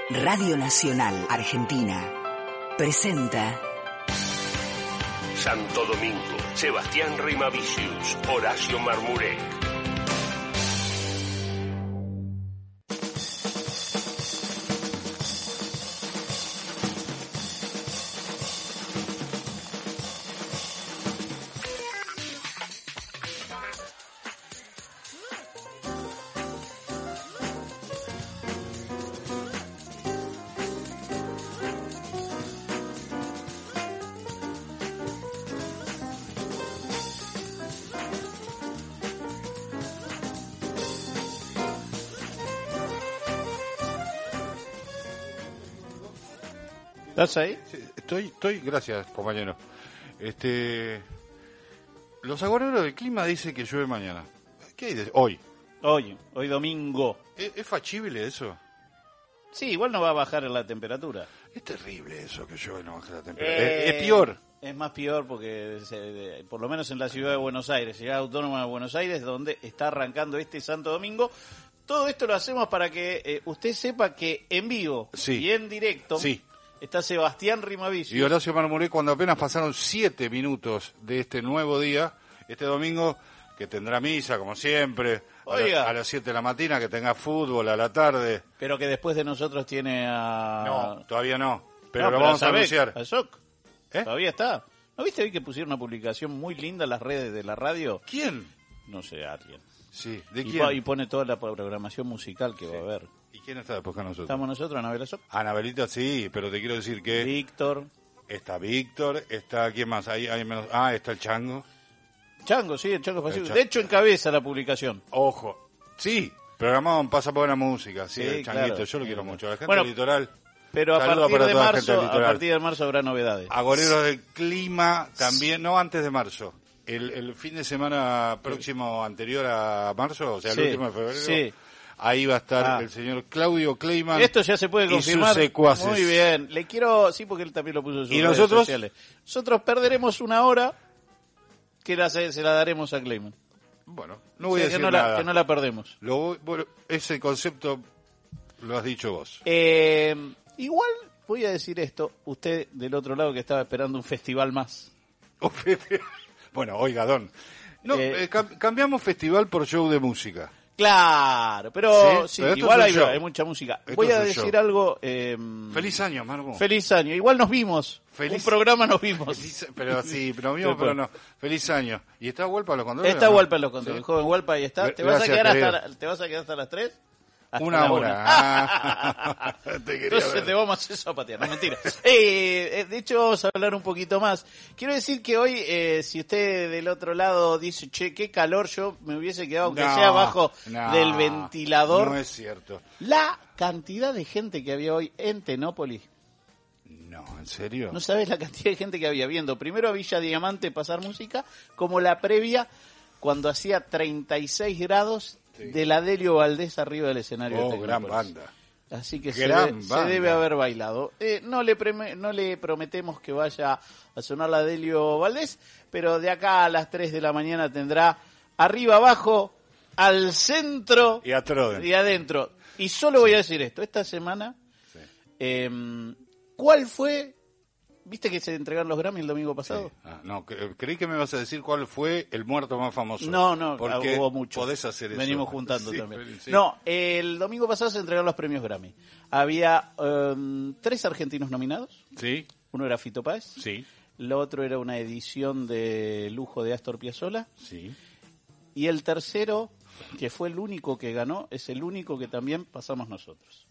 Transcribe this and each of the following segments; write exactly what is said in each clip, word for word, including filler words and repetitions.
Radio Nacional Argentina presenta Santo Domingo, Sebastián Rimavicius, Horacio Marmurek. ¿Estás ahí? Sí, estoy, estoy, gracias, compañero. Este, los agoreros del clima dicen que llueve mañana. ¿Qué hay de hoy? Hoy, hoy domingo. ¿Es, es factible eso? Sí, igual no va a bajar la temperatura. Es terrible eso, que llueve y no baja la temperatura. Eh, es, es peor. Es más peor porque, se, por lo menos en la ciudad de Buenos Aires, ciudad autónoma de Buenos Aires, donde está arrancando este Santo Domingo. Todo esto lo hacemos para que eh, usted sepa que en vivo sí. y en directo... Sí. Está Sebastián Rimavicius. Y Horacio Marmurek, cuando apenas pasaron siete minutos de este nuevo día, este domingo, que tendrá misa, como siempre, a, la, a las siete de la mañana, que tenga fútbol a la tarde. Pero que después de nosotros tiene a... No, todavía no, pero no, lo pero vamos a a anunciar. A Soc. ¿Eh? Todavía está. ¿No viste hoy que pusieron una publicación muy linda en las redes de la radio? ¿Quién? No sé, alguien. Sí, ¿de y, quién? Y pone toda la programación musical que sí. va a haber. ¿Y quién está después con nosotros? Estamos nosotros, Anabela Soc. Anabelita, sí, pero te quiero decir que... Víctor. Está Víctor, está... ¿Quién más? Ahí hay menos... Ah, está el Chango. Chango, sí, el Chango Pasivo. Chango. De hecho, encabeza la publicación. Ojo. Sí, programado en Pasa Buena Música. Sí, sí el Changuito, claro. yo lo quiero mucho. La gente bueno, del litoral... Pero a Saludos partir, para de toda la marzo, gente del litoral. a partir de marzo habrá novedades. Agoreros del clima también, no antes de marzo. El, el fin de semana próximo anterior a marzo, o sea, el sí, último de febrero, sí. ahí va a estar ah. el señor Claudio Kleiman. Esto ya se puede confirmar. Y sus secuaces. Muy bien. Le quiero, sí, porque él también lo puso en sus ¿Y redes nosotros? sociales. Nosotros perderemos una hora que la, se, se la daremos a Kleiman. Bueno, no voy o sea, a decir que no nada. La, que no la perdemos. Lo, bueno, ese concepto lo has dicho vos. Eh, igual voy a decir esto, usted del otro lado que estaba esperando un festival más. Bueno, oiga, Don. No, eh, eh, cam- cambiamos festival por show de música. Claro, pero, sí, sí, pero igual hay, show. hay mucha música. Esto Voy a es decir show. algo. Eh, Feliz año, Margo. Feliz año. Igual nos vimos. Feliz... Un programa nos vimos. Feliz... Pero sí, pero mismo, pero no. Feliz año. ¿Y está Hualpa a los controles? Está ¿no? Hualpa en los controles. ¿Sí? Joven Hualpa, ahí está. ¿Te vas, Gracias, a quedar querido. hasta, ¿Te vas a quedar hasta las tres? Hasta Una hora. Una. Ah, te quería Entonces ver. te vamos a hacer zapatear, no mentira. eh, de hecho, vamos a hablar un poquito más. Quiero decir que hoy, eh, si usted del otro lado dice, che, qué calor, yo me hubiese quedado, aunque No, sea abajo no, del ventilador. No es cierto. La cantidad de gente que había hoy en Tenópolis. No, ¿en serio? No sabes la cantidad de gente que había viendo. Primero a Villa Diamante pasar música, como la previa, cuando hacía treinta y seis grados. Sí. De la Delio Valdés arriba del escenario. Oh, de gran banda. Así que gran se, banda. se debe haber bailado. Eh, no, le preme, no le prometemos que vaya a sonar la Delio Valdés, pero de acá a las tres de la mañana tendrá arriba, abajo, al centro y, a y adentro. Y solo voy a decir esto. Esta semana, sí. eh, ¿cuál fue? ¿Viste que se entregaron los Grammy el domingo pasado? Sí. Ah, no, creí que me ibas a decir cuál fue el muerto más famoso. No, no, porque hubo muchos. Podés hacer eso. Venimos juntando sí, también. Sí. No, el domingo pasado se entregaron los premios Grammy. Había um, tres argentinos nominados. Sí. Uno era Fito Páez. Sí. Lo otro era una edición de lujo de Astor Piazzolla. Sí. Y el tercero, que fue el único que ganó, es el único que también pasamos nosotros.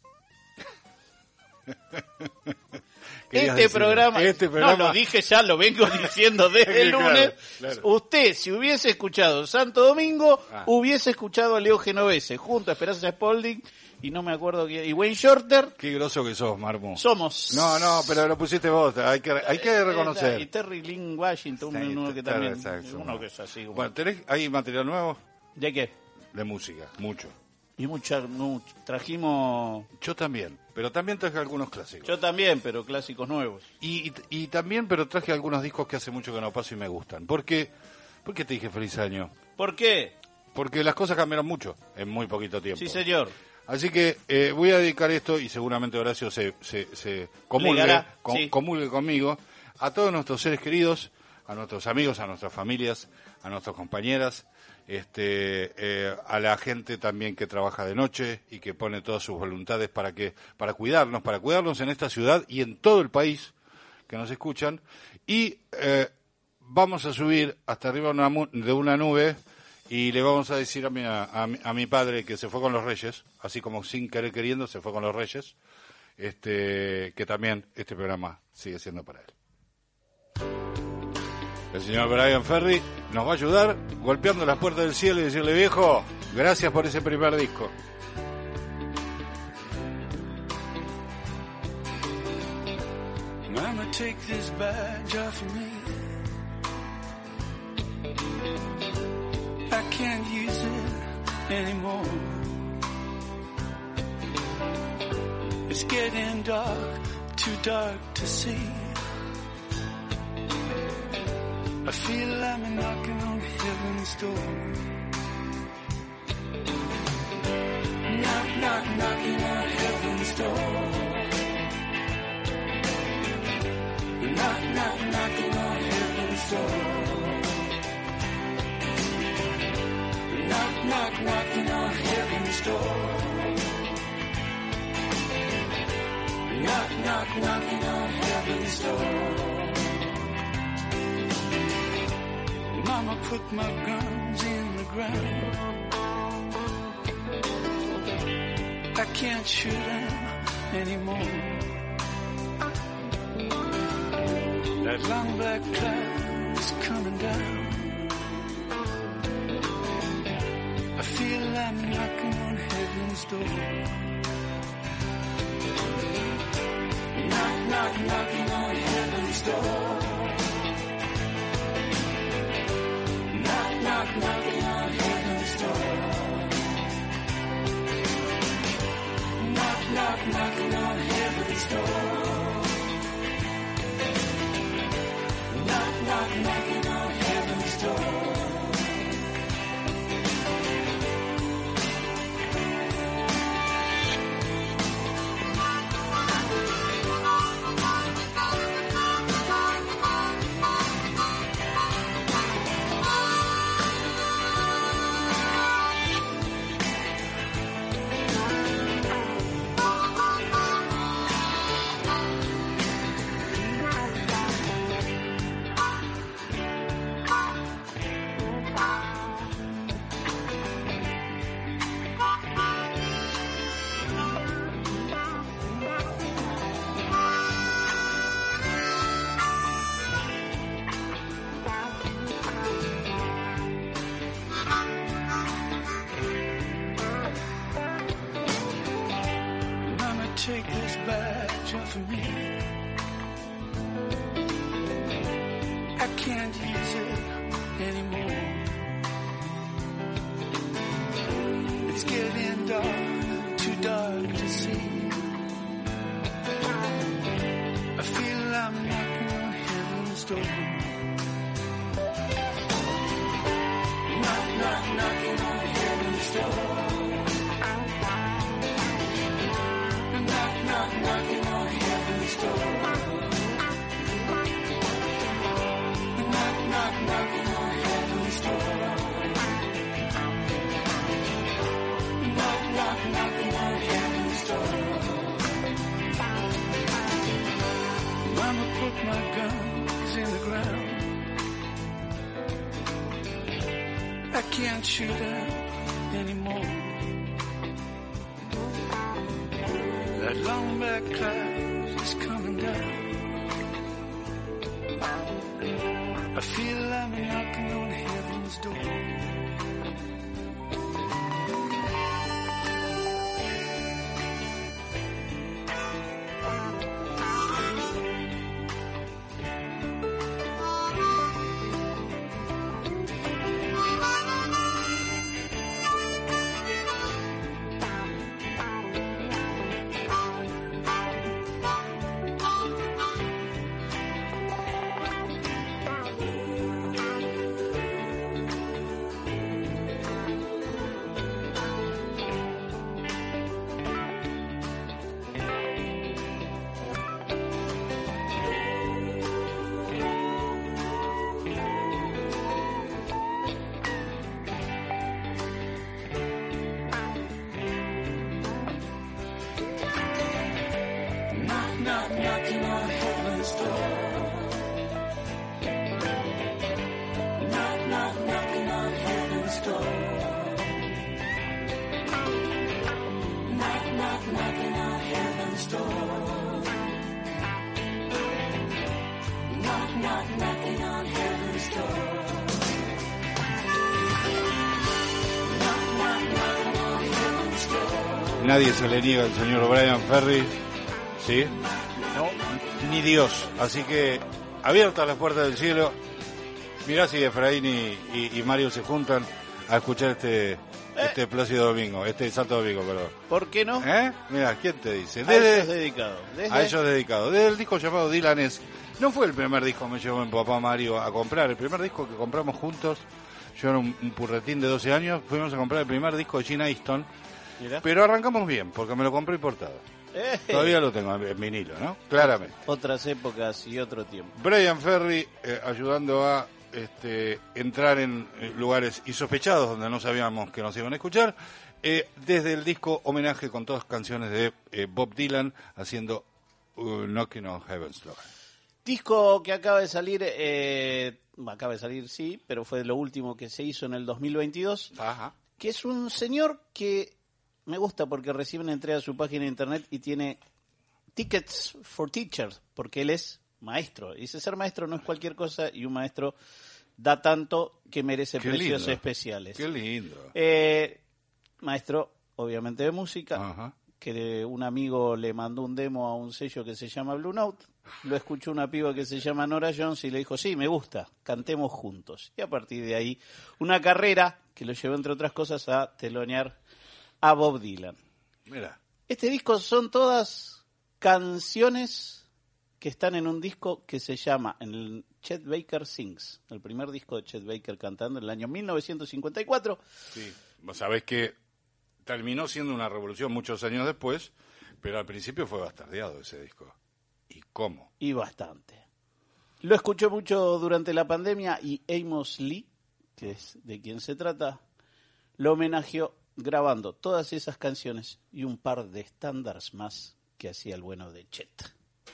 Este programa, este programa, no lo dije ya, lo vengo diciendo desde el lunes. Claro, claro. Usted, si hubiese escuchado Santo Domingo, ah. hubiese escuchado a Leo Genovese, junto a Esperanza Spalding, y no me acuerdo quién, y Wayne Shorter. Qué groso que sos, Marmo. Somos. No, no, pero lo pusiste vos, hay que, hay que reconocer. Y Terry Lynn Washington, sí, uno que también, exacto, uno que es así. Como... Bueno, ¿tenés, ¿hay material nuevo? ¿De qué? De música, mucho. Y mucha, mucho. Trajimos... Yo también, pero también traje algunos clásicos. Yo también, pero clásicos nuevos. Y, y, y también, pero traje algunos discos que hace mucho que no paso y me gustan. ¿Por qué? ¿Por qué te dije feliz año? ¿Por qué? porque las cosas cambiaron mucho en muy poquito tiempo. Sí, señor. Así que eh, voy a dedicar esto, y seguramente Horacio se, se, se comulgue, con, sí. comulgue conmigo, a todos nuestros seres queridos, a nuestros amigos, a nuestras familias, a nuestras compañeras, este, eh, a la gente también que trabaja de noche y que pone todas sus voluntades para que, para cuidarnos, para cuidarnos en esta ciudad y en todo el país que nos escuchan. Y eh, vamos a subir hasta arriba una, de una nube. Y le vamos a decir a mi, a, a, mi, a mi padre que se fue con los Reyes, así como sin querer queriendo se fue con los Reyes, este, que también este programa sigue siendo para él. El señor Brian Ferry nos va a ayudar golpeando las puertas del cielo y decirle: viejo, gracias por ese primer disco. Mama, take this badge off of me. I can't use it anymore. It's getting dark, too dark to see. I feel I'm knocking on heaven's door. Knock, knock, knocking on heaven's door. Knock, knock, knocking on heaven's door. Knock, knock, knocking on heaven's door. Knock, knock, knocking on heaven's door. Mama put my guns in the ground. I can't shoot them anymore. That long black cloud is coming down. I feel I'm knocking on heaven's door. Knock, knock, knocking on heaven's door. Knock, knock, knocking on heaven's door. Knock, knock, knocking on heaven's door. Knock, knock, knocking on heaven's door. Take this badge off of me. I can't use it anymore. It's getting dark, too dark to see. I feel I'm knocking on heaven's door. Knock, knock, knocking on heaven's door. Knock, knocking on heaven's door. Knock, knock, knocking on heaven's door. Knock, knock, knocking on heaven's door. Mama put my guns in the ground. I can't shoot them anymore. That long black cloud is coming down. I feel I'm knocking on heaven's door. nadie se le niega al señor Bryan Ferry, ¿sí? No. Ni Dios. Así que, abiertas las puertas del cielo, mirá si Efraín y, y, y Mario se juntan a escuchar este eh. este Plácido Domingo, este Santo Domingo, perdón. ¿Por qué no? ¿Eh? Mira, ¿quién te dice? Desde, a ellos dedicado. Desde... A ellos dedicado. Desde el disco llamado Dylanes. No fue el primer disco que me llevó mi papá Mario a comprar. El primer disco que compramos juntos, yo era un, un purretín de doce años, fuimos a comprar el primer disco de Gene Easton. ¿Mira? Pero arrancamos bien, porque me lo compré importado. Eh. Todavía lo tengo en vinilo, ¿no? Claramente. Otras épocas y otro tiempo. Bryan Ferry eh, ayudando a este, entrar en lugares insospechados donde no sabíamos que nos iban a escuchar. Eh, desde el disco homenaje con todas canciones de eh, Bob Dylan haciendo uh, Knocking on Heaven's Door. Disco que acaba de salir, eh, acaba de salir sí, pero fue lo último que se hizo en el dos mil veintidós. Ajá. Que es un señor que me gusta porque reciben entrega a su página de internet y tiene Tickets for Teachers, porque él es maestro. Dice, ser maestro no es cualquier cosa y un maestro da tanto que merece Qué precios lindo. especiales. Qué lindo. Eh, maestro, obviamente, de música, Ajá. que un amigo le mandó un demo a un sello que se llama Blue Note, lo escuchó una piba que se llama Nora Jones y le dijo, sí, me gusta, cantemos juntos. Y a partir de ahí, una carrera que lo llevó, entre otras cosas, a telonear a Bob Dylan. Mira. Este disco son todas canciones que están en un disco que se llama en el Chet Baker Sings, el primer disco de Chet Baker cantando en el año mil novecientos cincuenta y cuatro. Sí, vos sabés que terminó siendo una revolución muchos años después, pero al principio fue bastardeado ese disco. ¿Y cómo? Y bastante. Lo escuché mucho durante la pandemia y Amos Lee, que es de quien se trata, lo homenajeó grabando todas esas canciones y un par de estándares más que hacía el bueno de Chet.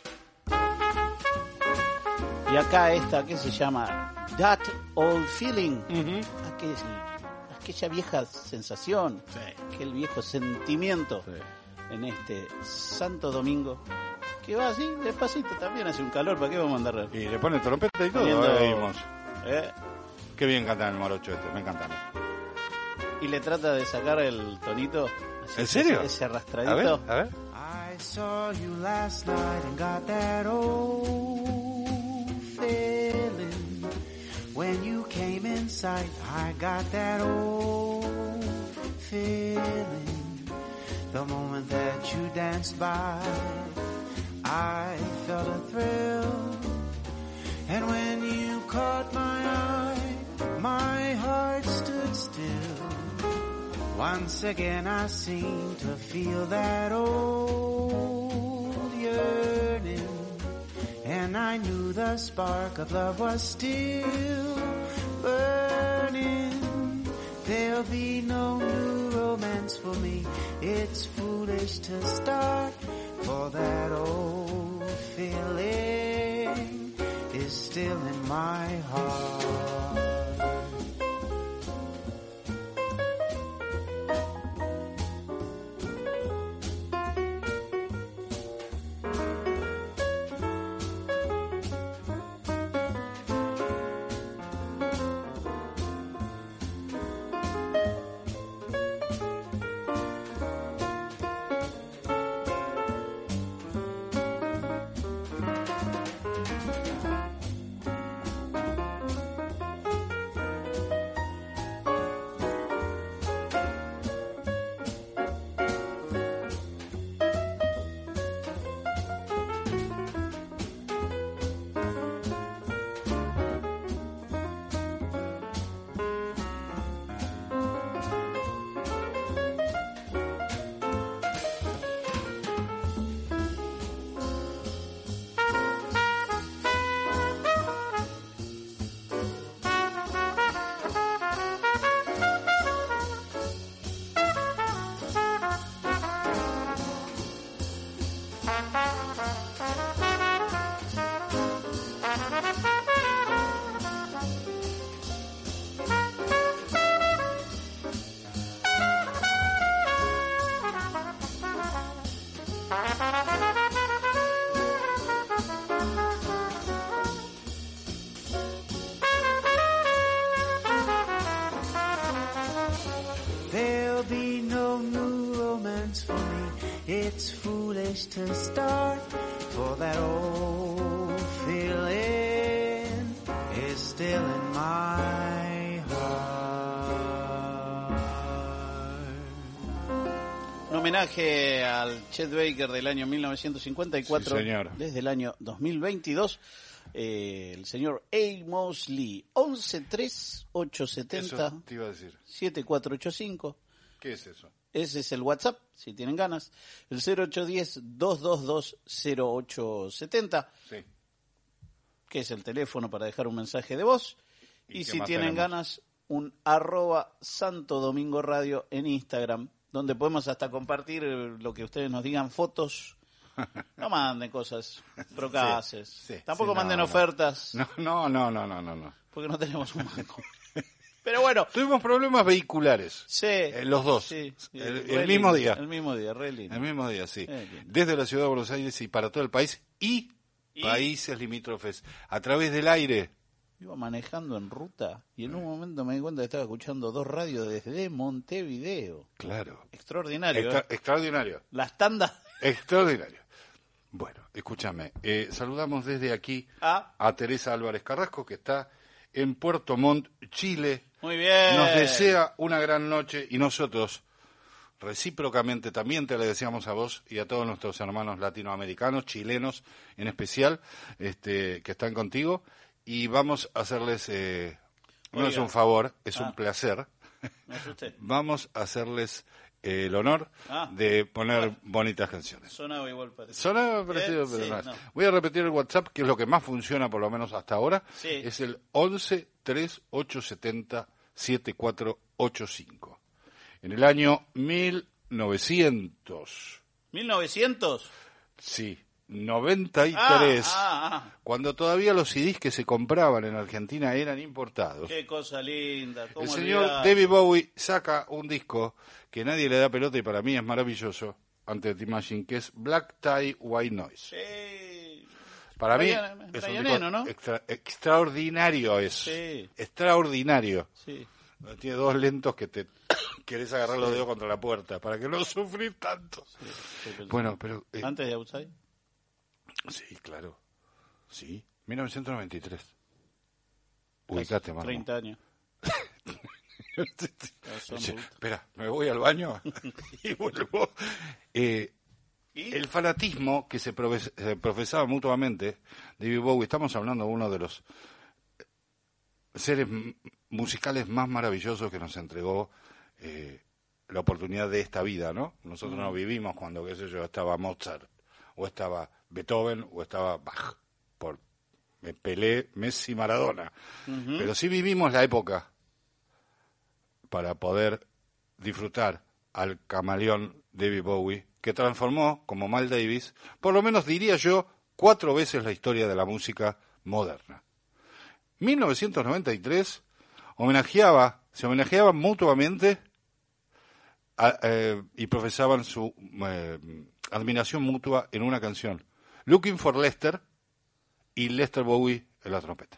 Y acá esta que se llama That Old Feeling, uh-huh. Aquel, aquella vieja sensación, sí. Aquel viejo sentimiento, sí. En este Santo Domingo, que va así, despacito, también hace un calor, ¿para qué vamos a andar? Y le pone trompeta y todo, Poniendo, ¿eh? Qué bien canta el morocho este, me encanta. Y le trata de sacar el tonito. ¿En serio? Ese, ese arrastradito. A ver, a ver. I saw you last night and got that old feeling. When you came in sight, I got that old feeling. The moment that you danced by, I felt a thrill. And when you caught my eye, my heart stood still. Once again I seemed to feel that old yearning, and I knew the spark of love was still burning. There'll be no new romance for me, it's foolish to start, for that old feeling is still in my heart. There'll be no new romance moments for me. It's foolish to start, for that old feeling is still in my heart. Un homenaje al Chet Baker del año mil novecientos cincuenta y cuatro, sí, señor. Desde el año dos mil veintidós. Eh, el señor Amos Lee, once tres ocho setenta Eso te iba a decir. siete cuatro ocho cinco. ¿Qué es eso? Ese es el WhatsApp, si tienen ganas. El cero ocho uno cero dos dos dos cero ocho siete cero, Sí. que es el teléfono para dejar un mensaje de voz. ¿Y Y qué si más tienen tenemos? ganas, un arroba Santo Domingo Radio en Instagram, donde podemos hasta compartir lo que ustedes nos digan, fotos. No manden cosas procaces. Sí, sí, Tampoco sí, manden no, no. ofertas, No, no, no, no, no, no. no. porque no tenemos un banco. Pero bueno, Tuvimos problemas vehiculares. sí. Eh, los dos. Sí, sí, el re el mismo lindo, día. El mismo día, re lindo. El mismo día, sí. Eh, bien. Desde la ciudad de Buenos Aires y para todo el país y, Y- países limítrofes. A través del aire. Iba manejando en ruta y en un momento me di cuenta que estaba escuchando dos radios desde Montevideo. Claro. Extraordinario. Extra- ¿eh? extraordinario. Las tandas. Extraordinario. Bueno, escúchame. Eh, saludamos desde aquí Ah, a Teresa Álvarez Carrasco, que está en Puerto Montt, Chile. muy bien. Nos desea una gran noche y nosotros, recíprocamente, también te le deseamos a vos y a todos nuestros hermanos latinoamericanos, chilenos en especial, este, que están contigo. Y vamos a hacerles, eh, no Oiga. es un favor, es Ah. un placer. Me asusté. Vamos a hacerles eh, el honor Ah. de poner bonitas canciones. Sonaba igual parece. Sonaba parecido, Eh, pero sí, no es. no. Voy a repetir el WhatsApp, que es lo que más funciona, por lo menos hasta ahora. Sí. Es el once tres ocho siete cero siete cuatro ocho cinco. En el año mil novecientos, ¿mil novecientos? sí, noventa y Ah, tres, ah, ah. cuando todavía los C Ds que se compraban en Argentina eran importados. Qué cosa linda. El ¿Cómo señor olvidar? David Bowie saca un disco que nadie le da pelota y para mí es maravilloso, ante The Imagine, que es Black Tie White Noise. Sí. Para mí Brian- es un Brian disco Eno, ¿no? extra- extraordinario, es Sí. extraordinario. Sí. Tiene dos lentos que te querés agarrar los dedos contra la puerta para que no sufrir tanto. Sí, estoy pensando. Bueno, pero eh, Antes de Outside. sí, claro, sí, mil novecientos noventa y tres. Ubicate, Marmo. treinta años. Son Che, brutos. espera, me voy al baño y vuelvo. Eh, ¿Y? el fanatismo que se, profe- se profesaba mutuamente, David Bowie, estamos hablando de uno de los seres m- musicales más maravillosos que nos entregó eh, la oportunidad de esta vida, ¿no? Nosotros no vivimos cuando, qué sé yo, estaba Mozart, o estaba Beethoven, o estaba Bach, por eh, Pelé, Messi, Maradona. Ujú. Pero sí vivimos la época para poder disfrutar al camaleón David Bowie, que transformó, como Miles Davis, por lo menos diría yo, cuatro veces la historia de la música moderna. mil novecientos noventa y tres homenajeaba, se homenajeaban mutuamente a- eh, y profesaban su eh, admiración mutua en una canción, Looking for Lester, y Lester Bowie en la trompeta.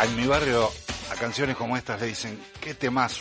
En mi barrio, a canciones como estas le dicen, ¡qué temazo!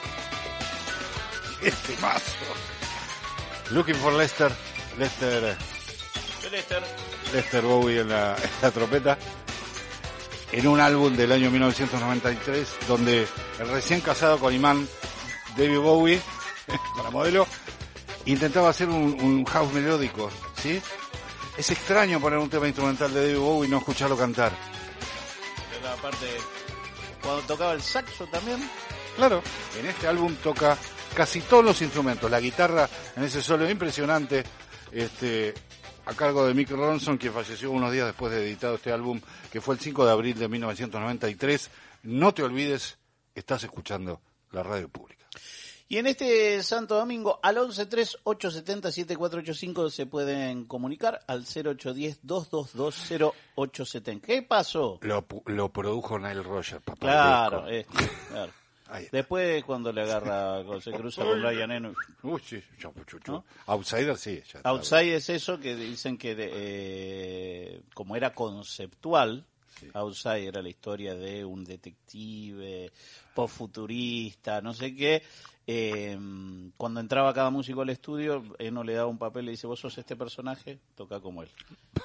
¡Qué temazo! Looking for Lester, Lester, Lester, Lester Bowie en la, en la trompeta, en un álbum del año mil novecientos noventa y tres, donde el recién casado con Iman, David Bowie, para modelo, intentaba hacer un, un house melódico, ¿sí? Es extraño poner un tema instrumental de David Bowie y no escucharlo cantar. La parte cuando tocaba el saxo también. Claro, en este álbum toca casi todos los instrumentos, la guitarra en ese solo impresionante, este, a cargo de Mick Ronson, quien falleció unos días después de editado este álbum, que fue el cinco de abril de mil novecientos noventa y tres. No te olvides, estás escuchando la radio pública. Y en este Santo Domingo, al once tres ocho siete cero siete cuatro ocho cinco se pueden comunicar al cero ocho uno cero dos dos dos cero ocho siete cero. ¿Qué pasó? Lo, lo produjo Nile Rodgers, papá. Claro, eh, claro. Después cuando le agarra, cuando se cruza con Brian Eno. Uy, sí, ¿no? Outsider sí. Ya Outsider es eso que dicen que de, eh, como era conceptual, sí. Outsider era la historia de un detective post-futurista, no sé qué. Eh, cuando entraba cada músico al estudio, Eno le daba un papel y le dice, vos sos este personaje, toca como él.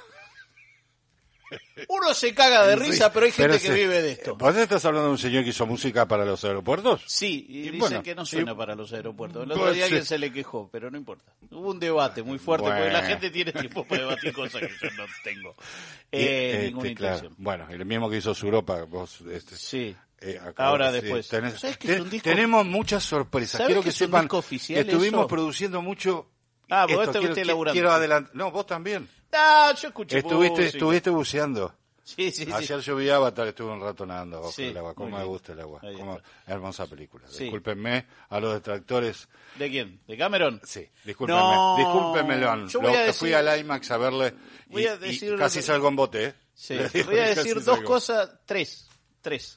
Uno se caga de risa, sí, pero hay gente pero que se, vive de esto. ¿Vos estás hablando de un señor que hizo música para los aeropuertos? Sí, y, y dicen bueno, que no suena y, para los aeropuertos. El otro pues, día alguien sí. se le quejó, pero no importa. Hubo un debate muy fuerte, bueno. porque la gente tiene tiempo para debatir cosas que yo no tengo. Eh, este, ninguna intención. Claro. Bueno, el mismo que hizo su Europa, vos... Este, sí. Eh, Ahora sí, después. Tenés, ¿Sabes que ten, es un disco? Tenemos muchas sorpresas. Quiero que, que sepan que estuvimos eso? produciendo mucho. Ah, vos esto, estuviste quiero, elaborando. Quiero adelantar. No, vos también. Ah, yo escuché. Estuviste, estuviste buceando. Sí, sí, Ayer sí. yo vi Avatar, estuve un rato nadando bajo sí, el agua. Cómo me gusta el agua. Cómo, hermosa película. Sí. Discúlpenme a los detractores. ¿De quién? ¿De Cameron? Sí, discúlpenme. No. Discúlpenme, León. Yo voy Lo, a decir, fui al IMAX a verle y, a decir y casi salgo en bote, ¿eh? Sí. Voy a decir dos cosas, tres. Tres.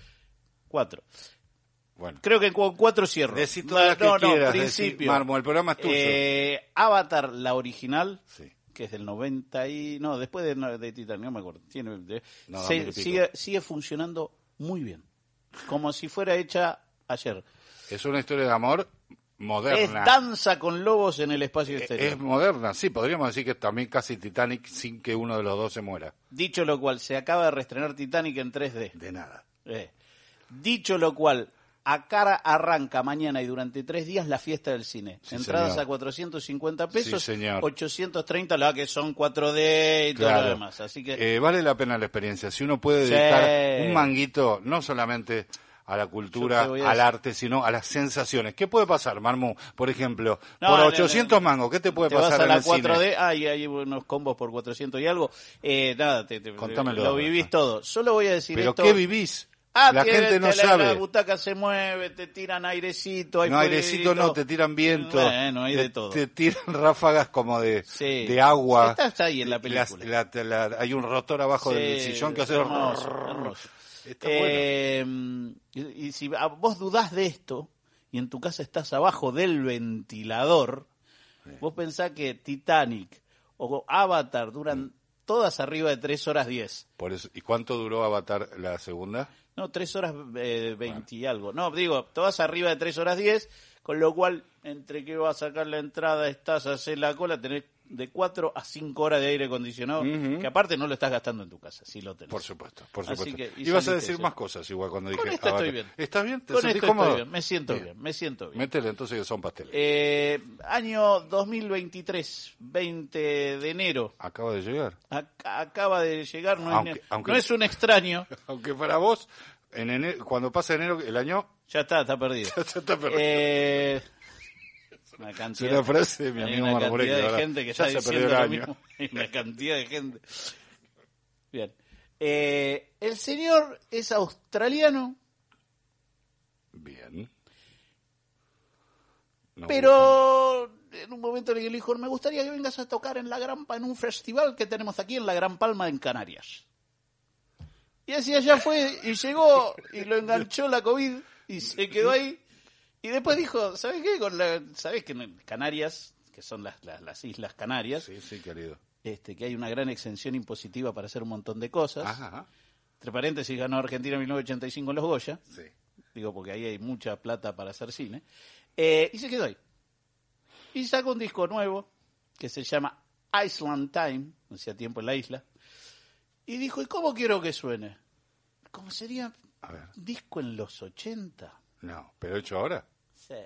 Cuatro. Bueno. Creo que con cuatro cierro. Decí todas las que no, no, quieras, principio. Decí, Marmo, el programa es tuyo. Eh, Avatar, la original, sí. que es del noventa y... No, después de, de Titanic, no me acuerdo. Tiene, de, no, se, sigue, sigue funcionando muy bien. Como si fuera hecha ayer. Es una historia de amor moderna. Es danza con lobos en el espacio exterior. Es moderna, sí, podríamos decir que es también casi Titanic sin que uno de los dos se muera. Dicho lo cual, se acaba de reestrenar Titanic en tres D. De nada. Eh. Dicho lo cual, acá arranca mañana y durante tres días la fiesta del cine. Sí, Entradas señor. a cuatrocientos cincuenta pesos, sí, señor. ochocientos treinta la que son cuatro D y claro. todo lo demás. Así que eh, vale la pena la experiencia. Si uno puede dedicar sí. un manguito, no solamente a la cultura, a al arte, sino a las sensaciones. ¿Qué puede pasar, Marmu? Por ejemplo, no, por ochocientos no, no. mangos, ¿qué te puede te pasar vas a en la el cuatro D, cine? Ah, y hay unos combos por cuatrocientos y algo. Eh, nada, te, te, Contámelo. Lo vivís todo. Solo voy a decir ¿Pero esto. qué vivís? Ah, la tiene, gente no la, sabe. La butaca se mueve, te tiran airecito. Hay no, airecito no, te tiran viento. Bueno, hay te, de todo. Te tiran ráfagas como de, sí. de agua. Estás ahí en la película. La, la, la, hay un rotor abajo sí, del sillón que hace... Hermoso, hermoso. Está eh, bueno. y, y si vos dudás de esto, y en tu casa estás abajo del ventilador, sí. vos pensás que Titanic o Avatar duran... Sí. Todas arriba de tres horas diez. Por eso, ¿y cuánto duró Avatar la segunda? No, tres horas eh, veinte y algo. No, digo, todas arriba de tres horas diez, con lo cual, entre que vas a sacar la entrada, estás a hacer la cola, tenés de cuatro a cinco horas de aire acondicionado, uh-huh. que aparte no lo estás gastando en tu casa, sí lo tenés. Por supuesto, por supuesto. Que, y, y vas a decir eso. Más cosas igual cuando con dije esto estoy bien. ¿Estás bien? ¿Te con sentís esto cómodo? Estoy bien, me siento bien. bien, me siento bien. Métele entonces que son pasteles. Eh, año dos mil veintitrés, veinte de enero. Acaba de llegar. Ac- acaba de llegar, no, aunque, es, aunque, no es un extraño. Aunque para vos, en enero, cuando pasa enero, el año... Ya está, está perdido. ya está perdido. Eh... Una cantidad, es una frase de mi amigo una Marmurek, cantidad de ahora, gente que ya está se diciendo perdió el lo año. mismo. Hay una cantidad de gente. Bien. Eh, el señor es australiano. Bien. No, pero bien. En un momento en el que le dijo, me gustaría que vengas a tocar en la Gran en un festival que tenemos aquí en la Gran Palma en Canarias. Y así allá fue y llegó y lo enganchó la COVID y se quedó ahí. Y después dijo, ¿sabes qué? Con la, ¿sabes que en Canarias, que son las, las, las Islas Canarias, sí, sí, querido. Este, que hay una gran exención impositiva para hacer un montón de cosas? Ajá. entre paréntesis, ganó Argentina en mil novecientos ochenta y cinco en los Goya. Sí. Digo, porque ahí hay mucha plata para hacer cine. Eh, y se quedó ahí. Y sacó un disco nuevo que se llama Island Time, hacía tiempo en la isla. Y dijo, ¿y cómo quiero que suene? ¿Cómo sería A ver. un disco en los ochenta? No, pero hecho ahora. Sí.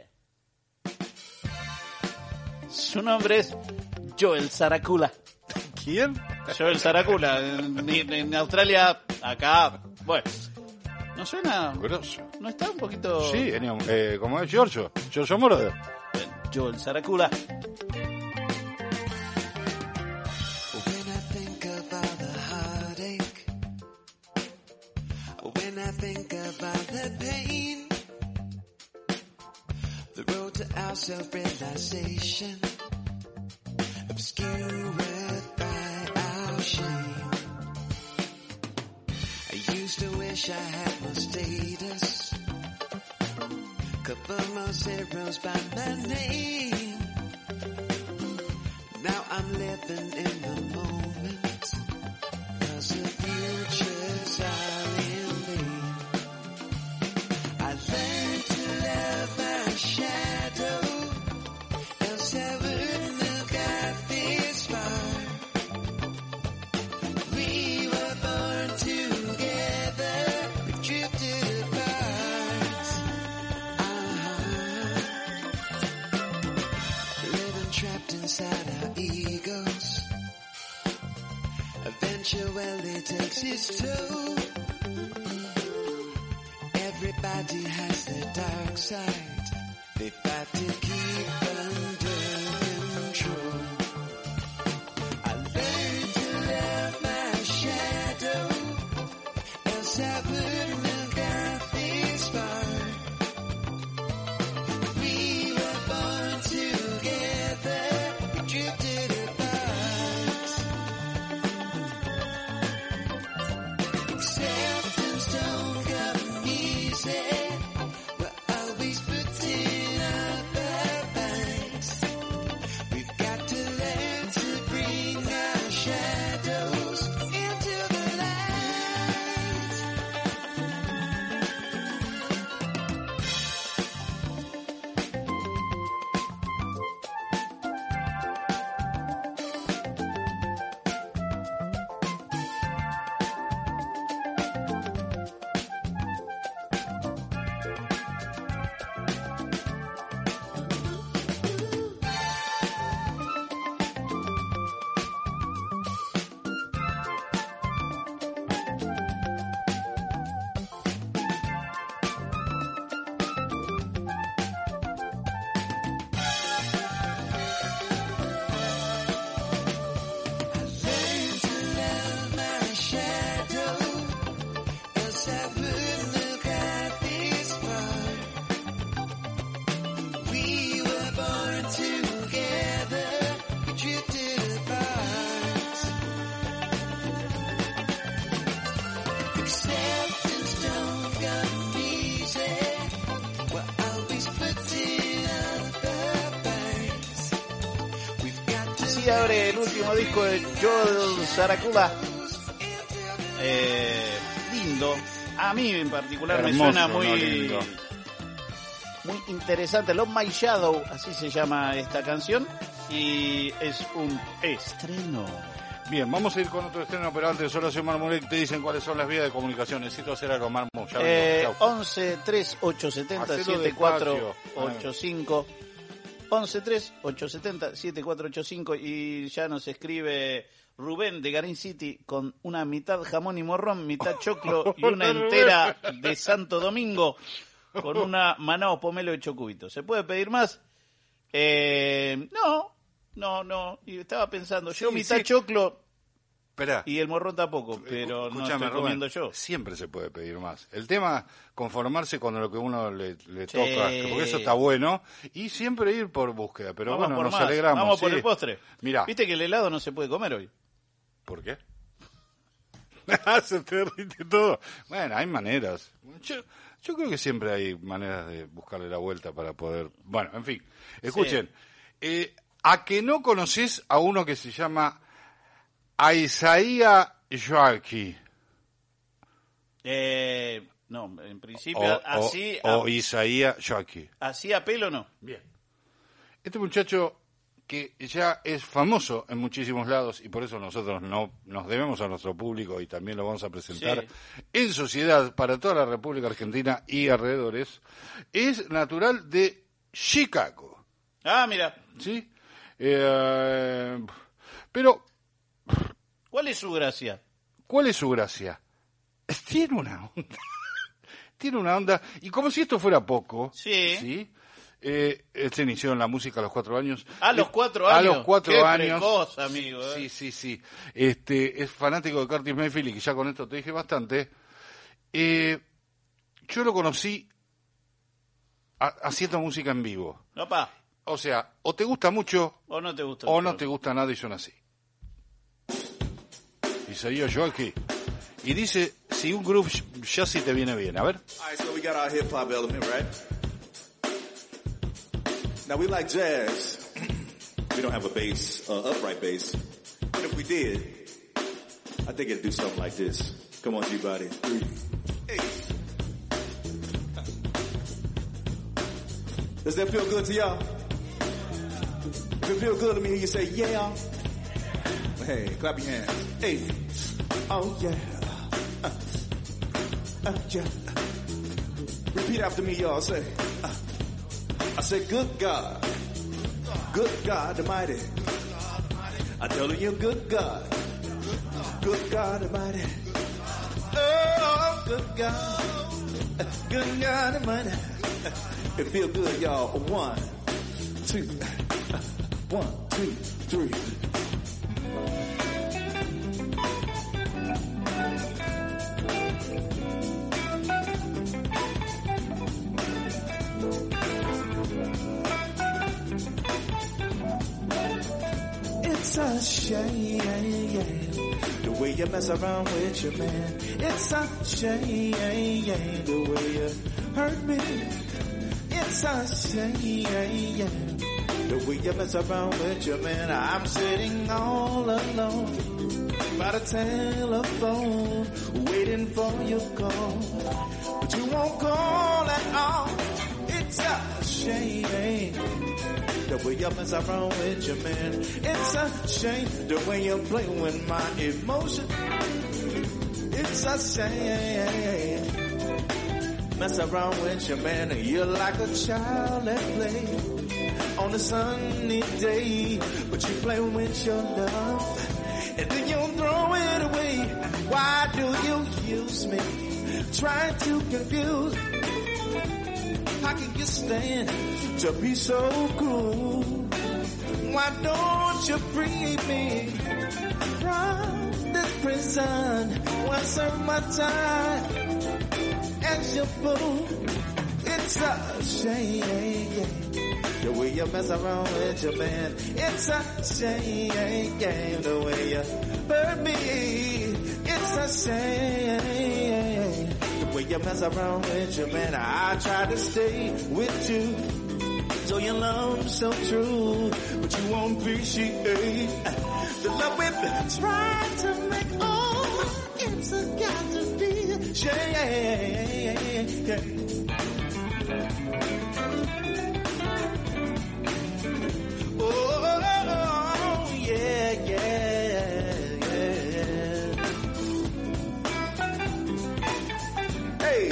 Su nombre es Joel Saracula. ¿Quién? Joel Saracula. En, en Australia, acá, bueno. ¿No suena? Grosso. ¿No está un poquito...? Sí, eh, como es Giorgio. Giorgio Moroder. Joel Saracula. When I think about the pain, the road to our self-realization, obscured by our shame. I used to wish I had more status, couple more zeros by my name. Now I'm living in the moment, 'cause the future's out in vain. I learned to love my shadow, else I wouldn't have got this far. We were born together, we drifted apart. Uh-huh. Living trapped inside our egos, eventually takes its toll. Everybody has their dark side, they fight to keep under control. I learned to love my shadow, else I wouldn't have got this far. We were born together, we drifted apart. Acceptance don't come easy, we're always putting up a fight. We've got to learn to bring our shadows into the light. Learn to love my shadow, else I wouldn't have got this far. We were born together, we drifted apart. Acceptance don't come easy, we're always putting up a fight. We've got to Así abre el último disco de Joel Saracula. Eh, lindo. A mí en particular me Hermoso, suena no muy, lindo. muy interesante. Love My Shadow, así se llama esta canción. Y es un estreno. Bien, vamos a ir con otro estreno, pero antes Horacio Marmurek te dicen cuáles son las vías de comunicación. Necesito hacer algo, Marmo. Ya Eh, vengo. Chau. once tres ocho siete cero Hacelo siete cuatro despacio. ocho cinco once tres ocho siete cero siete cuatro ocho cinco y ya nos escribe Rubén de Garín City con una mitad jamón y morrón, mitad choclo y una entera de Santo Domingo con una manao pomelo hecho cubito. ¿Se puede pedir más? Eh, no, no, no. Y estaba pensando, yo Sí, mitad sí. choclo Esperá. y el morrón tampoco, pero no Escúchame, estoy comiendo Rubén, yo. siempre se puede pedir más. El tema, conformarse con lo que uno le, le Sí. toca, porque eso está bueno, y siempre ir por búsqueda. Pero Vamos bueno, por nos más. alegramos. Vamos por sí. el postre. Mirá. Viste que el helado no se puede comer hoy. ¿Por qué? Se te derrite todo. Bueno, hay maneras. Yo, yo creo que siempre hay maneras de buscarle la vuelta para poder... Bueno, en fin. Escuchen. Eh, ¿a que no conoces a uno que se llama Isaiah Joaki? Eh, no, en principio, O, así... o, a, o Isaías Joaquín. Así a pelo no. Bien. Este muchacho que ya es famoso en muchísimos lados y por eso nosotros no nos debemos a nuestro público y también lo vamos a presentar sí. en sociedad para toda la República Argentina y alrededores, es natural de Chicago. Ah, mira. ¿Sí? Eh, pero... ¿Cuál es su gracia? ¿Cuál es su gracia? Tiene una onda. Tiene una onda. Y como si esto fuera poco. Sí. ¿Sí? Eh, él se inició en la música a los cuatro años. A los cuatro años. A los cuatro Qué años. precoz, amigo. ¿eh? Sí, sí, sí. Este, es fanático de Curtis Mayfield y que ya con esto te dije bastante. Eh, yo lo conocí a, haciendo música en vivo. Opa. O sea, o te gusta mucho o no te gusta. O no te gusta nada y son así. Isaías Joaquín. Y dice, si un groove ya sí te viene bien. A ver. All right, so we got our hip hop element, right? Now we like jazz. We don't have a bass, uh, upright bass. But if we did, I think it'd do something like this. Come on, G-Body. Three. Hey. Does that feel good to y'all? If it feel good to me, you say, yeah. Hey, clap your hands. Hey. Oh, yeah. Uh, uh, yeah. Repeat after me, y'all. Say, uh, I say, good God. Good God Almighty. I tell you, good God. Good God Almighty. Oh, good God. Good God Almighty. It feel good, y'all. One, two, one, two, three. It's a shame, the way you mess around with your man. It's a shame, the way you hurt me. It's a shame, the way you mess around with your man. I'm sitting all alone by the telephone, waiting for your call, but you won't call at all. It's a shame, the way you mess around with your man. It's a shame, the way you play with my emotion. It's a shame, mess around with your man. You're like a child at play on a sunny day, but you play with your love and then you throw it away. Why do you use me, try to confuse? How can you stand to be so cruel? Why don't you free me from this prison? Why serve my time as your fool? It's a shame, the way you mess around with your man. It's a shame, the way you hurt me. It's a shame, the way you mess around with your man. I try to stay with you, so your love's so true, but you won't appreciate the love we've tried to make. Oh, it's a got to be a shame. Oh, yeah, yeah, yeah. Hey.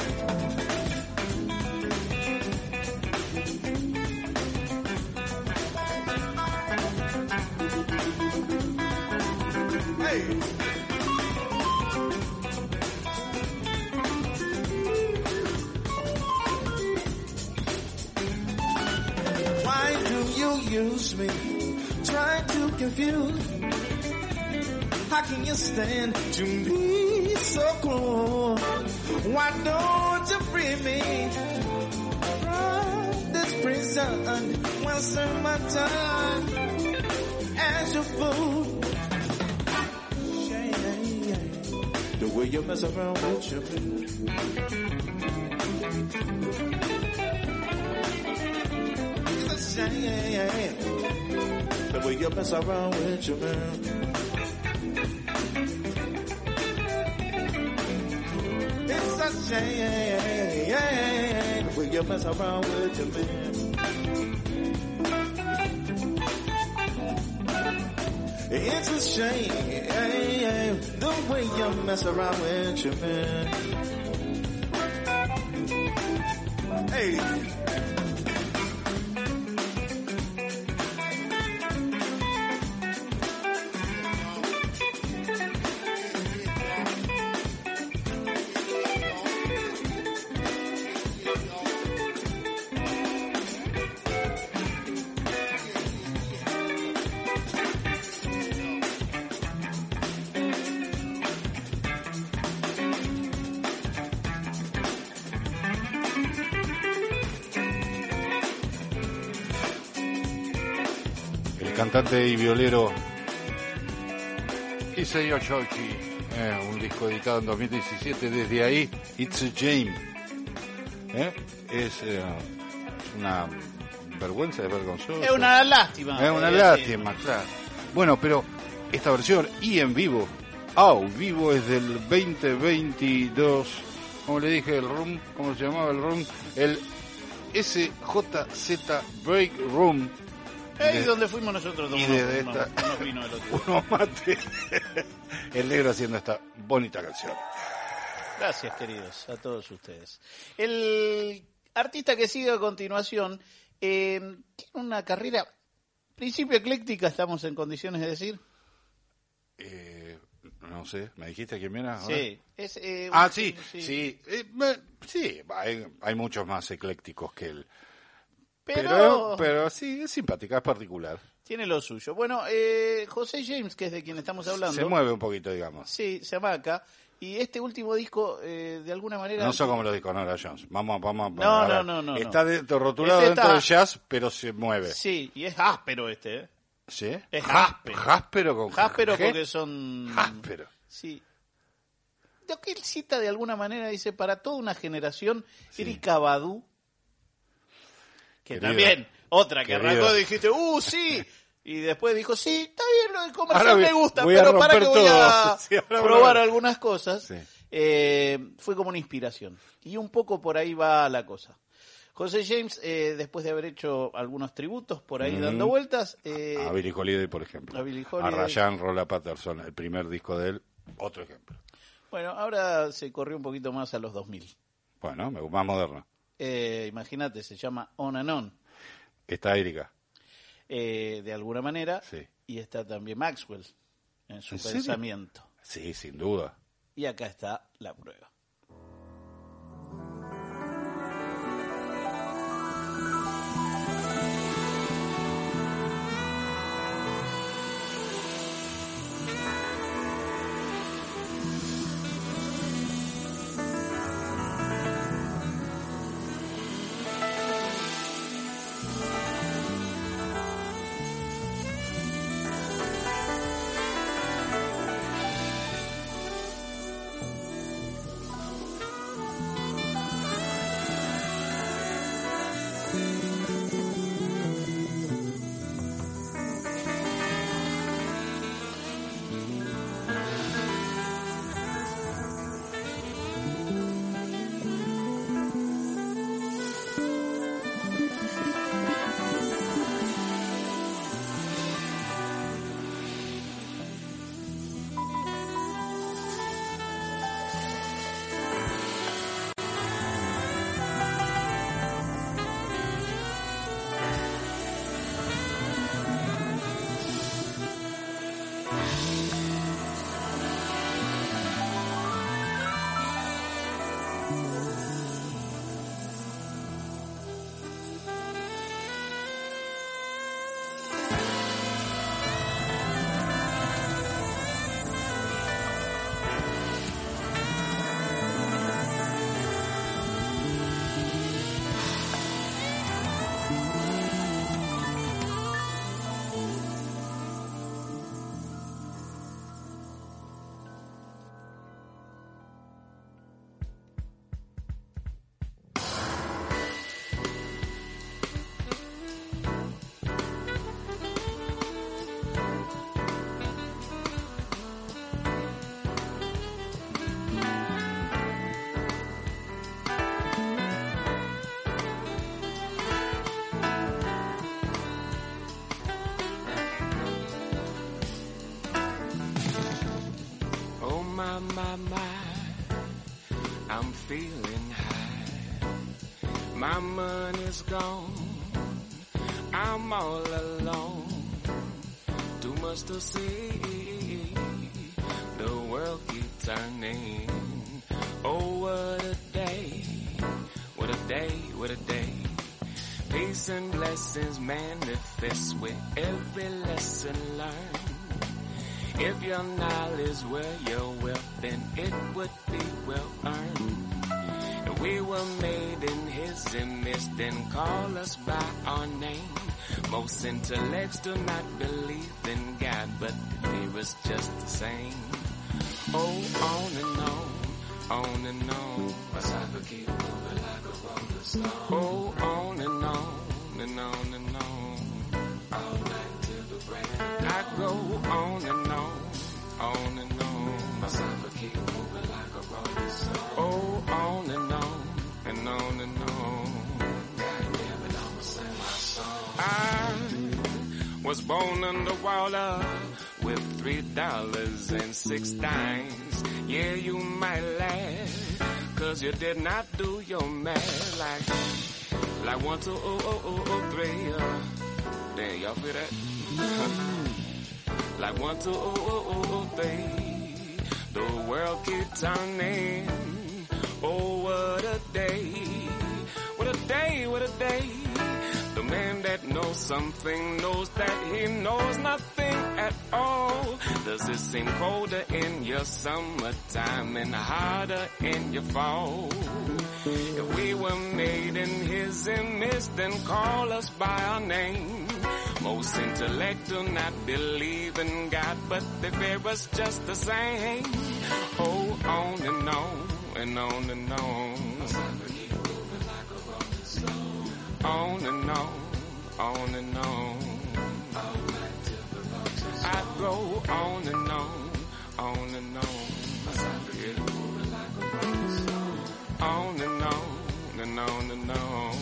Hey. Why do you use me, try to confuse? How can you stand to be so cruel? Why don't you free me from this prison? Well, serve my time as your fool. The way you mess around with your man. It's a shame, the way you mess around with your man. a shame the way you mess around with your man. It's a shame the way you mess around with your man. Hey. Cantante y violero Isaiah Chokshi, eh, un disco editado en dos mil diecisiete. Desde ahí, It's a Shame, eh, es eh, una vergüenza, es vergonzoso, es una lástima, es una eh, lástima, sí. Claro. Bueno, pero esta versión y en vivo, oh, vivo es del veinte veintidós, como le dije, el room, ¿cómo se llamaba el room? El S J Z Break Room. Ahí donde fuimos nosotros y unos, desde unos, esta, unos vinos del otro. unos mates, el negro haciendo esta bonita canción. Gracias, queridos, a todos ustedes. El artista que sigue a continuación eh, tiene una carrera, principio ecléctica, estamos en condiciones de decir. Eh, no sé, ¿me dijiste quién era? Sí. Es, eh, ah, un, sí, sí. Sí, eh, me, sí hay, hay muchos más eclécticos que él. Pero, pero, pero sí, es simpática, es particular. Tiene lo suyo. Bueno, eh, José James, que es de quien estamos hablando. Se mueve un poquito, digamos. Sí, se amaca. Y este último disco, eh, de alguna manera... No son como los discos Nora Jones. Vamos, vamos, vamos. No, no, no, no. Está dentro, rotulado este dentro está... del jazz, pero se mueve. Sí, y es áspero este, ¿eh? ¿Sí? Es áspero. Jáspero con Jáspero G. porque son... Jáspero. Sí. Lo que él cita de alguna manera, dice, para toda una generación, Sí. Erykah Badu, que Querido, también, otra que querido. arrancó y dijiste, ¡uh, sí! Y después dijo, sí, está bien, lo del comercial Ahora me gusta, voy a pero para que romper voy todo. a Sí, ahora probar voy a- algunas cosas. Sí. Eh, fue como una inspiración. Y un poco por ahí va la cosa. José James, eh, después de haber hecho algunos tributos por ahí Mm. dando vueltas... Eh, A Billie Holiday, por ejemplo. a Billie A Holiday. Ryan Rolla Patterson, el primer disco de él, otro ejemplo. Bueno, ahora se corrió un poquito más a los dos mil. Bueno, me- más moderno. Eh, imagínate, se llama On and On, Está Erykah. eh, de alguna manera, Sí. y está también Maxwell en su ¿En serio? pensamiento. Sí, sin duda. Y acá está la prueba. my mind, I'm feeling high. My money's gone, I'm all alone. Too much to see, the world keeps turning. Oh, what a day, what a day, what a day. Peace and blessings manifest with every lesson learned. If your knowledge were your wealth, then it would be well earned. If we were made in his image, then call us by our name. Most intellects do not believe in God, but the fear is just the same. Oh, on and on, on and on. My cycle keep moving like a rolling stone. Oh, on and on, and on and on. All night till the break. I go on and on, on and on. My cycle keep moving like a rolling stone. Oh, on and on, and on and on. God damn it, I'ma sing my song. I was born underwater with three dollars and six dimes. Yeah, you might laugh, cause you did not do your math like, like one, two, oh, oh, oh, oh, three, uh, damn, y'all feel that? Like one, two, oh, oh, oh, oh, three, the world keeps turning. Oh, what a day, what a day, what a day. The man that knows something knows that he knows nothing at all. Does it seem colder in your summertime and harder in your fall? If we were made in his image, then call us by our name. Most intellect do not believe in God, but they fear us just the same. Oh, on and on, and on and on. On and on, on and on. I go on and on, on and on. Yeah. On and on, and on and on.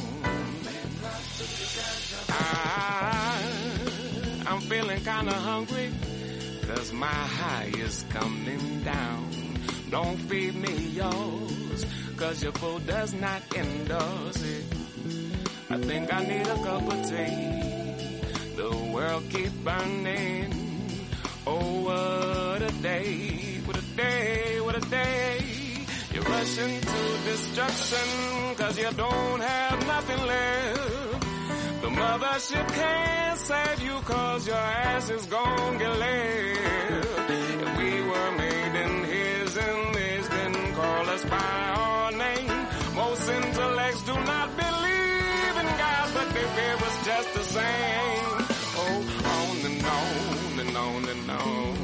I, I'm feeling kinda hungry, cause my high is coming down. Don't feed me yours, cause your food does not endorse it. I think I need a cup of tea. The world keep burning. Oh, what a day, what a day, what a day. You're rushing to destruction, cause you don't have nothing left. The mothership can't save you, cause your ass is gon' get left. If we were made in his image, then call us by our name. Most intellects do not believe in God, but they fear was just the same. Oh, on and on and on and on.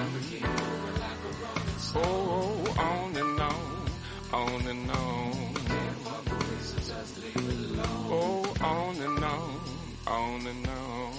Oh, on and on, on and on. Oh, on and on, on and on.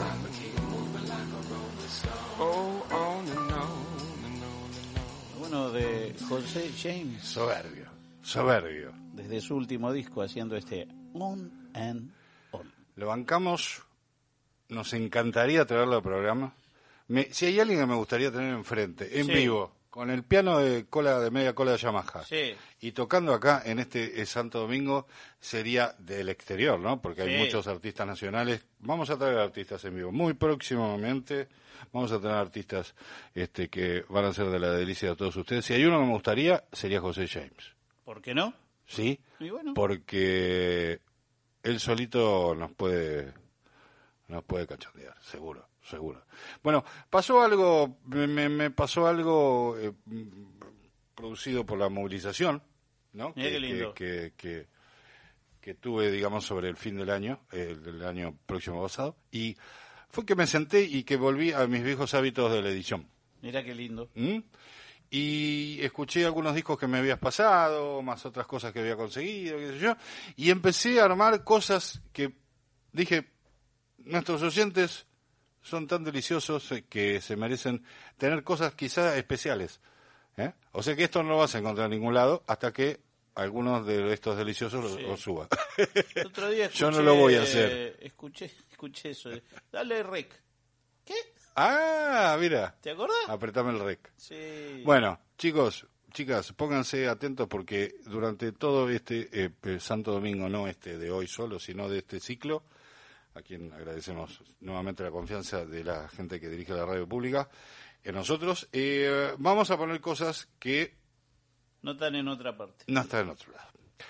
Oh, on and on and on and on. Bueno, de José James. Soberbio, soberbio. Desde su último disco haciendo este On and On. Lo bancamos, nos encantaría traerlo al programa. Me, si hay alguien que me gustaría tener enfrente, en sí. vivo, con el piano de cola de media cola de Yamaha, sí. y tocando acá en este eh, Santo Domingo, sería del exterior, ¿no? Porque hay sí. muchos artistas nacionales. Vamos a traer artistas en vivo. Muy próximamente vamos a tener artistas este que van a ser de la delicia de todos ustedes. Si hay uno que me gustaría, sería José James. ¿Por qué no? Sí, y bueno. Porque él solito nos puede nos puede cachondear, seguro, seguro. Bueno, pasó algo, me, me pasó algo eh, producido por la movilización, ¿no? Mira que, qué lindo. Que, que, que, que tuve, digamos, sobre el fin del año, el del año próximo pasado, y fue que me senté y que volví a mis viejos hábitos de la edición. Mira qué lindo. ¿Mm? Y escuché algunos discos que me habías pasado, más otras cosas que había conseguido, qué sé yo, y empecé a armar cosas que dije, nuestros oyentes son tan deliciosos que se merecen tener cosas quizás especiales. ¿eh? O sea que esto no lo vas a encontrar en ningún lado hasta que algunos de estos deliciosos sí. lo suban. El otro día escuché, yo no lo voy a hacer. Escuché, escuché eso. Dale rec. ¿Qué? Ah, mira. ¿Te acordás? Apretame el rec. Sí. Bueno, chicos, chicas, pónganse atentos porque durante todo este eh, Santo Domingo, no este de hoy solo, sino de este ciclo, a quien agradecemos nuevamente la confianza de la gente que dirige la radio pública, en nosotros, eh, vamos a poner cosas que no están en otra parte. No están en otro lado.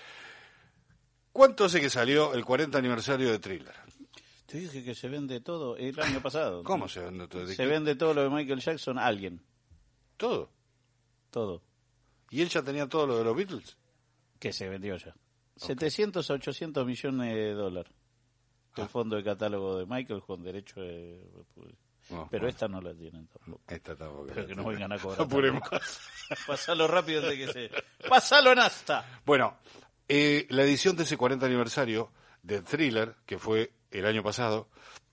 ¿Cuánto hace que salió el cuarenta aniversario de Thriller? Te dije que se vende todo el año pasado. ¿Cómo se vende todo? Se vende todo lo de Michael Jackson a alguien. ¿Todo? Todo. ¿Y él ya tenía todo lo de los Beatles? Que se vendió ya. Okay. setecientos a ochocientos millones de dólares. Ah. El fondo de catálogo de Michael con derecho de... No, pero no. Esta no la tienen tampoco. Esta tampoco. Pero que no vengan a cobrar. Apuremos. Pasalo rápido antes que se... Pasalo en hasta. Bueno, eh, la edición de ese cuarenta aniversario de Thriller, que fue el año pasado,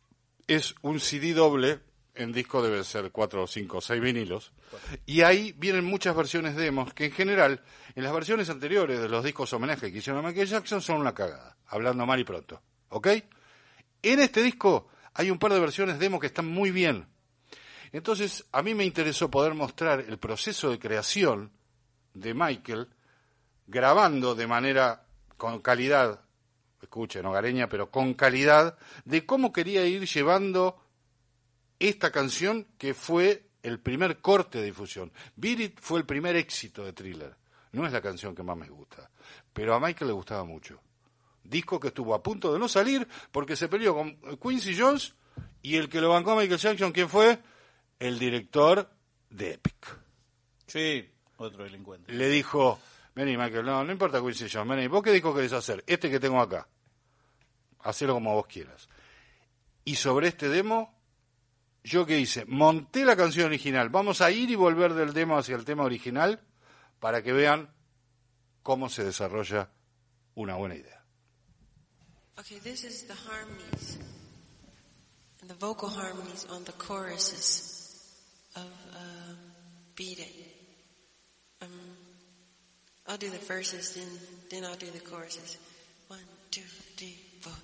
es un C D doble, en disco debe ser cuatro, cinco, seis vinilos, y ahí vienen muchas versiones demos, que en general, en las versiones anteriores de los discos homenaje que hicieron a Michael Jackson, son una cagada, hablando mal y pronto, ¿ok? En este disco hay un par de versiones demo que están muy bien. Entonces, a mí me interesó poder mostrar el proceso de creación de Michael, grabando de manera con calidad, escuchen, hogareña, pero con calidad, de cómo quería ir llevando esta canción que fue el primer corte de difusión. Beat It fue el primer éxito de Thriller. No es la canción que más me gusta, pero a Michael le gustaba mucho. Disco que estuvo a punto de no salir porque se peleó con Quincy Jones y el que lo bancó a Michael Jackson, ¿quién fue? El director de Epic. Sí, otro delincuente. Le dijo, vení Michael, no, no importa Quincy Jones, vení, ¿vos qué disco querés hacer? Este que tengo acá. Hacelo como vos quieras. Y sobre este demo, ¿yo qué hice? Monté la canción original. Vamos a ir y volver del demo hacia el tema original para que vean cómo se desarrolla una buena idea. Okay, this is the harmonies and the vocal harmonies on the choruses of uh, Beat It. Um, I'll do the verses, then then I'll do the choruses. One, two, three, four.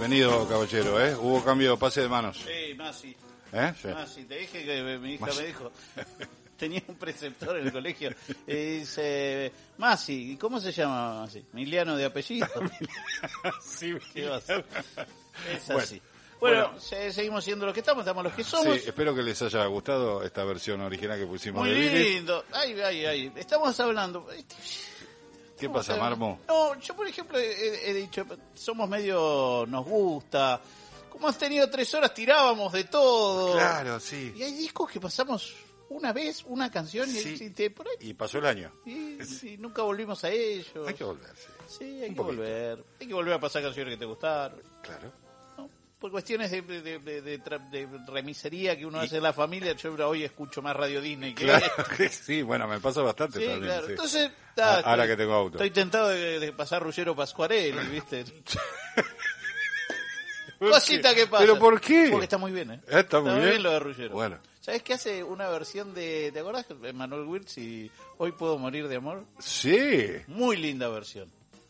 Bienvenido, caballero, ¿eh? Hubo cambio de pase de manos. Sí, Masi. ¿Eh? Sí. Masi, te dije que mi hija Masi. me dijo... Tenía un preceptor en el colegio y dice, Masi, ¿y cómo se llama Masi? Emiliano de apellido. Sí, ¿Qué vas a hacer? Es Bueno. así. Bueno, Bueno. se- seguimos siendo los que estamos, estamos los que somos. Sí, espero que les haya gustado esta versión original que pusimos Muy de Billy. lindo. Ay, ay, ay. Estamos hablando. ¿Qué Estamos pasa, hablando- Marmo? No, yo por ejemplo he, he dicho, somos medio, nos gusta. Como has tenido tres horas, tirábamos de todo. Claro, sí. Y hay discos que pasamos una vez, una canción y, Sí. y te- por ahí. Y pasó el año. Y, y nunca volvimos a ellos. Hay que volver, sí. Sí, hay Un que poquito. volver. Hay que volver a pasar canciones que te gustaron. Claro. ¿No? Por cuestiones de, de, de, de tra- de remisería que uno Y- hace en la familia, yo hoy escucho más Radio Disney que Claro, sí, bueno, me pasa bastante Sí, también. claro. sí. Entonces, A- ah, ahora estoy- que tengo auto. Estoy tentado de, de pasar Ruggero Pascuarelli, ¿viste? ¿Por Cosita qué? que pasa. ¿Pero por qué? Porque está muy bien, ¿eh? Está muy bien. lo de Ruggero. Bueno. ¿Sabes qué hace una versión de... ¿Te acordás de Manuel Wirtz y Hoy puedo morir de amor? Sí. Muy linda versión.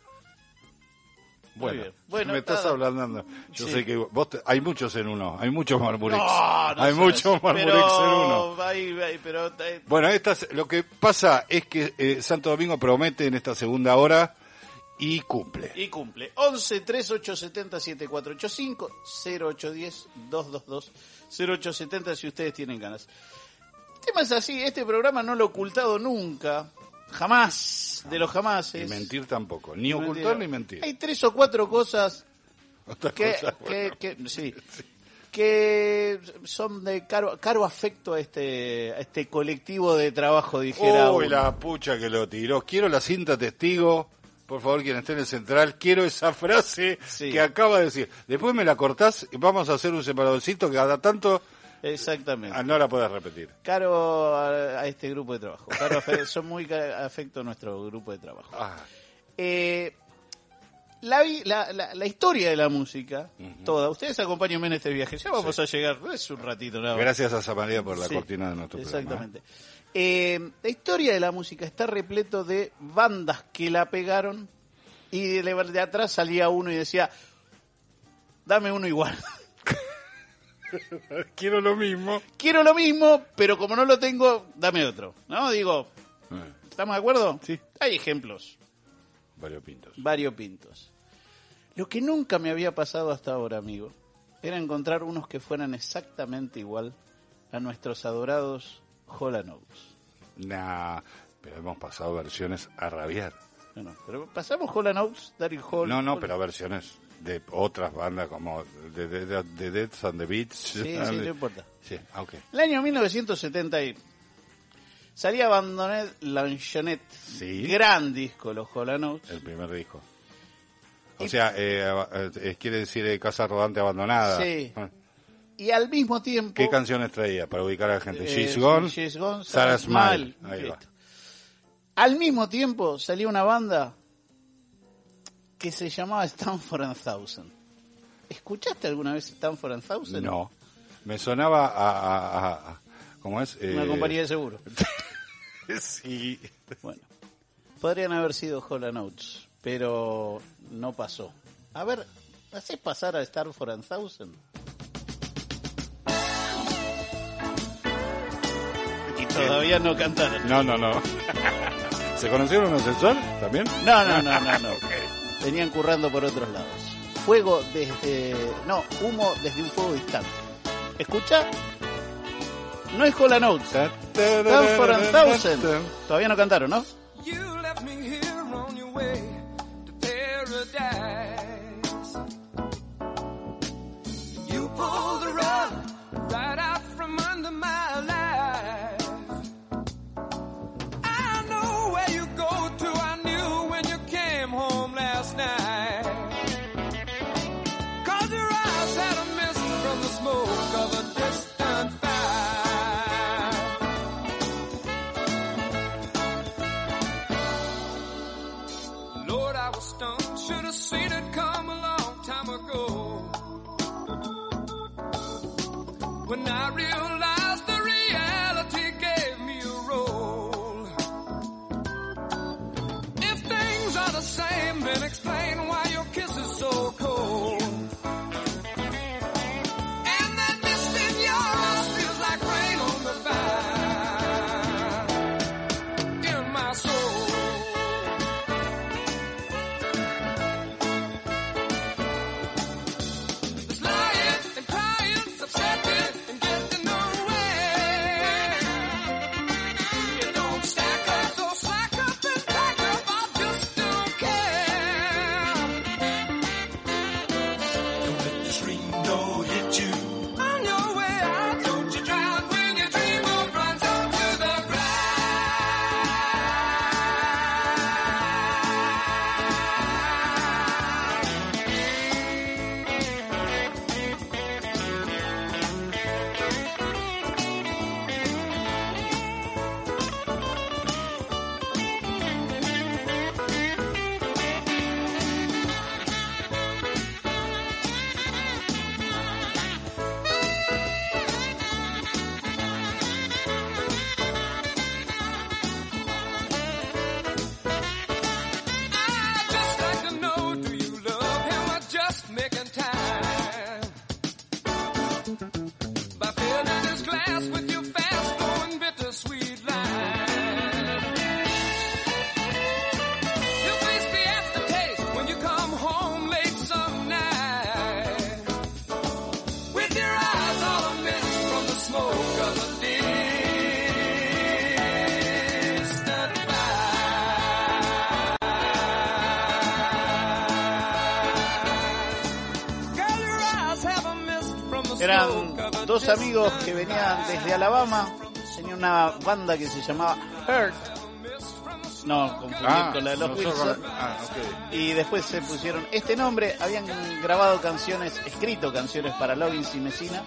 Bueno, bien. Bueno, me estás nada. hablando. Yo Sí. sé que vos te- hay muchos en uno, hay muchos Marmurex. No, no hay sé. muchos Marmurex Pero- en uno. ahí- ahí, pero, eh, Bueno, estas, lo que pasa es que eh, Santo Domingo promete en esta segunda hora y cumple. Y cumple. once treinta y ocho setenta siete cuatro ocho cinco cero ocho uno cero dos dos dos cero ocho setenta si ustedes tienen ganas. El tema es así, este programa no lo he ocultado nunca, jamás, de los jamases. Y mentir tampoco, ni ocultar Mentira. ni mentir. Hay tres o cuatro cosas Otra que, cosa, que, bueno. que- sí, que son de caro, caro afecto a este, a este colectivo de trabajo, dijera Uy, uno. la pucha que lo tiró. Quiero la cinta testigo. Por favor, quien esté en el central, quiero esa frase Sí. que acaba de decir. Después me la cortás y vamos a hacer un separadorcito que cada tanto Exactamente. ah, no la puedes repetir. Caro a, a este grupo de trabajo. Caro afe- son muy ca- afecto a nuestro grupo de trabajo. Ah, Eh, la, vi- la, la, la historia de la música, toda. Ustedes acompáñenme en este viaje. Ya vamos Sí. a llegar. Es un ratito nada más. gracias a Samaria por la Sí, cortina de nuestro exactamente. Eh, la historia de la música está repleto de bandas que la pegaron y de, de atrás salía uno y decía, dame uno igual. programa. Quiero lo mismo. Quiero lo mismo, pero como no lo tengo, dame otro. ¿No? Digo, Eh, ¿estamos de acuerdo? Sí. Hay ejemplos variopintos. variopintos. Lo que nunca me había pasado hasta ahora, amigo, era encontrar unos que fueran exactamente igual a nuestros adorados Hall and Oates. Nah, pero hemos pasado versiones a rabiar. No, no, pero pasamos Hall and Oates, Daryl Hall. No, no, Hall- pero versiones de otras bandas como de, de, de, de Death and the Beats. Sí, sí, no importa. Sí, ah, ok. El año mil novecientos setenta y salía Abandoned Lanchonet. Sí. Gran disco, los Hall and Oates. El primer disco. O Y- sea, eh, eh, eh, quiere decir eh, Casa Rodante Abandonada. Sí. Ah. Y al mismo tiempo... ¿Qué canciones traía para ubicar a la gente? eh, She's Gone, She's Gone, Sarah Sarah Smile. Smile. Ahí va. Listo. Al mismo tiempo salía una banda que se llamaba Stanford and Thousand. ¿Escuchaste alguna vez Stanford and Thousand? No. Me sonaba a... a, a- a- ¿Cómo es? Una Eh, compañía de seguro. Sí. Bueno, podrían haber sido Hall and Oates, pero no pasó. A ver, ¿hacés pasar a Stanford and Thousand? Y todavía no cantaron. No, no, no. ¿Se conocieron en Ascensor también? No, no, no, no, no. Venían currando por otros lados. Fuego desde... No, humo desde un fuego distante. ¿Escucha? No es Hall and Oates. Stanford and Thousand. Todavía no cantaron, ¿no? You left me here on your way to paradise. You pulled the rug right out from under my life. I know where you go to, I knew when you came home last night. 'Cause your eyes had a mist from the smoke of a distant fire. Lord, I was stunned, should have seen it come a long time ago. When I realized the reality gave me a role. If things are the same, then explain why your kiss is so cold. Eran dos amigos que venían desde Alabama, tenían una banda que se llamaba Hurt, no confundir ah, con la de los no Wilson, ah, okay. Y después se pusieron este nombre, habían grabado canciones, escrito canciones para Loggins y Messina,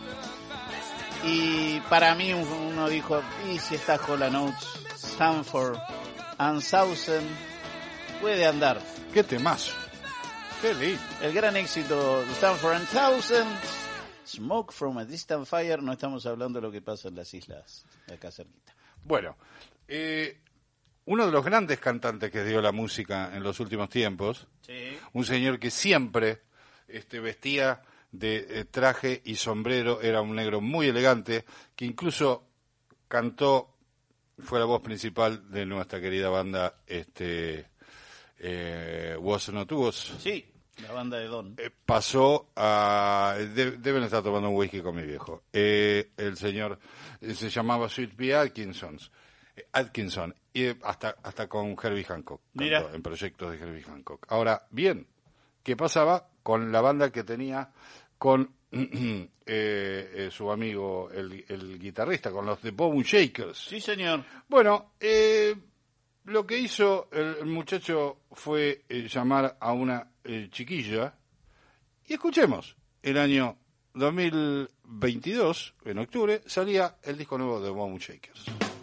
y para mí uno dijo, y si está Hall and Oates, Stanford and Southern, puede andar. ¡Qué temazo! ¡Qué lindo! El gran éxito de Stanford and Southern, Smoke from a Distant Fire. No estamos hablando de lo que pasa en las islas de acá cerquita. Bueno, eh, uno de los grandes cantantes que dio la música en los últimos tiempos, sí. Un señor que siempre este, vestía de eh, traje y sombrero, era un negro muy elegante, que incluso cantó, fue la voz principal de nuestra querida banda este eh, Was Not Was. Sí, la banda de Don. Eh, pasó a... De, deben estar tomando un whisky con mi viejo. Eh, el señor eh, se llamaba Sweet Pea Atkinson. Eh, Atkinson. Y eh, hasta, hasta con Herbie Hancock. Mira. Cantó en proyectos de Herbie Hancock. Ahora, bien, ¿qué pasaba con la banda que tenía con eh, eh, su amigo, el, el guitarrista, con los The Bone Shakers? Sí, señor. Bueno, eh, lo que hizo el, el muchacho fue eh, llamar a una eh, chiquilla, y escuchemos, el año dos mil veintidós, en octubre, salía el disco nuevo de Bone Shakers.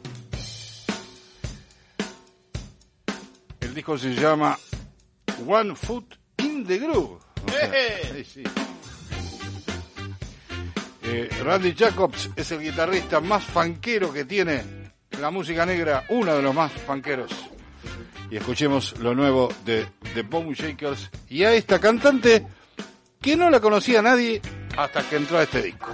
El disco se llama One Foot in the Groove. O sea, sí, sí. Eh, Randy Jacobs es el guitarrista más fanquero que tiene la música negra, uno de los más fanqueros. Y escuchemos lo nuevo de The Bone Shakers y a esta cantante que no la conocía nadie hasta que entró a este disco.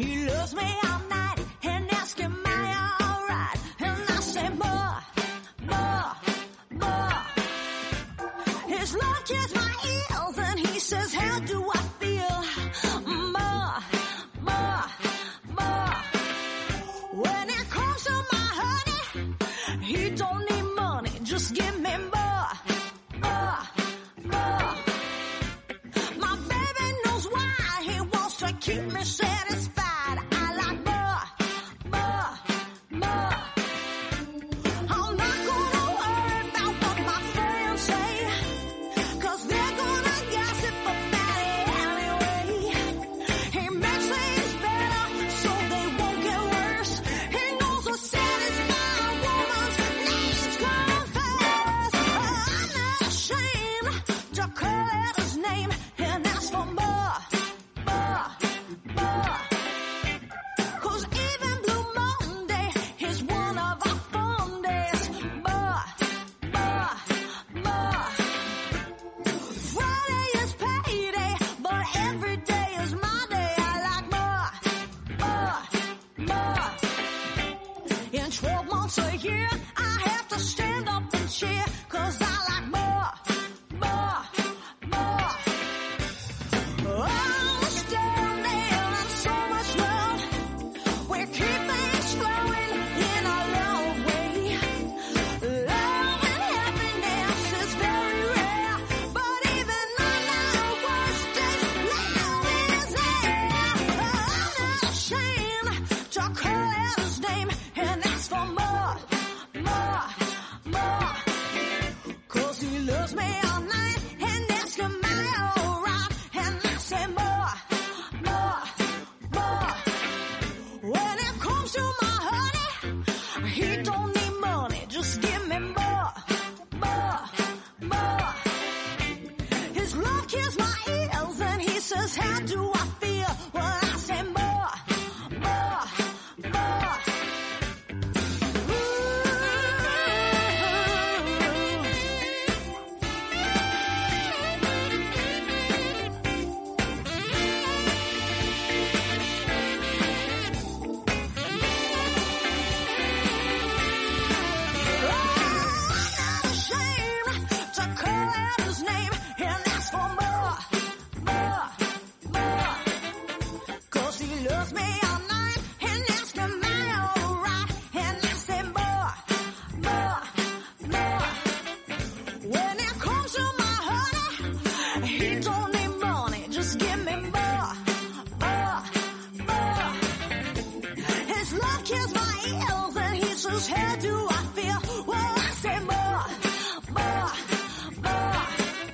Keep me satisfied. I like more, more, more. I'm not gonna worry about what my friends say, 'cause they're gonna gossip about it anyway. He makes things better so they won't get worse. He knows a satisfied woman's needs come first. I'm not ashamed to call out his name and ask for more. A year, I have to stand up and cheer, 'cause I like more, more, more. Oh, standing in so much love, we keep things flowing in our love way. Love and happiness is very rare, but even on our worst days, love is there. I'm not ashamed to call out his name and ask for more. Loves me all night and asks am I alright, and I say more, more, more. When it comes to my honey, he don't need money, just give me more, more, more. His love kills my ears and he says, how do I feel? Well, I say more, more, more. love kills my ears, and he says, how do I feel? Well, I say more, more, more.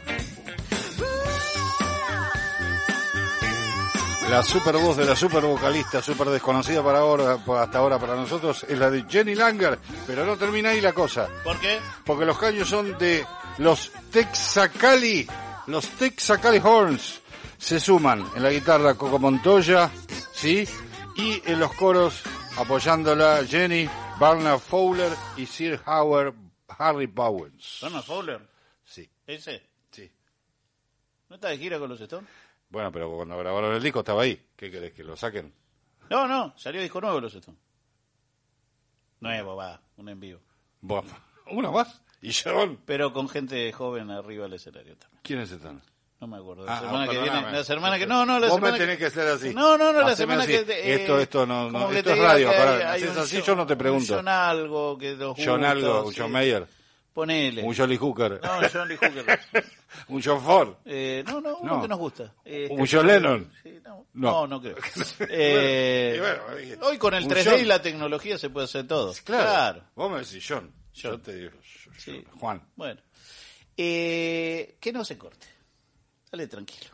La super voz de la super vocalista, super desconocida para ahora, hasta ahora para nosotros, es la de Jenny Langer, pero no termina ahí la cosa. ¿Por qué? Porque los caños son de los Texacali, los Texacali Horns. Se suman en la guitarra Coco Montoya, ¿sí? Y en los coros, apoyándola Jenny, Barnard Fowler y Sir Howard Harry Bowens. ¿Barnard Fowler? Sí. ¿Ese? Sí. ¿No está de gira con los Stones? Bueno, pero cuando grabaron el disco estaba ahí. ¿Qué querés, que lo saquen? No, no, salió disco nuevo los Stones. Nuevo, va, un en vivo. Bueno, ¿uno más? ¿Y Sharon? Pero con gente joven arriba del escenario también. ¿Quiénes están? No me acuerdo. La Ah, semana no, que perdóname. viene, la semana que no, no, la Vos semana me que... tenés que hacer así. No, no, no, la Haceme semana así. que te- eh, Esto, esto no, no, como que esto te es diga radio. que hay- Pará, hay haces un así, John- yo no te pregunto. Un John algo que los John gusta, algo, un sí. John Mayer, Ponele. un Jolly Hooker, No, John Lee Hooker. un John Ford, Eh, no, no, uno No. que nos gusta. Este, un John Lennon. Sí, no, No. no, no creo. Eh, Y bueno, dije, hoy con el un tres D John. y la tecnología se puede hacer todo. Claro. Claro. Vos me decís John. Yo John. te digo Sí. Juan. Bueno. Eh, que no se corte. Dale tranquilo.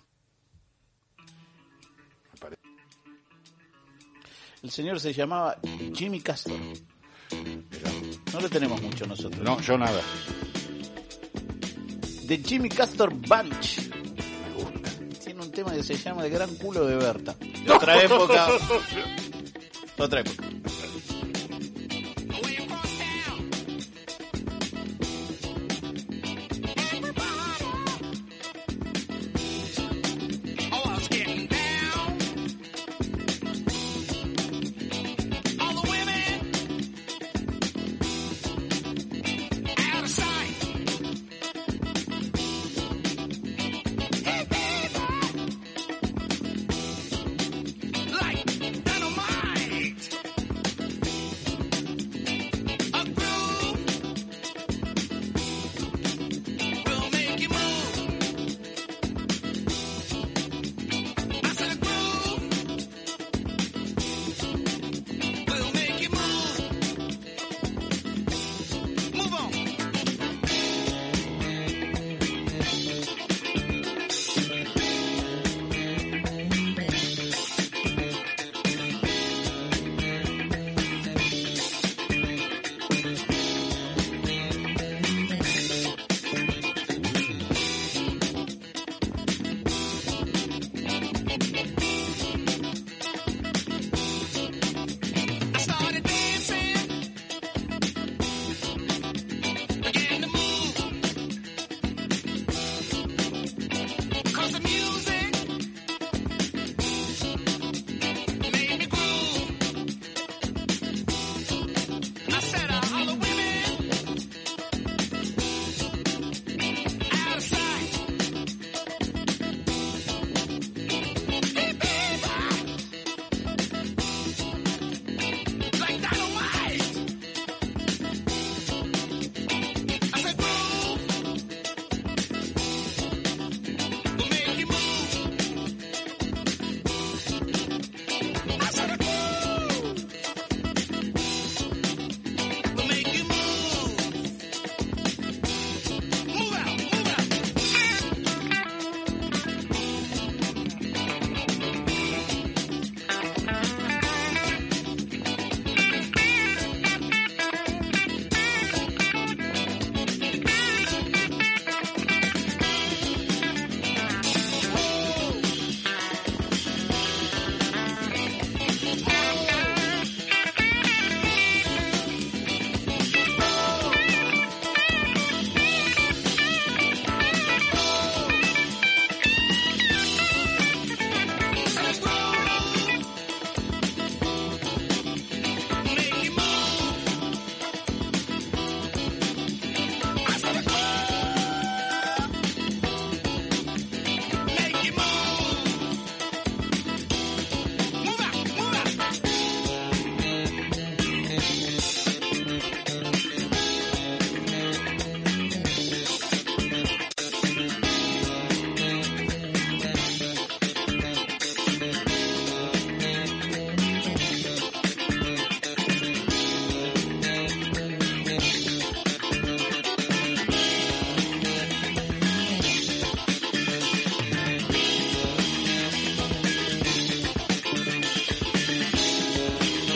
Me parece. El señor se llamaba Jimmy Castor. Mirá. No lo tenemos mucho nosotros. No, yo nada. The Jimmy Castor Bunch. Me gusta. Tiene un tema que se llama El gran culo de Berta. De otra época. Otra época. Like dynamite.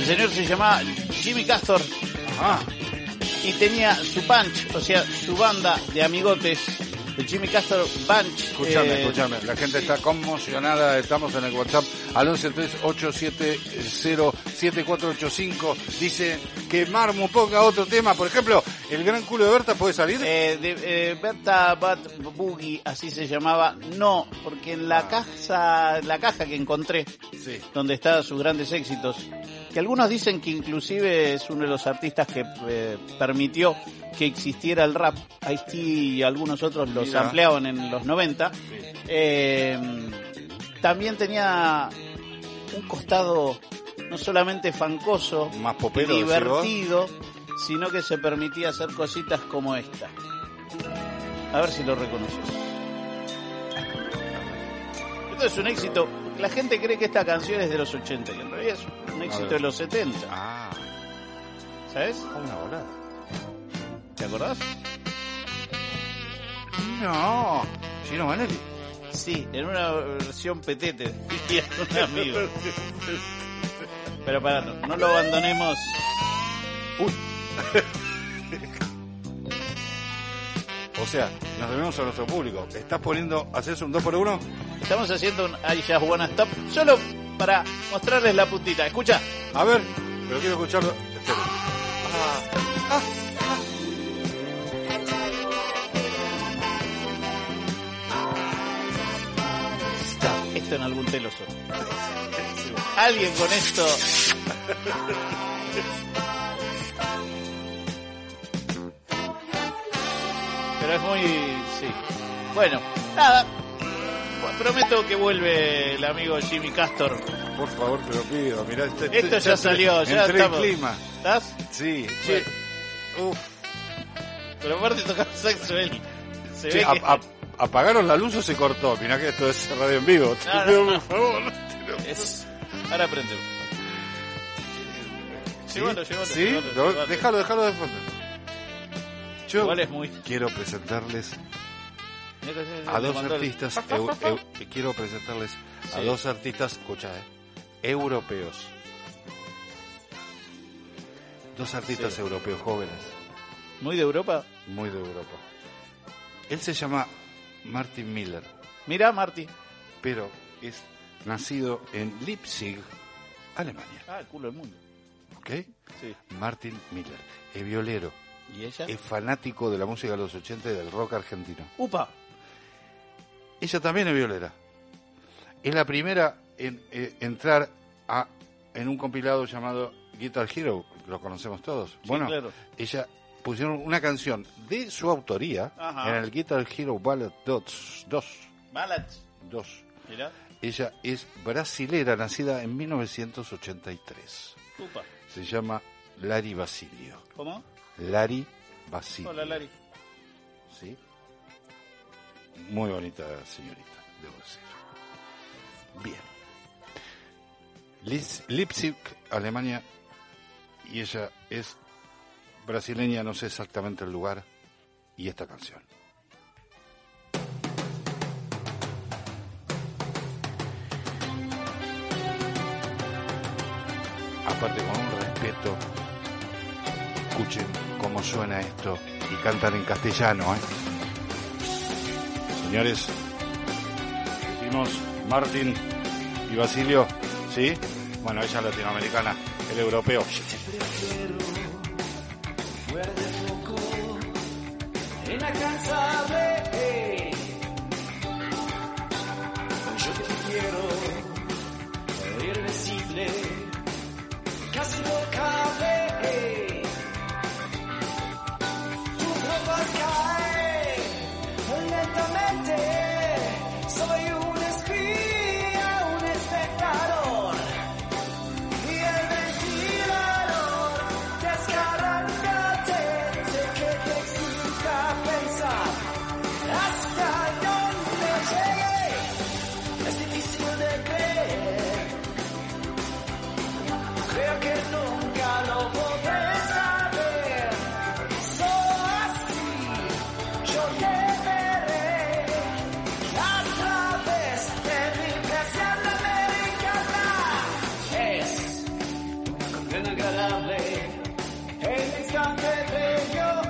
señor se llamaba Jimmy Castor. Ajá. Y tenía su punch, o sea, su banda de amigotes, el Jimmy Castor Bunch. Escuchame, eh, escuchame, la gente está conmocionada, estamos en el WhatsApp al once tres ocho siete cero siete cuatro ocho cinco, dice que Marmo ponga otro tema, por ejemplo, el gran culo de Berta puede salir. Eh, de, eh, Berta Bat Boogie, así se llamaba, no, porque en la caja, la caja que encontré, sí, donde están sus grandes éxitos, que algunos dicen que inclusive es uno de los artistas que eh, permitió que existiera el rap. Ice-T y algunos otros los Mira. ampliaban en los noventa. Sí. Eh, también tenía un costado no solamente fancoso, Más popero, divertido, sino que se permitía hacer cositas como esta. A ver si lo reconoces. Esto es un éxito. La gente cree que esta canción es de los ochenta y en realidad es un éxito de los setenta. Ah, ¿Sabes? una volada. ¿Te acordás? No, Gino Vanelli. Sí, en una versión petete. Y un amigo. Pero para, no, no lo abandonemos. Uy. O sea, nos debemos a nuestro público. ¿Estás poniendo, hacerse un dos por uno? Estamos haciendo un I Just Wanna Stop solo para mostrarles la puntita. Escucha. A ver, pero quiero escucharlo. Espera. Ah, ah, ah. Esto en algún teloso. Alguien con esto. Pero es muy... sí. Bueno, nada. Prometo que vuelve el amigo Jimmy Castor. por favor, te lo pido. Mirá, este, Esto ya salió, ya entré estamos. en clima. ¿Estás? Sí. Che. Uf. Pero aparte tocar saxo él. Se Che, ve a- que... a- ¿apagaron la luz o se cortó? Mirá que esto es radio en vivo. Te No, pido, no, no. por favor. no te lo- Es... Ahora aprendemos. ¿Sí? Llévalo, llévalo, ¿Sí? llévalo, No, llévalo. déjalo, déjalo de fondo. Yo Igual es muy... quiero presentarles a Le dos mandó el- artistas, eu- eu- quiero presentarles a Sí. dos artistas, escucha, eh, europeos. Dos artistas Sí. europeos jóvenes, ¿Muy de Europa? muy de Europa. Él se llama Martin Miller, Mira, Marty. pero es nacido en Leipzig, Alemania, Ah, el culo del mundo. ¿ok? Sí. Martin Miller, es violero, ¿Y ella? es fanático de la música de los ochenta y del rock argentino. ¡Upa! Ella también es violera. Es la primera en eh, entrar a, en un compilado llamado Guitar Hero, lo conocemos todos. Sí, bueno, claro. ella pusieron una canción de su autoría Ajá. en el Guitar Hero Ballad dos. Ballads. dos. Mira. Ella es brasilera, nacida en mil novecientos ochenta y tres. ¡Upa! Se llama Lari Basilio. ¿Cómo? Lari Basilio. Hola, Lari. ¿Sí? Muy bonita señorita, debo decir. Bien. Lis- Leipzig, Alemania, y ella es brasileña, no sé exactamente el lugar, y esta canción. Aparte, con un respeto, escuchen cómo suena esto, y cantan en castellano, ¿eh? Señores, decimos Martín y Basilio, ¿sí? Bueno, ella latinoamericana, el europeo. Fuera de foco, inalcanzable. Yo te quiero, irresistible, casi intocable. Tus ropas caen lentamente. Soy un espía, un espectador. Y el ventilador descargándote de que te excita pensar hasta dónde llegué. Es difícil de creer. Creo que nunca el instante bello,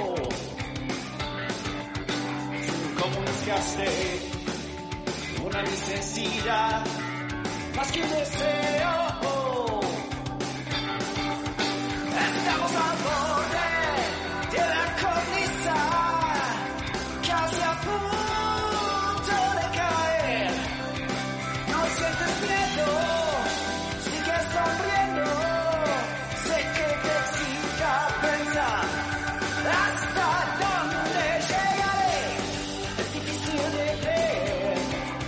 como un desgaste, una necesidad, más que un deseo. Estamos al borde de la cornisa, casi a punto de caer. No sientes miedo, sigues sonriendo, sé que te excita pensar hasta dónde llegaré. Es difícil de creer,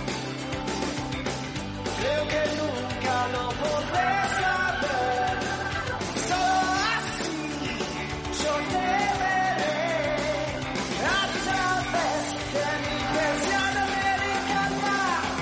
creo que nunca lo podré saber. Solo así yo te veré a través de mi persiana americana.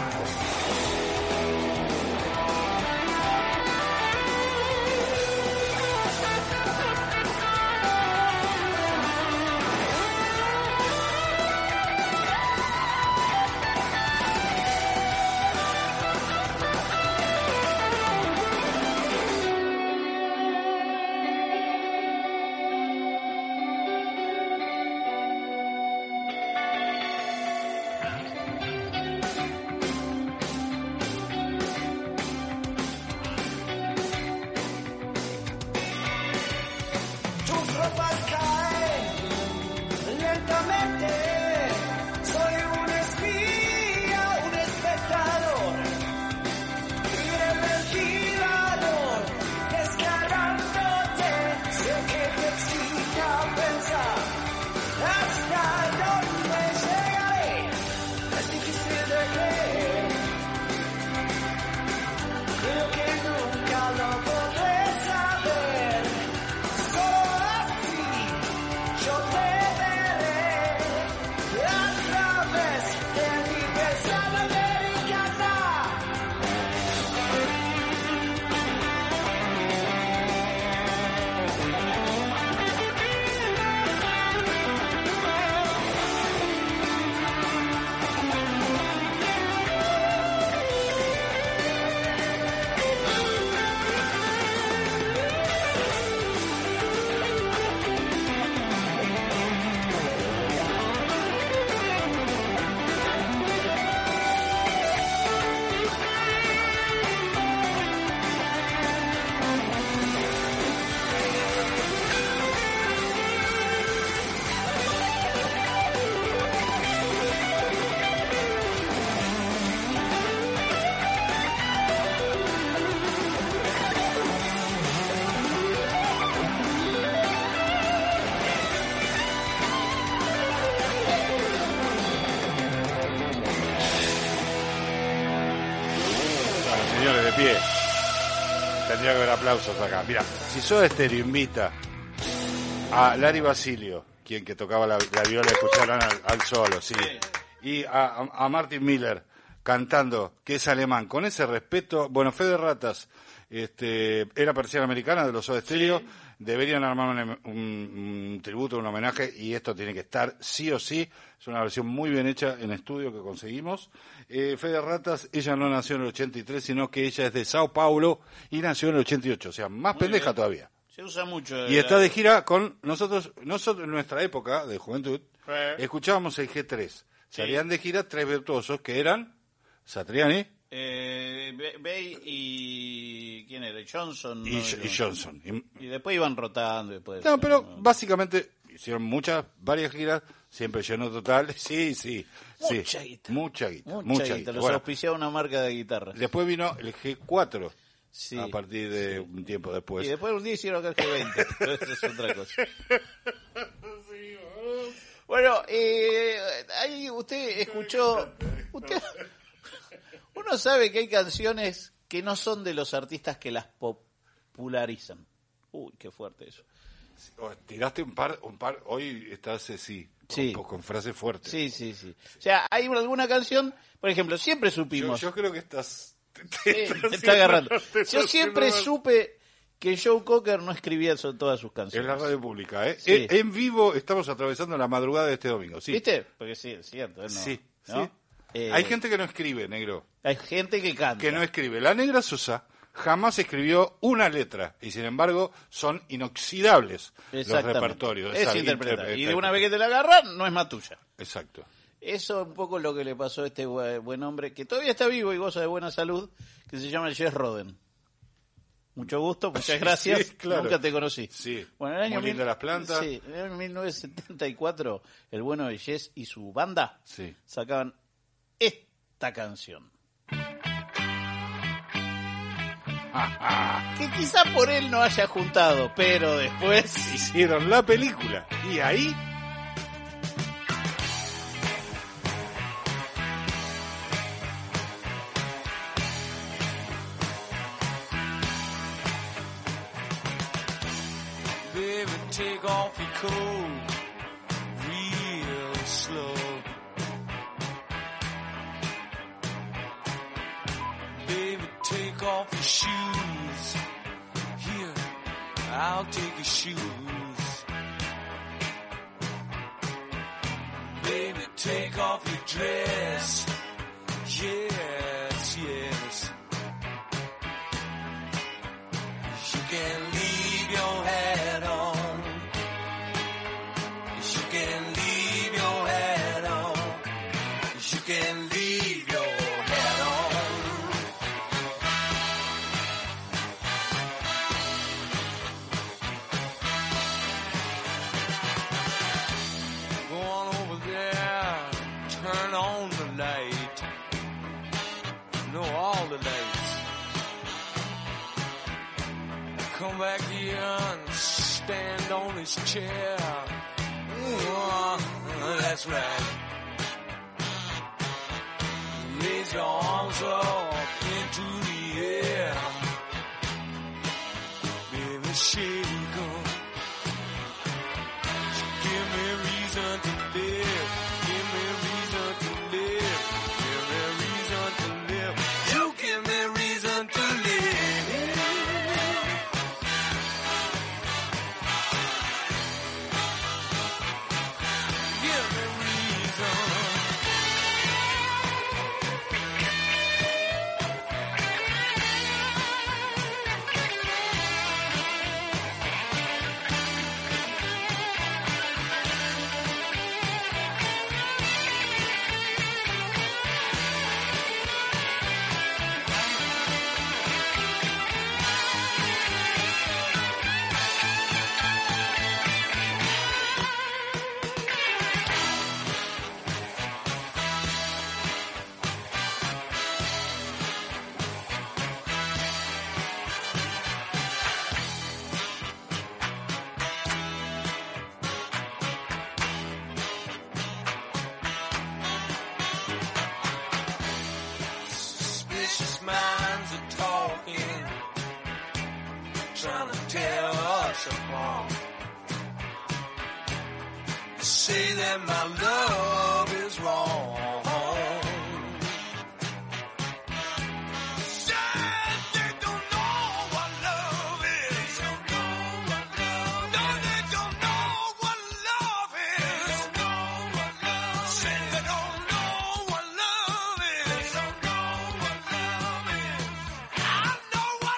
Tus ropas caen lentamente. Soy un espía, un espectador. Mire el ventilador, descargándote. Sé que te excita pensar hasta dónde llegaré. Es difícil de creer, creo que nunca lo podré saber. Solo así yo te veré a través de mi persiana americana. Bueno, señores, de pie. Tendría que haber aplausos acá. Mira, si Soda Stereo invita a Larry Basilio, quien que tocaba la, la viola, escucharan al, al solo, sí, y a, a, a Martin Miller cantando, que es alemán, con ese respeto, bueno, Fede Ratas, este, era persiana americana de los Soda Stereo, sí. Deberían armar un, un, un tributo, un homenaje, y esto tiene que estar sí o sí. Es una versión muy bien hecha en estudio que conseguimos. Eh, Fede Ratas, ella no nació en el ochenta y tres, sino que ella es de Sao Paulo y nació en el ochenta y ocho, o sea, más muy pendeja bien. Todavía. Se usa mucho. Y está de gira con nosotros, nosotros en nuestra época de juventud, eh. escuchábamos el G tres. Sí. Salían de gira tres virtuosos que eran Satriani, Eh, Bay y... ¿quién era? Johnson. Y, ¿no? y Johnson. Y, y después iban rotando. Después, no, pero ¿no? Básicamente hicieron muchas, varias giras, siempre lleno total. Sí, sí. Mucha sí. guita. Mucha guita. Mucha, mucha guita. guita. Los Bueno, auspiciaba una marca de guitarras. Después vino el G cuatro. Sí. A partir de sí. un tiempo después. Y después un día hicieron acá el G veinte. Pero eso es otra cosa. Sí, bueno, eh, ahí usted escuchó... Usted... Uno sabe que hay canciones que no son de los artistas que las popularizan. Uy, qué fuerte eso. Tiraste un par, un par, hoy estás así, sí. con, con frases fuertes. Sí, sí, sí. O sea, hay alguna canción, por ejemplo, siempre supimos... Yo, yo creo que estás... Te, te, sí, te está agarrando. Te yo siempre supe que Joe Cocker no escribía todas sus canciones. En la radio pública, ¿eh? Sí. En, en vivo estamos atravesando la madrugada de este domingo, ¿sí? ¿Viste? Porque sí, es cierto. Él no, sí, ¿no? sí. Eh, hay gente que no escribe, negro. Hay gente que canta. Que no escribe. La Negra Sosa jamás escribió una letra y sin embargo son inoxidables los repertorios. Es interpretar. Y de una vez que te la agarran, no es más tuya. Exacto. Eso es un poco lo que le pasó a este buen hombre, que todavía está vivo y goza de buena salud, que se llama Jess Roden. Mucho gusto, muchas gracias. Sí, claro. Nunca te conocí. Sí. Bueno, en el año Muy linda mil... las plantas. Sí, en el año mil novecientos setenta y cuatro, el bueno de Jess y su banda sí. sacaban esta canción. Que quizá por él no haya juntado, pero después hicieron la película. Y ahí... Baby, take off your coat real slow. Baby, take off your shoes. Here, I'll take your shoes. Baby, take off your dress. Yes, yes. You can leave your hat on. You can leave your hat on. You can leave your hat on. Go on over there, turn on the light. No, all the lights. Come back here and stand on his chair. Ooh, that's right. Raise your arms up into the air. Baby, shake 'em. Give me reason to live. Give me reason to live. Give me reason to live. You give me reason to live. Trying to tear us apart. Say that my love is wrong. Say they don't know what love is. No, they don't know what love is. Say they don't know what love is. I know what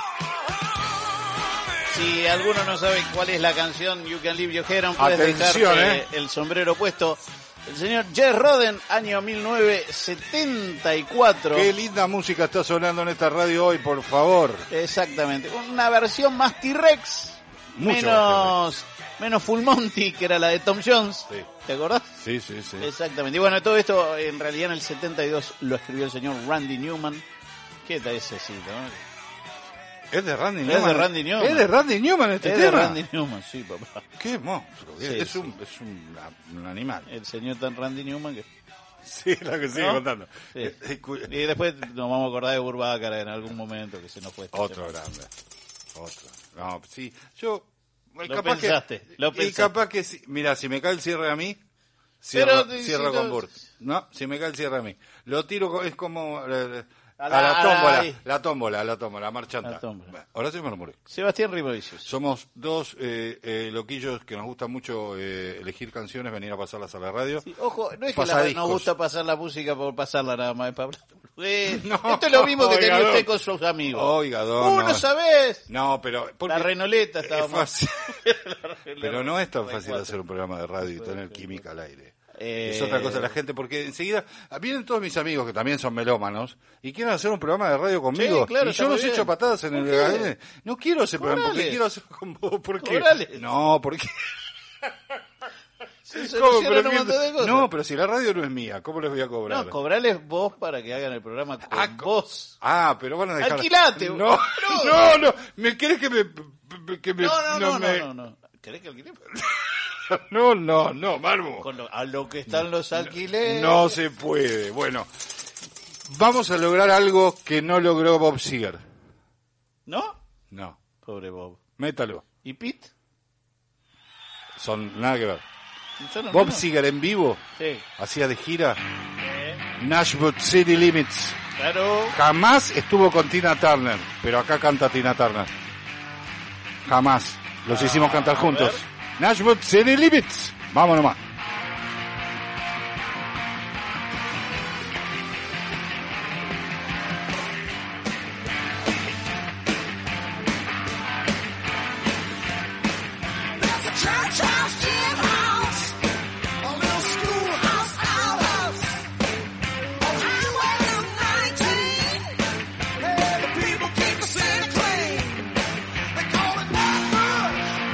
love is. Si alguno no sabe cuál es la canción You Can Leave Your Head On, puedes Atención, dejarte eh. el sombrero puesto. El señor Jess Roden, año mil novecientos setenta y cuatro. Qué linda música está sonando en esta radio hoy, por favor. Exactamente. Una versión más T-Rex, Mucho menos, menos Full Monty, que era la de Tom Jones. Sí. ¿Te acordás? Sí, sí, sí. Exactamente. Y bueno, todo esto en realidad en el setenta y dos lo escribió el señor Randy Newman. ¿Qué tal ese cito? ¿no? Es de Randy Es Newman. de Randy Newman. Es de Randy Newman este Es tema. de Randy Newman, sí, papá. Qué monstruo. Sí, es, sí. Un, es un, un animal. El señor tan Randy Newman que... Sí, lo que sigue ¿No? contando. Sí. Eh, eh, cu- Y después nos vamos a acordar de Burbácara en algún momento que se nos fue. Este Otro tema. grande. Otro. No, sí. Yo. Lo capaz pensaste, que, lo Y pensaste. capaz que. si- Mira, si me cae el cierre a mí. Cierro, Pero, cierro si con no- Burt. No, si me cae el cierre a mí. Lo tiro, co- es como. eh, A a la- la, a la- tómbola, ahí. la tómbola, la tómbola, la marchanta. La tómbola. Bueno, ahora sí me lo morí. Sebastián Ribovicius. Somos dos eh, eh, loquillos que nos gusta mucho eh, elegir canciones, venir a pasarlas a la radio. Sí, ojo, no es que la- Pasadiscos. nos gusta pasar la música por pasarla nada más, es para hablar. Eh, No, esto es lo mismo que oiga, tenía usted don. con sus amigos. Oiga, don, Uh, no. no sabés. No, pero... porque La renoleta es estábamos. fácil. La Pero no es tan renoleta. fácil hacer un programa de radio y tener química al aire. Eh, Es otra cosa la gente, porque enseguida vienen todos mis amigos que también son melómanos y quieren hacer un programa de radio conmigo. Sí, claro, y está yo muy los bien. echo patadas en el ¿Por qué? gabinete. No quiero ese programa porque Cobrales. quiero hacerlo con vos. ¿Por qué? Cobrales. No, porque... Se ¿Cómo? solucionan Pero un que- montón de cosas. no, pero si la radio no es mía, ¿cómo les voy a cobrar? No, cobrales vos para que hagan el programa con Ah, co- vos. Ah, pero van a dejar... Alquilate, No, boludo. no, no. ¿Me querés que me... que me No, no, no, no, me- no, no. ¿Querés que alquilemos? No, no, no, Marmo. Con lo- a lo que están los alquileres. No se puede. Bueno, vamos a lograr algo que no logró Bob Seger. ¿No? No, Pobre Bob. métalo. ¿Y Pete? Son nada que ver. Son los Bob mismos. Seger en vivo, Sí. hacía de gira Eh, Nashville City Limits. claro. Jamás estuvo con Tina Turner, pero acá canta Tina Turner. Jamás. Los hicimos cantar a juntos. ver. Nashville City Limits. Vamos nomás. There's a church house, gym house, a little schoolhouse outhouse on Highway nineteen. Hey, the people keep the city clean. They call it Nutbush.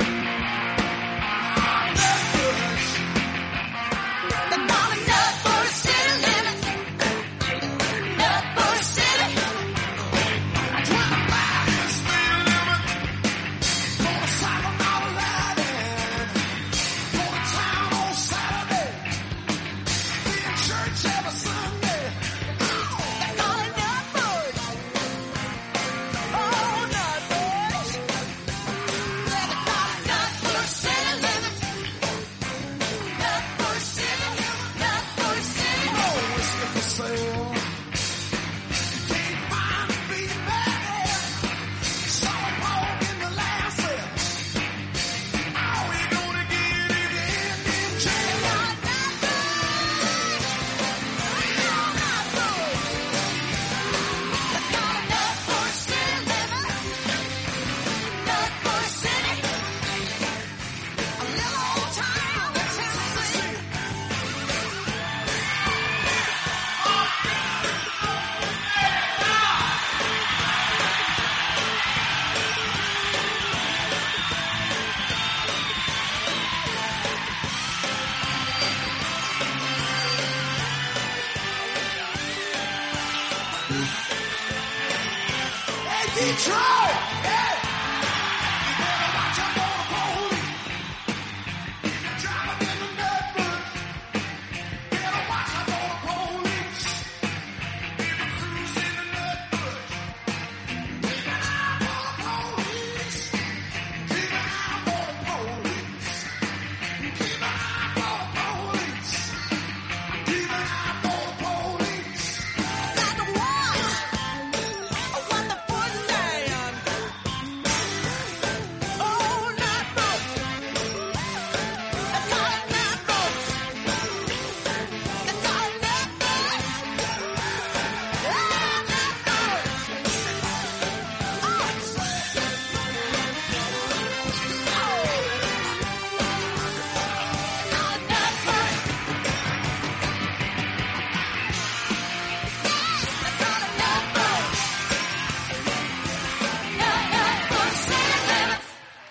Nutbush. They call it Nutbush City Limits. Nutbush City. twenty-five is the limit. Gonna cycle all riding. Go to town on Saturday. Be in church every Sunday. They call it Nutbush. Oh, Nutbush. They call it Nutbush City Limits. Nutbush City. Nutbush City. No whiskey for sale. Can't find a feedback. Saw a dog in the last cell. All we gonna get is the Indian jail. Nutbush City Limits. Nutbush City. A little old town in Tennessee. Hey, Detroit! Hey! You better watch out for the police. You're driving in the Nutbush. Better watch out for the police. If you cruise in the Nutbush, keep an eye for the police. Keep an eye for the police. Keep an eye for the police. Keep an eye for the police. Like the one, what the put down. Oh, Nutbush. They call it Nutbush. They call it Nutbush. Ah, Nutbush. Oh, Nutbush. They call it Nutbush. Nutbush City Limits.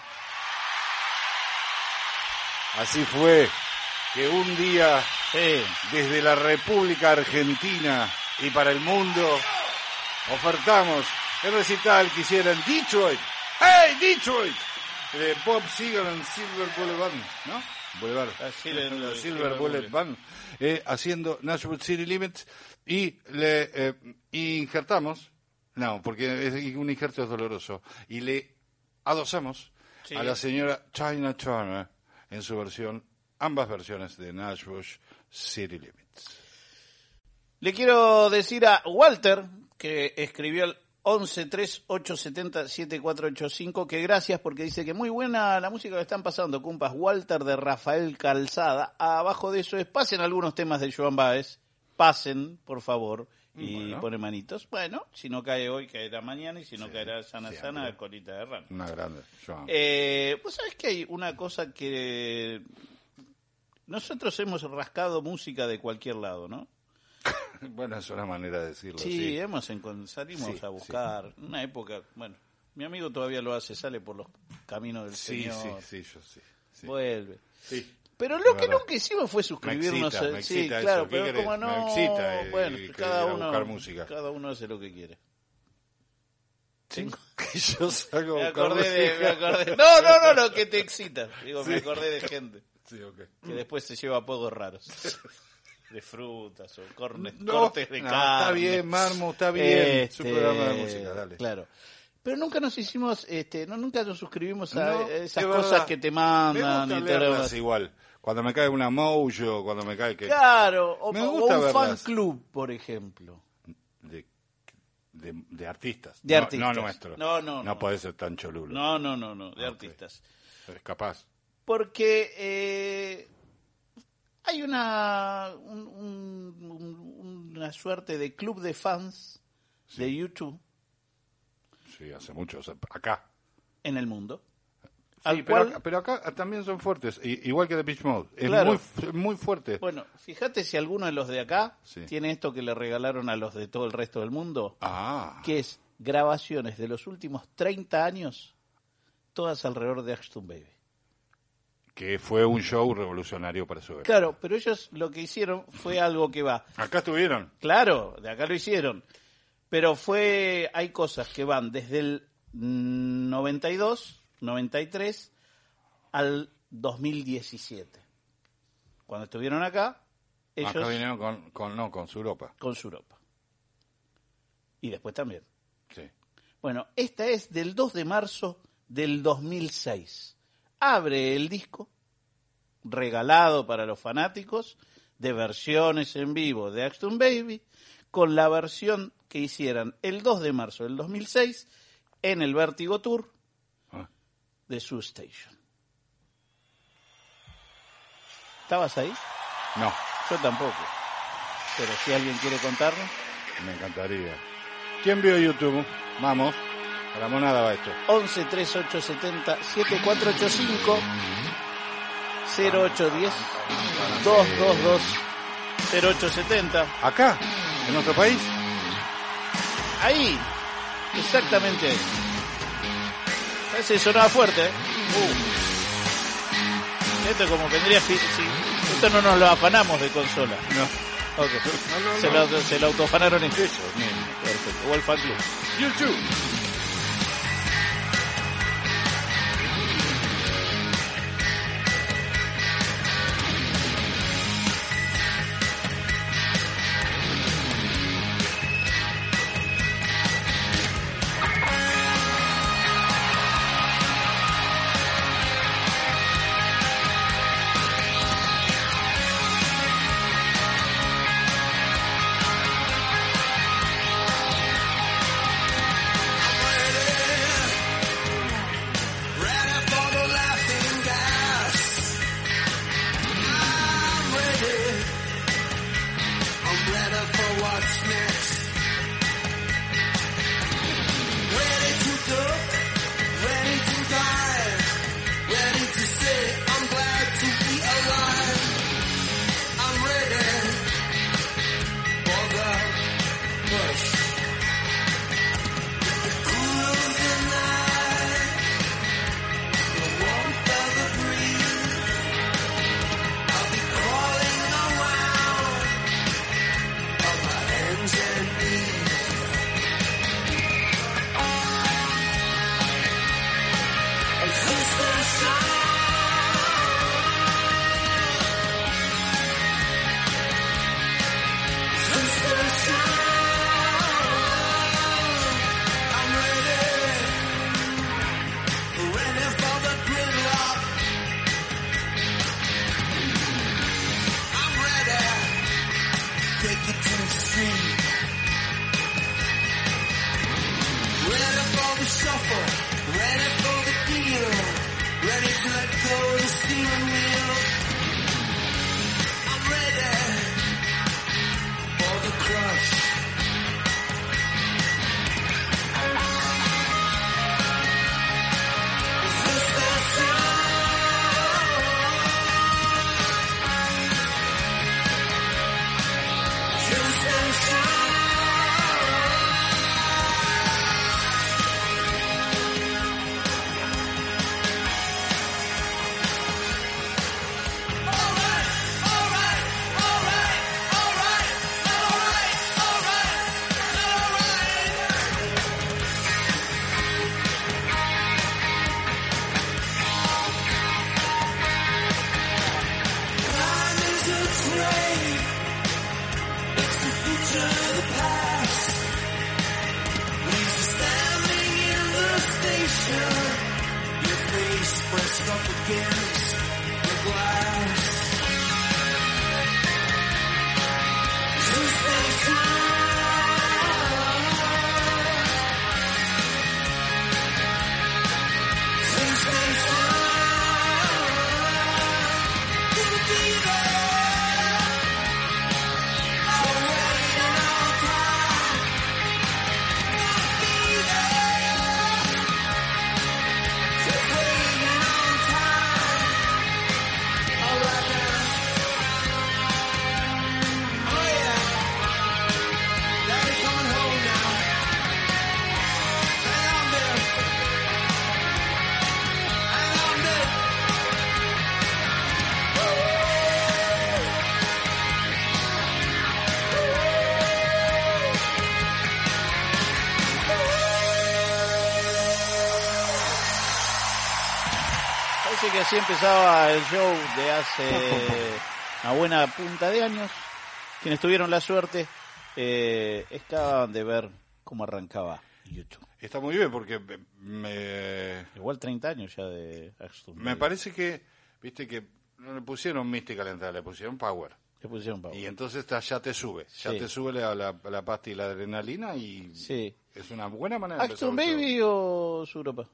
Así fue que un día Sí. desde la República Argentina y para el mundo ofertamos el recital que hiciera en Detroit. ¡Hey, Detroit! De Bob Seger en Silver Boulevard, ¿no? Boulevard. Así le- La le- Silver Silver Boulevard. Eh, haciendo Nashville City Limits y le eh, injertamos, no, porque es, un injerto es doloroso, y le adosamos Sí. a la señora Tina Turner en su versión, ambas versiones de Nashville City Limits. Le quiero decir a Walter, que escribió el once tres ocho siete cero siete cuatro ocho cinco, que gracias porque dice que muy buena la música que están pasando, compas. Walter de Rafael Calzada. Abajo de eso es, pasen algunos temas de Joan Baez, pasen, por favor, y Bueno. pone manitos. Bueno, si no cae hoy, caerá mañana, y si no Sí, caerá sana siempre. sana, colita de rana. Una grande. Yo amo. Eh, Vos sabés que hay una cosa que nosotros hemos rascado música de cualquier lado, ¿no? Bueno, es una manera de decirlo. Sí, Sí, hemos encon- salimos Sí, a buscar una época, bueno, mi amigo todavía lo hace, sale por los caminos del sí, sí, Señor, sí, yo sí. sí. vuelve. Sí. Pero Es lo que verdad. nunca hicimos fue suscribirnos. Me excita, a- me sí, excita eso. claro, ¿Qué pero querés? como no, Me excita, eh, bueno, que cada ir a uno, buscar música. cada uno hace lo que quiere. Sí, que yo salgo Me a buscar acordé de, me música. acordé. No, no, no, no, que te excita. Digo, me Sí. acordé de gente Sí, ok. que después se lleva pocos raros. De frutas o cornes, No, cortes de no, carne. está bien, Marmo, está bien. Este, Su programa de música, dale. Claro. Pero nunca nos hicimos, este, no, nunca nos suscribimos a No, esas es cosas verdad. que te Me mandan gusta y te leerlas demás. igual. Cuando me cae una Mojo, cuando me cae que... Claro, o, Me o gusta un fan verlas. club, por ejemplo. De, de, de artistas. De No- artistas. No, nuestro. No, no, no. No podés ser tan cholulo. No, no, no, no, de Ok. artistas. Es capaz. Porque eh, hay una un- un- un- una suerte de club de fans Sí. de YouTube Sí, hace mucho. O sea, acá. en el mundo. Sí, al pero, cual- acá, pero acá también son fuertes. I- igual que The Pitch Mode. Es Claro. muy, fu- muy fuerte. Bueno, fíjate si alguno de los de acá Sí. tiene esto que le regalaron a los de todo el resto del mundo, Ah. que es grabaciones de los últimos treinta años, todas alrededor de Ashton Baby. Que fue un show revolucionario para su época. Claro, pero ellos lo que hicieron fue algo que va. Acá estuvieron. Claro, de acá lo hicieron. Pero fue, hay cosas que van desde el mm, noventa y dos, noventa y tres al dos mil diecisiete. Cuando estuvieron acá, ellos Acá vinieron con, con, no, con su Europa. con su Europa. Y después también. Sí. Bueno, esta es del dos de marzo del dos mil seis. Abre el disco, regalado para los fanáticos, de versiones en vivo de Ashton Baby, con la versión que hicieran el dos de marzo del dos mil seis en el Vertigo Tour Ah. de Su Station. ¿Estabas ahí? No, Yo tampoco. Pero si alguien quiere contarnos. me encantaría. ¿Quién vio YouTube? Vamos. A la monada va esto. once treinta y ocho setenta setenta y cuatro ochenta y cinco cero ocho diez dos dos dos cero ocho setenta. ¿Acá? ¿En nuestro país? Ahí, exactamente ahí. Ese sonaba fuerte, ¿eh? Uh. Esto como vendría si, si esto no nos lo afanamos de consola. No. Ok. no, se, no. Lo, se lo autoafanaron entre ellos. Bien, perfecto. O el fan club. YouTube. Ready for the laughing gas. I'm ready. I'm ready for what's next. Ready to duck, ready to dive, ready to say I'm glad to be alive. I'm ready for the push. The cool of the night. The warmth of the breeze. I'll be crawling around on my hands and knees. Is this the show? Is this the show? I'm ready. Ready for the gridlock. I'm ready. Take it to the street. Ready for the shuffle. Ready for the deal. Ready to dust up against the glass. So stay strong. So stay strong. You'll be there. I'll wait and I'll cry. I'll be there. Just waiting on time. All right now. Oh yeah. Daddy coming home now. Hang on there. Hang on there. Parece que así empezaba el show de hace una buena punta de años. Quienes tuvieron la suerte eh, acaban de ver cómo arrancaba YouTube. Está muy bien porque me, Igual treinta años ya de Axton. me parece que, viste que no le pusieron mística lenta, le pusieron power. Le pusieron power. Y entonces está, ya te sube, ya Sí. te sube la, la, la pasta y la adrenalina y Sí. es una buena manera de empezar ¿Axton un show. Baby o Suropa?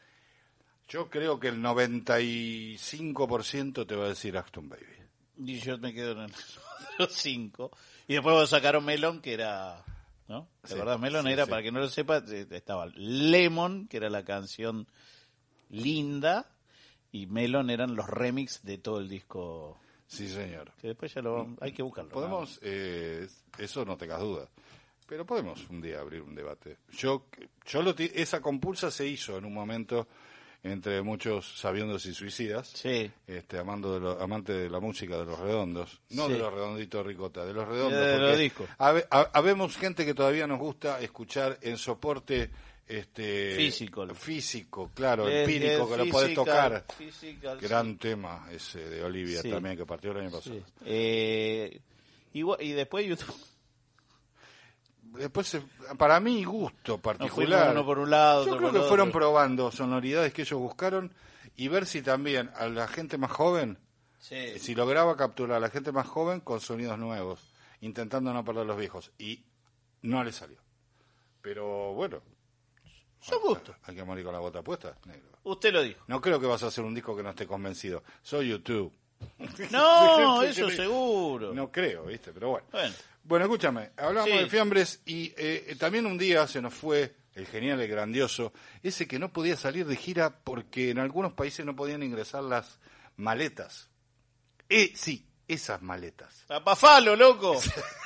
Yo creo que el noventa y cinco por ciento te va a decir Axton Baby. Y yo me quedo en los cinco. Y después sacaron Melon, que era... ¿No? ¿Te Sí, acordás? Melon sí, era, sí. para que no lo sepa, eh, estaba Lemon, que era la canción linda, y Melon eran los remix de todo el disco. Sí, señor. Que después ya lo vamos- hay que buscarlo. Podemos, eh, eso no tengas duda, pero podemos un día abrir un debate. Yo, yo lo ti- esa compulsa se hizo en un momento entre muchos sabiondos y suicidas, Sí. este, amando de lo- amante de la música de Los Redondos, no Sí. de los redonditos ricota, de los redondos. De los porque discos. habe- ha- habemos gente que todavía nos gusta escuchar en soporte este Físico. físico, claro, Desde empírico, que lo podés Physical, tocar. Physical, Gran sí. tema ese de Olivia Sí. también, que partió el año pasado. Sí. Eh, igual- y después YouTube. Después, eh, para mi gusto Nos fuimos particular, uno por un lado, yo otro creo por que fueron otro. probando sonoridades que ellos buscaron y ver si también a la gente más joven, Sí. si lograba capturar a la gente más joven con sonidos nuevos, intentando no perder los viejos. Y no le salió. Pero bueno. Son gustos. Hay que morir con la bota puesta, negro. Usted lo dijo. No creo que vas a hacer un disco que no esté convencido. Soy YouTube. No, eso seguro. No creo, ¿viste? Pero bueno. Bueno. Bueno, escúchame, hablamos Sí. de fiambres y eh, también un día se nos fue el genial, el grandioso, ese que no podía salir de gira porque en algunos países no podían ingresar las maletas. Eh, sí, esas maletas. A Pafalo, loco.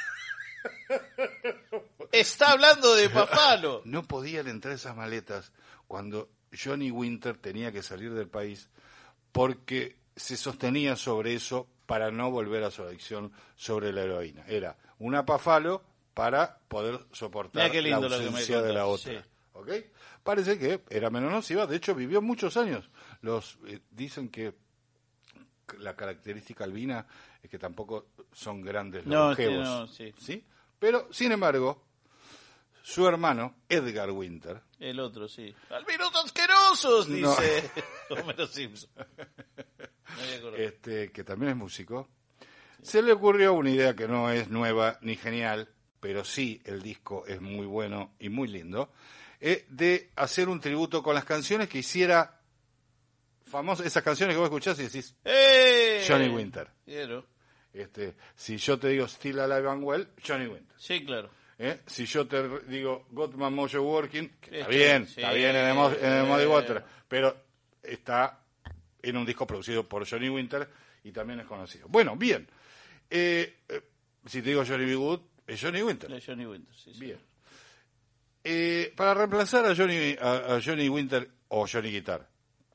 Está hablando de Pafalo. No podían entrar esas maletas cuando Johnny Winter tenía que salir del país porque se sostenía sobre eso para no volver a su adicción sobre la heroína. Era una Pafalo para poder soportar Mirá qué la lindo lo que me ausencia de la contás, otra. sí. ¿Ok? Parece que era menos nociva, de hecho vivió muchos años. Los eh, dicen que la característica albina es que tampoco son grandes No, sí, longevos. no, sí. ¿Sí? Pero, sin embargo, su hermano, Edgar Winter, El otro, sí. ¡Albinos asquerosos! No. Dice Homero Simpson. Me había acordado. este, que también es músico, se le ocurrió una idea que no es nueva ni genial, pero sí el disco es muy bueno y muy lindo, eh, de hacer un tributo con las canciones que hiciera famosas, esas canciones que vos escuchás y decís ¡Eh! Johnny Winter. Quiero. Este, si yo te digo Still Alive and Well, Johnny Winter. Sí, claro. ¿Eh? Si yo te re- digo Got My Mojo Working, que está Sí, bien, sí. está bien en el, Mo- en el Muddy Water, pero está en un disco producido por Johnny Winter y también es conocido. Bueno, bien. Eh, eh, si te digo Johnny B. Good, es Johnny Winter. De Johnny Winter, sí, sí. Bien. Eh, para reemplazar a Johnny, a, a Johnny Winter o Johnny Guitar,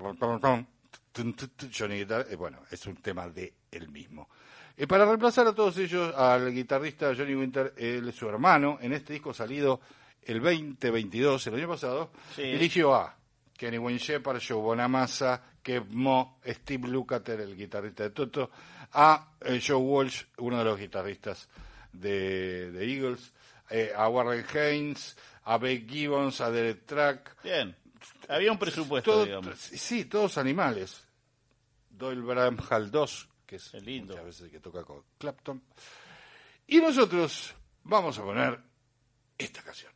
Johnny Guitar, eh, bueno, es un tema de él mismo. Eh, para reemplazar a todos ellos, al guitarrista Johnny Winter, él es su hermano, en este disco salido el veinte veintidós, el año pasado, Sí. eligió a Kenny Wayne Shepherd, Joe Bonamassa, Kev Mo, Steve Lukather, el guitarrista de Toto, a eh, Joe Walsh, uno de los guitarristas de, de Eagles, eh, a Warren Haynes, a Beck Gibbons, a Derek Track. Bien. Había un presupuesto, Todo- digamos. sí, todos animales. Doyle Bramhall dos, que es lindo. Muchas veces que toca con Clapton. Y nosotros vamos a poner esta canción.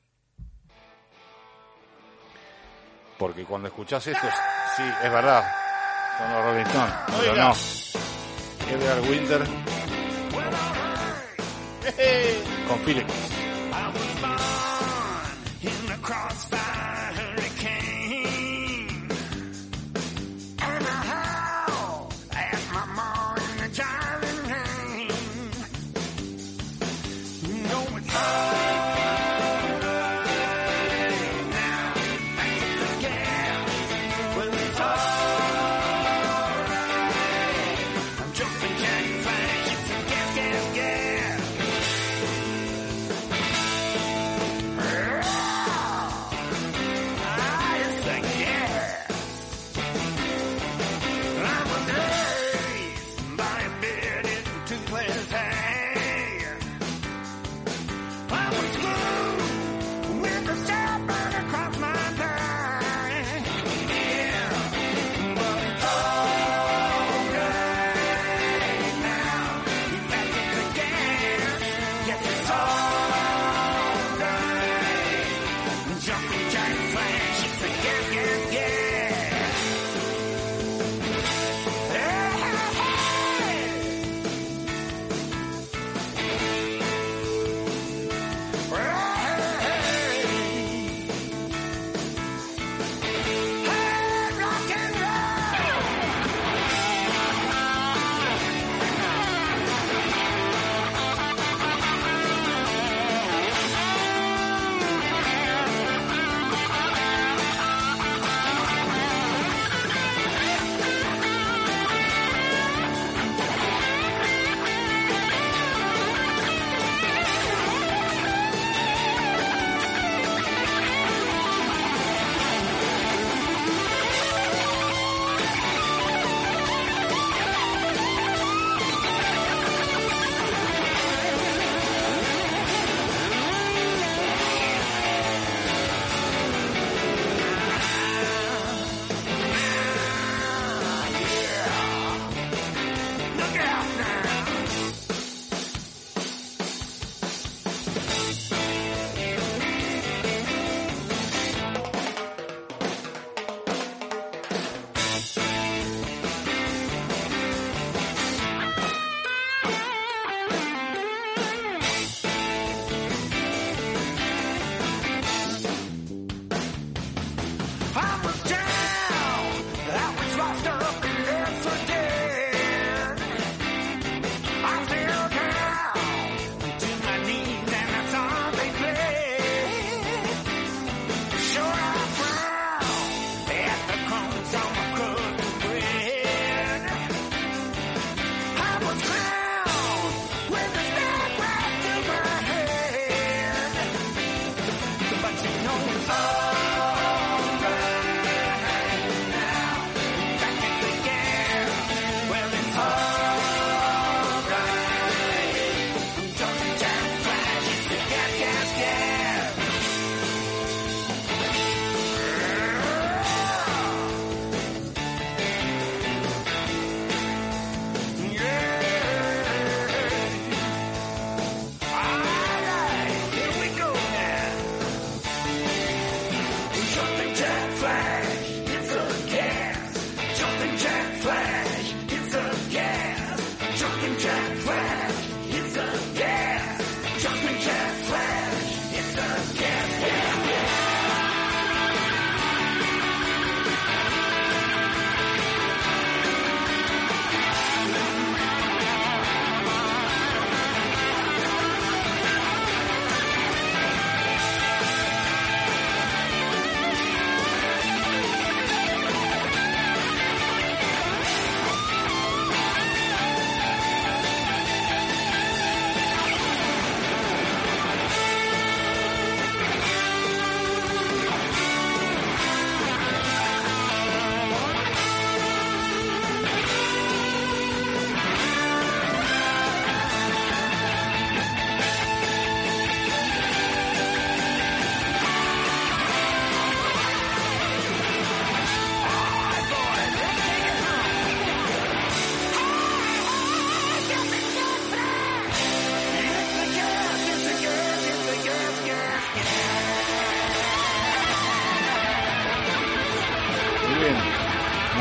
Porque cuando escuchás esto, sí, es verdad, son los Rolling Stones, pero Oiga. no. Edgar Winter con Phillips. Jumping jack flash, it's a gas, gas, gas.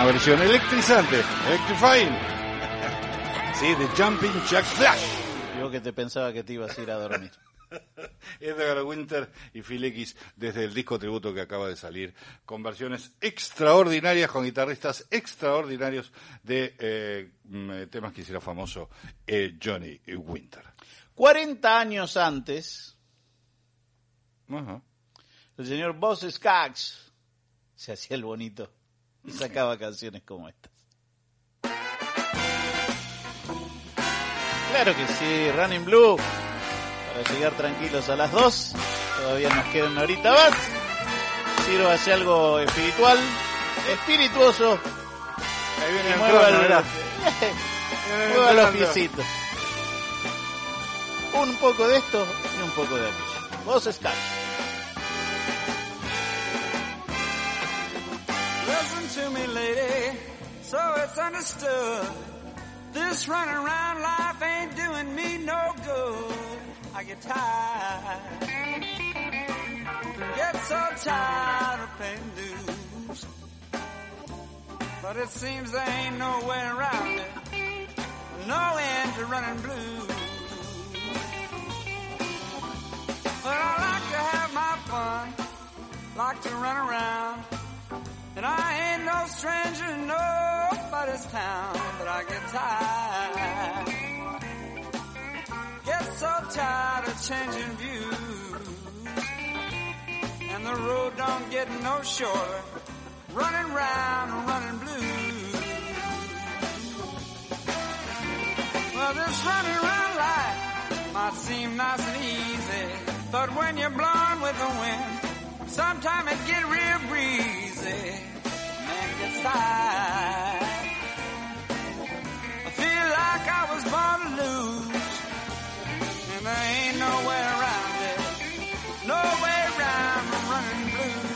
una versión electrizante, electrifying. Sí, de Jumping Jack Flash. Yo que te pensaba que te ibas a ir a dormir. Edgar Winter y Phil X desde el disco tributo que acaba de salir, con versiones extraordinarias, con guitarristas extraordinarios de eh, temas que hiciera famoso eh, Johnny Winter. cuarenta años antes, uh-huh. el señor Boz Scaggs se hacía el bonito y sacaba canciones como estas. Claro que sí, Running Blue. Para llegar tranquilos a las dos, todavía nos queda una horita más. Sirva hacia algo espiritual, espirituoso. Ahí viene el mueva, trono, el, ¿verdad? mueva los piecitos. Un poco de esto y un poco de aquello. Vos Scaggs. Listen to me, lady, so it's understood. This running around life ain't doing me no good. I get tired, get so tired of paying dues, but it seems there ain't no way around it, no end to running blues. But I like to have my fun, like to run around, and I ain't no stranger to nobody's town, but I get tired. Get so tired of changing views, and the road don't get no shorter, running round and running blue. Well, this running round life might seem nice and easy, but when you're blowing with the wind, sometimes it get real breezy. Man gets tired. I feel like I was born to lose. There ain't no way around it, no way around the running blues.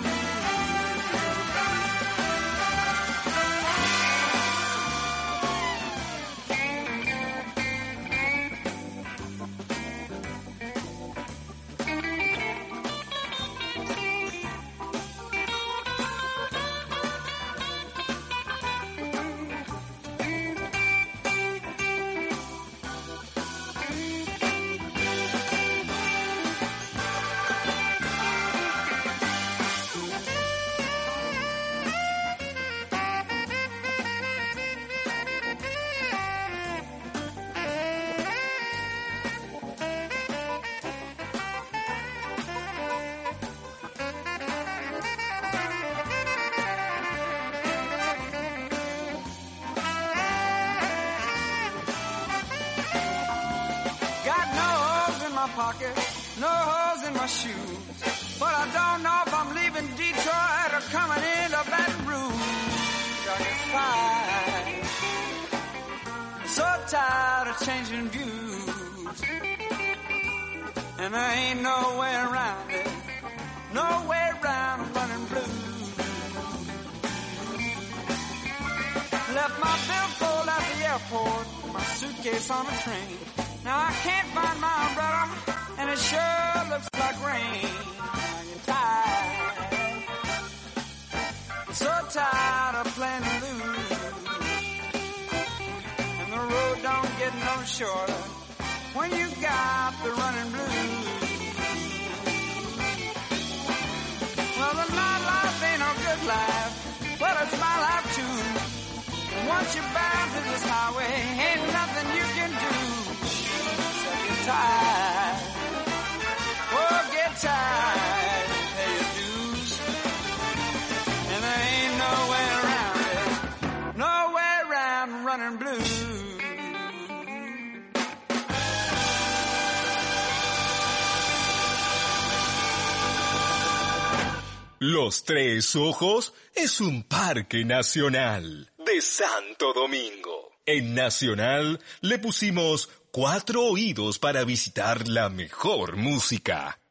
Pocket, no holes in my shoes, but I don't know if I'm leaving Detroit or coming into Baton Rouge. I get tired, so tired of changing views, and there ain't no way around it, no way around running blues. Left my billfold at the airport, my suitcase on a train. Now I can't find my umbrella, and it sure looks like rain. I'm tired, so tired of playing the blues, and the road don't get no shorter when you got the running blues. Well, the nightlife ain't no good life, but it's my life too. And once you're bound to this highway, ain't nothing you can do. Get tired, oh get tired, pay your dues, and there ain't no way around it, no way around running blues. Los Tres Ojos es un parque nacional de Santo Domingo. En Nacional le pusimos cuatro oídos para visitar la mejor música.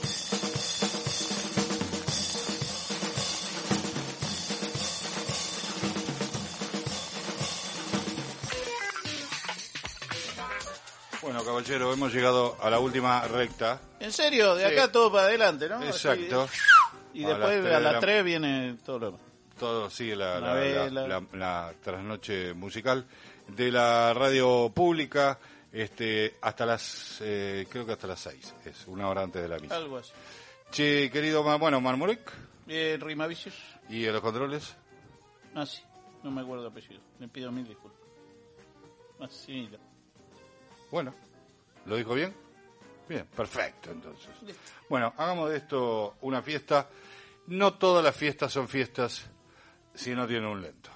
Bueno, caballero, hemos llegado a la última recta. ¿En serio? De acá sí. Todo para adelante, ¿no? Exacto. Así, y después a las tres viene todo lo demás. todo sigue la, la, la, la, la, la trasnoche musical de la radio pública, este, hasta las, eh, creo que hasta las seis, es una hora antes de la misa. Algo así. Che, querido, bueno, Marmolek. Eh, Rimavicius. ¿Y en los controles? Ah, sí, no me acuerdo el apellido, le pido mil disculpas. Así. Bueno, ¿lo dijo bien? Bien, perfecto, entonces. Bueno, hagamos de esto una fiesta. No todas las fiestas son fiestas si no tienen un lento.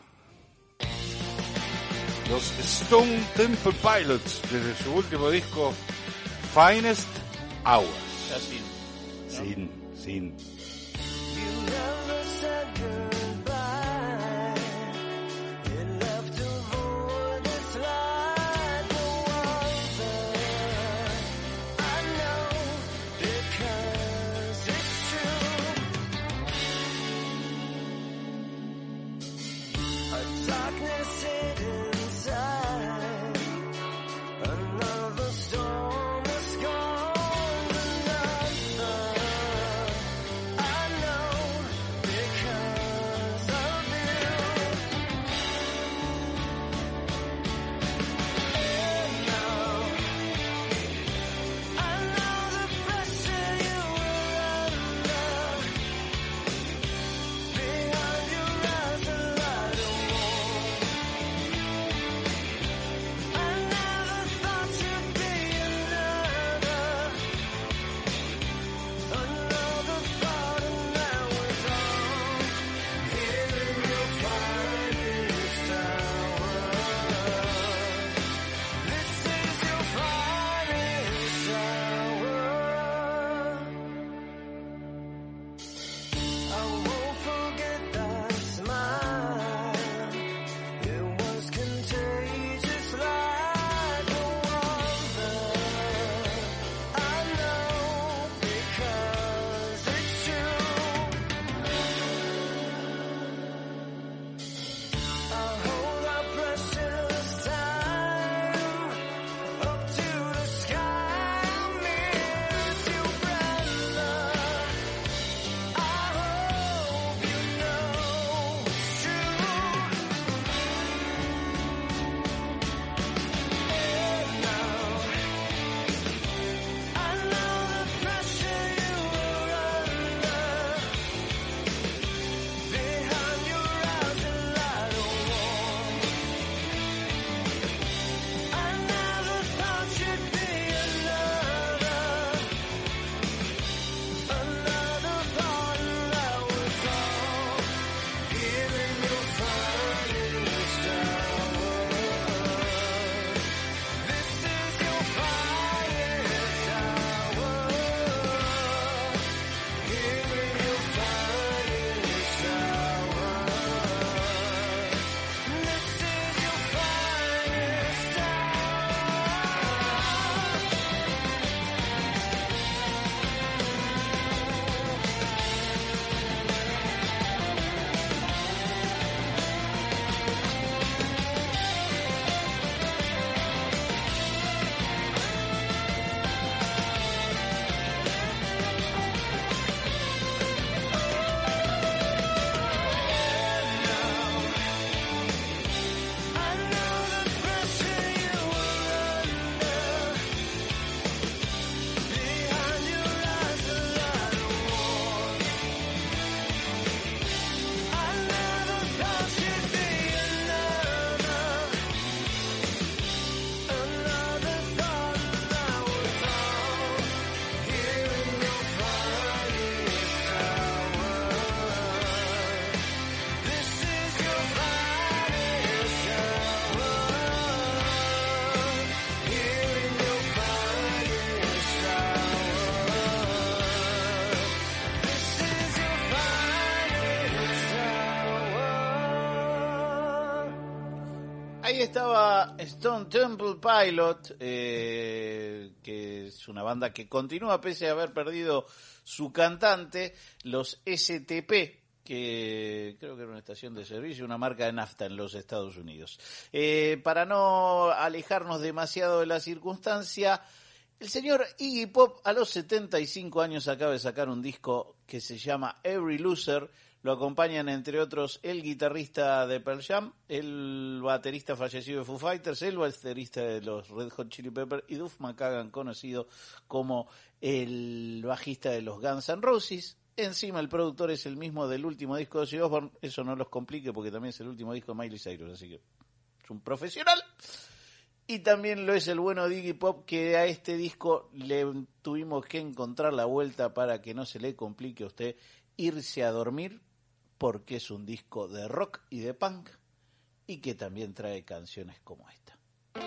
Los Stone Temple Pilots, desde su último disco, Finest Hours. Ya sin. Sin, sin. Ahí estaba Stone Temple Pilot, eh, que es una banda que continúa pese a haber perdido su cantante, los S T P, que creo que era una estación de servicio, una marca de nafta en los Estados Unidos. Eh, para no alejarnos demasiado de la circunstancia, el señor Iggy Pop a los setenta y cinco años acaba de sacar un disco que se llama Every Loser, Lo acompañan, entre otros, el guitarrista de Pearl Jam, el baterista fallecido de Foo Fighters, el baterista de los Red Hot Chili Peppers y Duff McKagan, conocido como el bajista de los Guns N' Roses. Encima el productor es el mismo del último disco de Ozzy Osbourne. Eso no los complique porque también es el último disco de Miley Cyrus, así que es un profesional. Y también lo es el bueno de Iggy Pop, que a este disco le tuvimos que encontrar la vuelta para que no se le complique a usted irse a dormir, porque es un disco de rock y de punk y que también trae canciones como esta.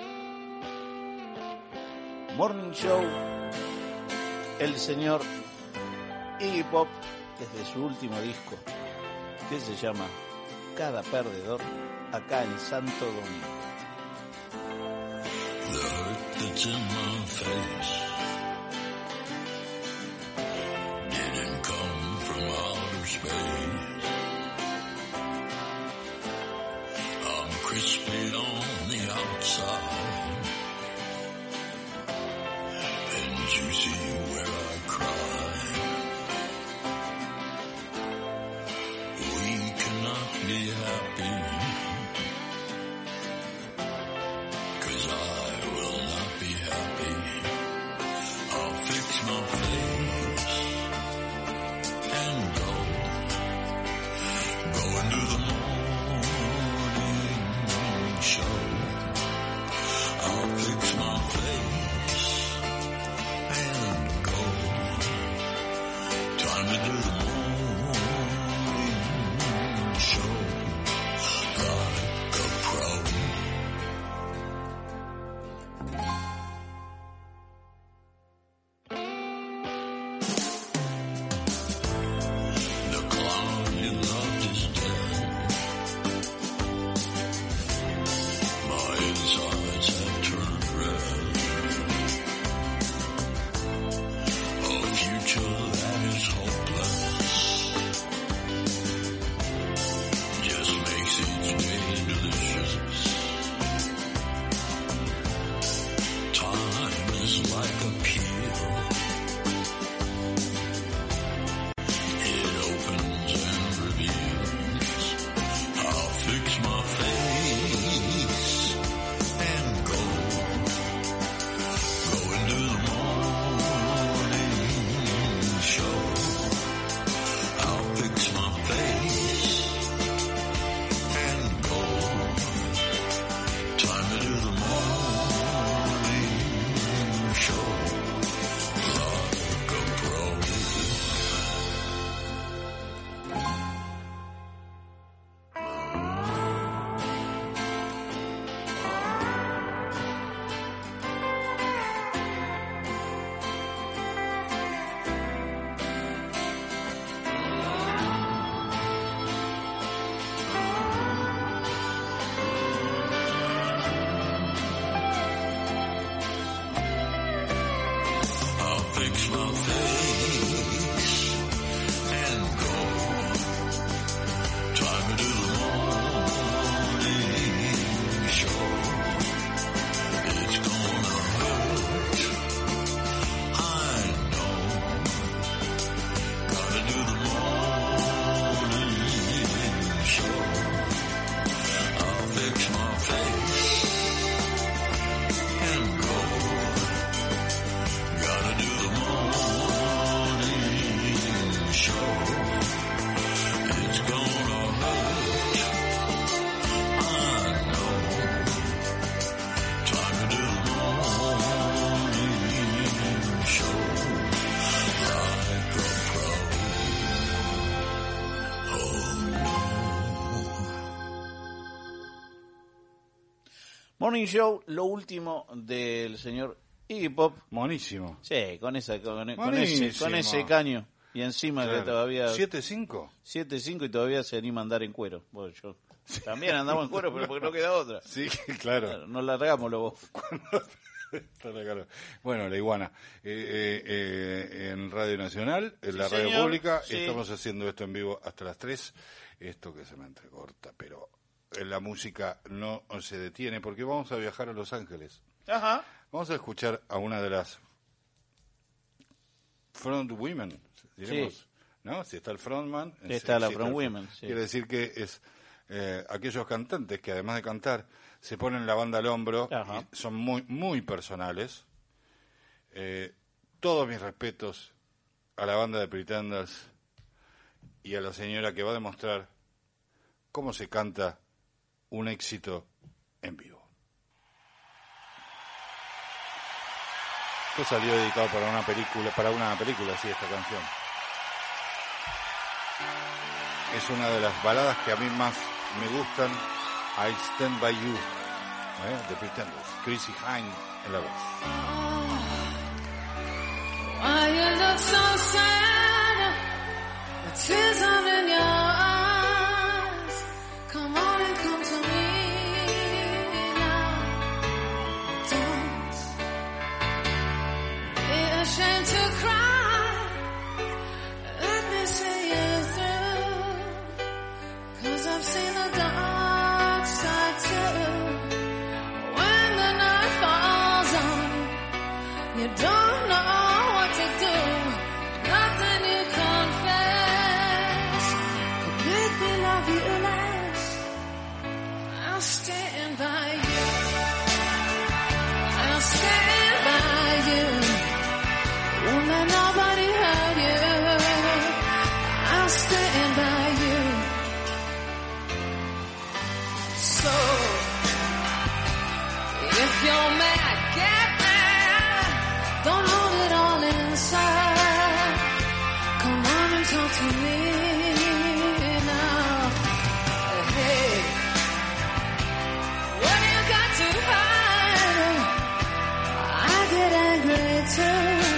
Morning Show, el señor Iggy Pop, desde su último disco, que se llama Cada Perdedor, acá en Santo Domingo. The hurt that's in my face didn't come from outer space. I'm crispy on the outside and juicy where I cry. We cannot be happy, 'cause I will not be happy. I'll fix my face and go, go and do the morning show. I'll fix my face and go, time to do the morning show like a pro. The clown you loved is dead. My insides have turned red. A future that is hopeless just makes each day delicious. Time is like a pill. It opens and reveals. I'll fix my face and go, go and do the morning show. I'll fix my face and go, time to do the morning show like a pro. I'll fix my face and go, time to do the morning show. It's gonna hurt, I know. Gotta do the morning show. I'll fix my face and go, gotta do the morning show. It's gonna hurt, I know. Time to do the morning show like a pro. Oh no. Morning Show, lo último del señor Iggy Pop. Monísimo. Sí, con esa con, con ese Buenísimo. con ese caño y encima que Claro. todavía ¿siete cinco? siete cinco y todavía se anima a andar en cuero. Bueno, yo también andamos en cuero, pero porque no queda otra. Sí, claro. Nos largamos los vos. Está claro. Bueno, la iguana. Eh, eh, eh, en Radio Nacional, en Sí, la radio señor. pública, Sí. estamos haciendo esto en vivo hasta las tres. Esto que se me entrecorta, pero eh, la música no se detiene porque vamos a viajar a Los Ángeles. Ajá. Vamos a escuchar a una de las front women, diremos, Sí. ¿no? Si está el frontman, está la frontwoman. Sí. Quiere decir que es eh, aquellos cantantes que además de cantar se ponen la banda al hombro, y son muy muy personales. Eh, todos mis respetos a la banda de Pretenders y a la señora que va a demostrar cómo se canta un éxito en vivo. Esto salió dedicado para una película, para una película, sí, esta canción. Es una de las baladas que a mí más me gustan, I Stand By You, ¿eh? de Pretenders, Chrissie Hynde en la voz. Why you look so sad? The tears are in your eyes. Come on and come to me now. Don't be ashamed to cry. Let me see you through. 'Cause I've seen the dark side too. When the night falls on, you don't know what to do, nothing you confess could make me love you less. I'll stand by you, I'll stand by you, won't let nobody hurt you, I'll stand by you. So, if you're mad, get mad, don't hold it all inside. Come on and talk to me now. Hey, what do you got to hide? I get angry too.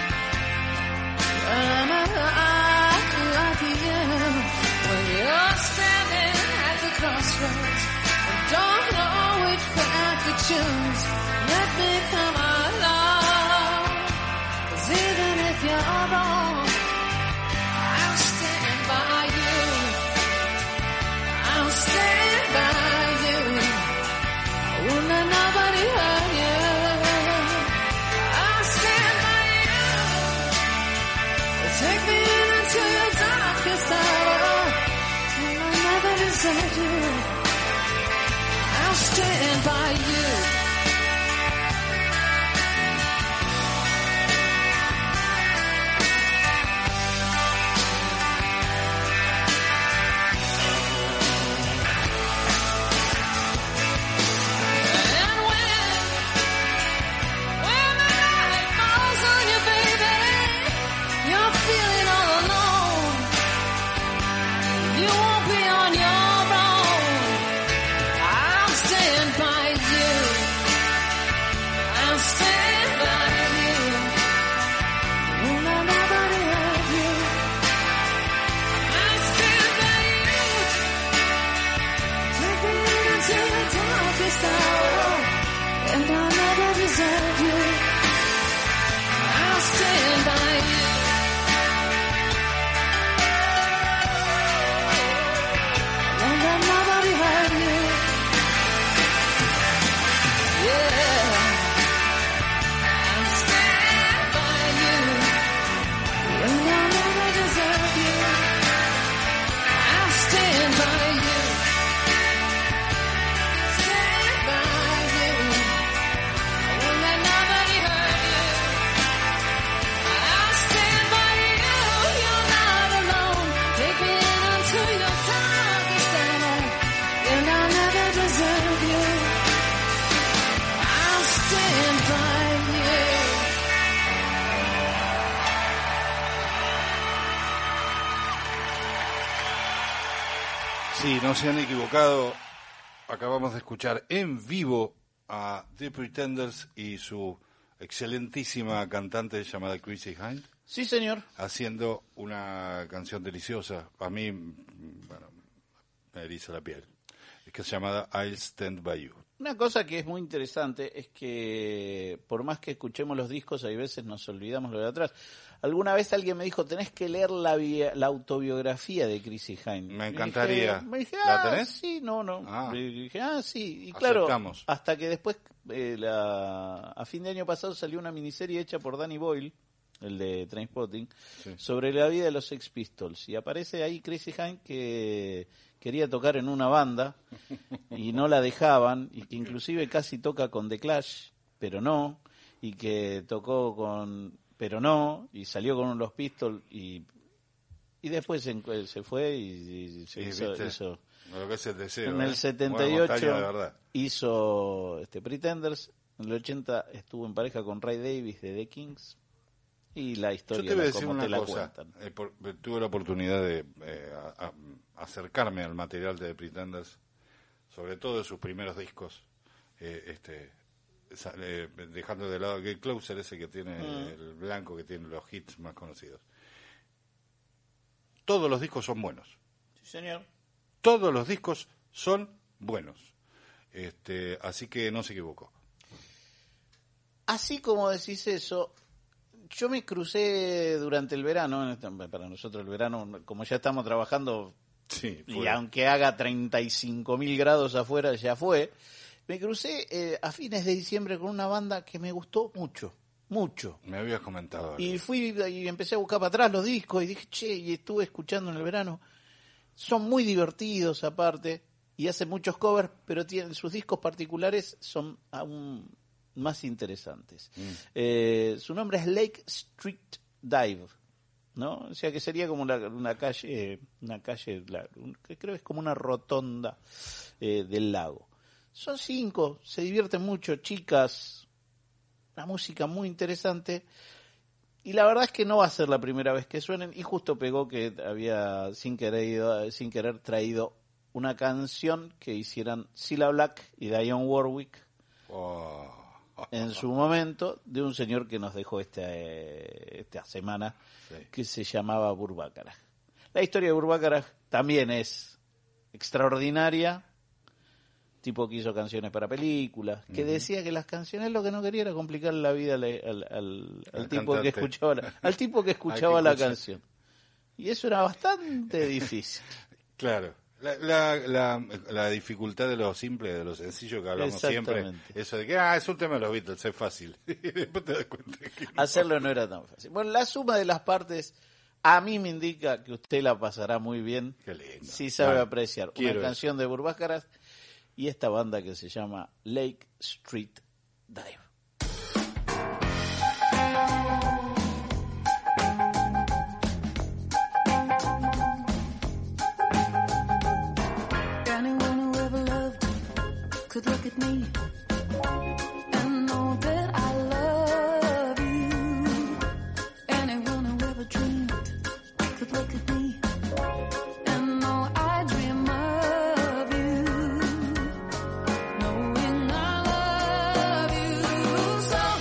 I'm alive like you. When you're standing at the crossroads and don't know which path to choose, let me come along. 'Cause even if you're wrong, I'll stand by you. I'll stand by you. I won't let nobody hurt you. I'll stand by you. Take me into your darkest hour till I never desert you. I'll stand by you. Sí, no se han equivocado. Acabamos de escuchar en vivo a The Pretenders y su excelentísima cantante llamada Chrissie Hynde. Sí, señor. Haciendo una canción deliciosa. A mí, bueno, me eriza la piel. Es que es llamada I'll Stand By You. Una cosa que es muy interesante es que por más que escuchemos los discos, hay veces nos olvidamos lo de atrás. Alguna vez alguien me dijo, tenés que leer la, via- la autobiografía de Chrissie Hynde. Me encantaría. Me dije, ah, ¿La tenés? Sí, no, no. Ah. Me dije, ah, sí. Y claro, Aceptamos. hasta que después, eh, la, a fin de año pasado salió una miniserie hecha por Danny Boyle, el de Trainspotting, Sí. sobre la vida de los Sex Pistols. Y aparece ahí Chrissie Hynde, que quería tocar en una banda y no la dejaban, y que inclusive casi toca con The Clash, pero no, y que tocó con... pero no, y salió con los Pistols, y, y después se, se fue y, y se Sí, hizo... viste, hizo lo que es el deseo, en ¿eh? el setenta y Buena montaña, ocho de verdad. hizo este Pretenders, en el ochenta estuvo en pareja con Ray Davies de The Kings, y la Yo historia te voy a la- decir como una te la cosa. cuentan. Eh, por- tuve la oportunidad de eh, a- a- acercarme al material de The Pretenders, sobre todo de sus primeros discos, eh, este, sa- eh, dejando de lado Get Closer, ese que tiene Mm. el blanco, que tiene los hits más conocidos. Todos los discos son buenos. Sí, señor. Todos los discos son buenos. Este, así que no se equivocó. Así como decís eso, yo me crucé durante el verano, para nosotros el verano, como ya estamos trabajando, Sí, y fue. aunque haga treinta y cinco mil grados afuera, ya fue, me crucé eh, a fines de diciembre con una banda que me gustó mucho, mucho. Me habías comentado algo. Y fui y empecé a buscar para atrás los discos y dije, che, y estuve escuchando en el verano. Son muy divertidos aparte y hacen muchos covers, pero tienen sus discos particulares son aún más interesantes. Mm. Eh, su nombre es Lake Street Dive, ¿no? O sea que sería como una, una calle, una calle, la- un- que creo que es como una rotonda eh, del lago. Son cinco, se divierten mucho, chicas, una música muy interesante. Y la verdad es que no va a ser la primera vez que suenen, y justo pegó que había sin querer, sin querer traído una canción que hicieran Cilla Black y Dionne Warwick Oh. en su momento, de un señor que nos dejó este, esta semana, Sí. que se llamaba Burt Bacharach. La historia de Burt Bacharach también es extraordinaria, tipo que hizo canciones para películas, que Ujú. decía que las canciones lo que no quería era complicarle la vida al, al, al- al Al tipo que cantante. escuchaba la, al tipo que Al que escuchaba la escucha. canción. Y eso era bastante difícil. Claro. La, la, la, la dificultad de lo simple, de lo sencillo que hablamos siempre, Exactamente. eso de que ah, es un tema de los Beatles, es fácil. Y después te das cuenta que no. Hacerlo no era tan fácil. Bueno, la suma de las partes a mí me indica que usted la pasará muy bien Qué lindo. si sabe Vale. apreciar Quiero una eso. canción de Burt Bacharach y esta banda que se llama Lake Street Dive. Anyone who ever loved could look at me and know that I love you. Anyone who ever dreamed could look at me and know I dream of you. Knowing I love you.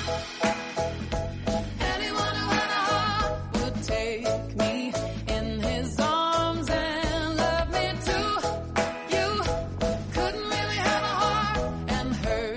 So anyone who had a heart would take me in his arms and love me too. You couldn't really have a heart and hurt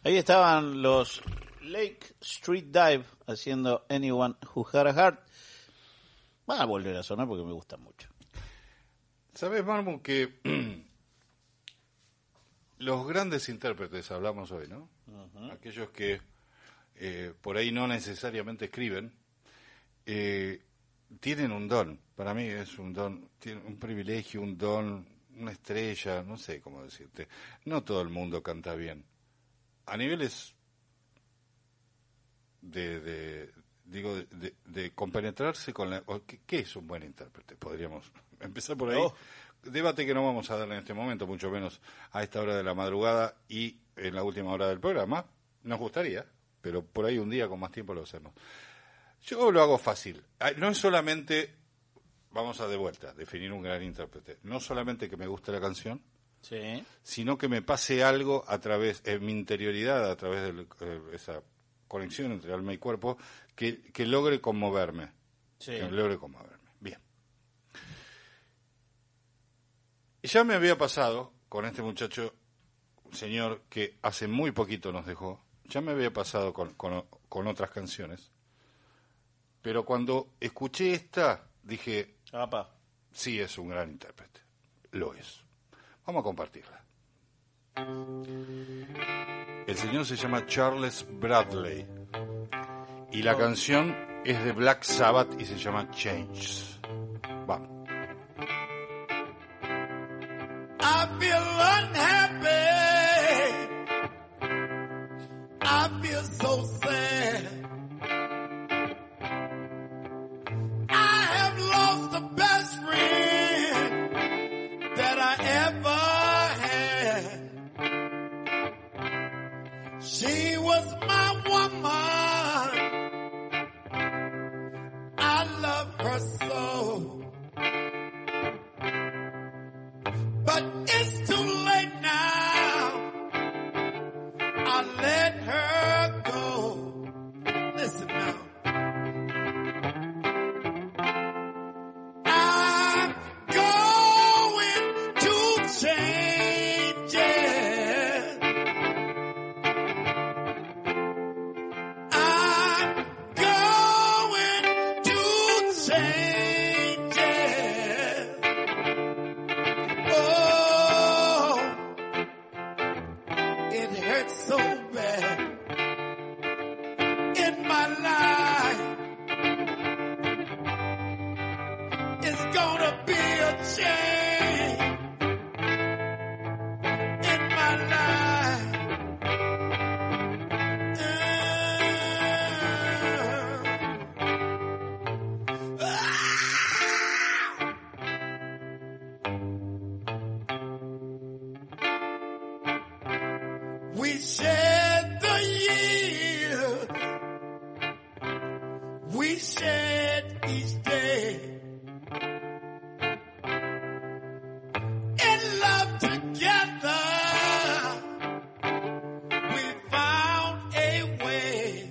Ahí estaban los Lake Street Dive haciendo Anyone Who Had a Heart. Van a volver a sonar porque me gustan mucho. ¿Sabes, Marmon, que los grandes intérpretes, hablamos hoy, ¿no? Uh-huh. Aquellos que eh, por ahí no necesariamente escriben, eh, tienen un don. Para mí es un don, tiene un privilegio, un don, una estrella, no sé cómo decirte. No todo el mundo canta bien. A niveles de, de digo, de, de, de compenetrarse con la... ¿qué, ¿Qué es un buen intérprete? Podríamos empezar por ahí. Oh. Debate que no vamos a dar en este momento, mucho menos a esta hora de la madrugada y en la última hora del programa. Nos gustaría, pero por ahí un día con más tiempo lo hacemos. Yo lo hago fácil. No es solamente, vamos a de vuelta, definir un gran intérprete. No solamente que me guste la canción, sí, sino que me pase algo a través, en mi interioridad, a través de eh, esa conexión entre alma y cuerpo, que, que logre conmoverme. Sí. Que logre conmoverme. Bien. Ya me había pasado con este muchacho, un señor que hace muy poquito nos dejó, ya me había pasado con, con, con otras canciones, pero cuando escuché esta, dije, Apa. sí, es un gran intérprete, lo es. Vamos a compartirla. El señor se llama Charles Bradley y la canción es de Black Sabbath y se llama Changes. Vamos. I feel unhappy. I feel so sad. I have lost the best friend that I ever had. She was my woman. I love her so. But it's too late now. I let her go. Listen now. I'm going to change it. I'm going to change it. Oh, it hurts so bad in my life. It's gonna be a change in my life. Uh, ah! We shed the years, we shed each day. In love together, we found a way.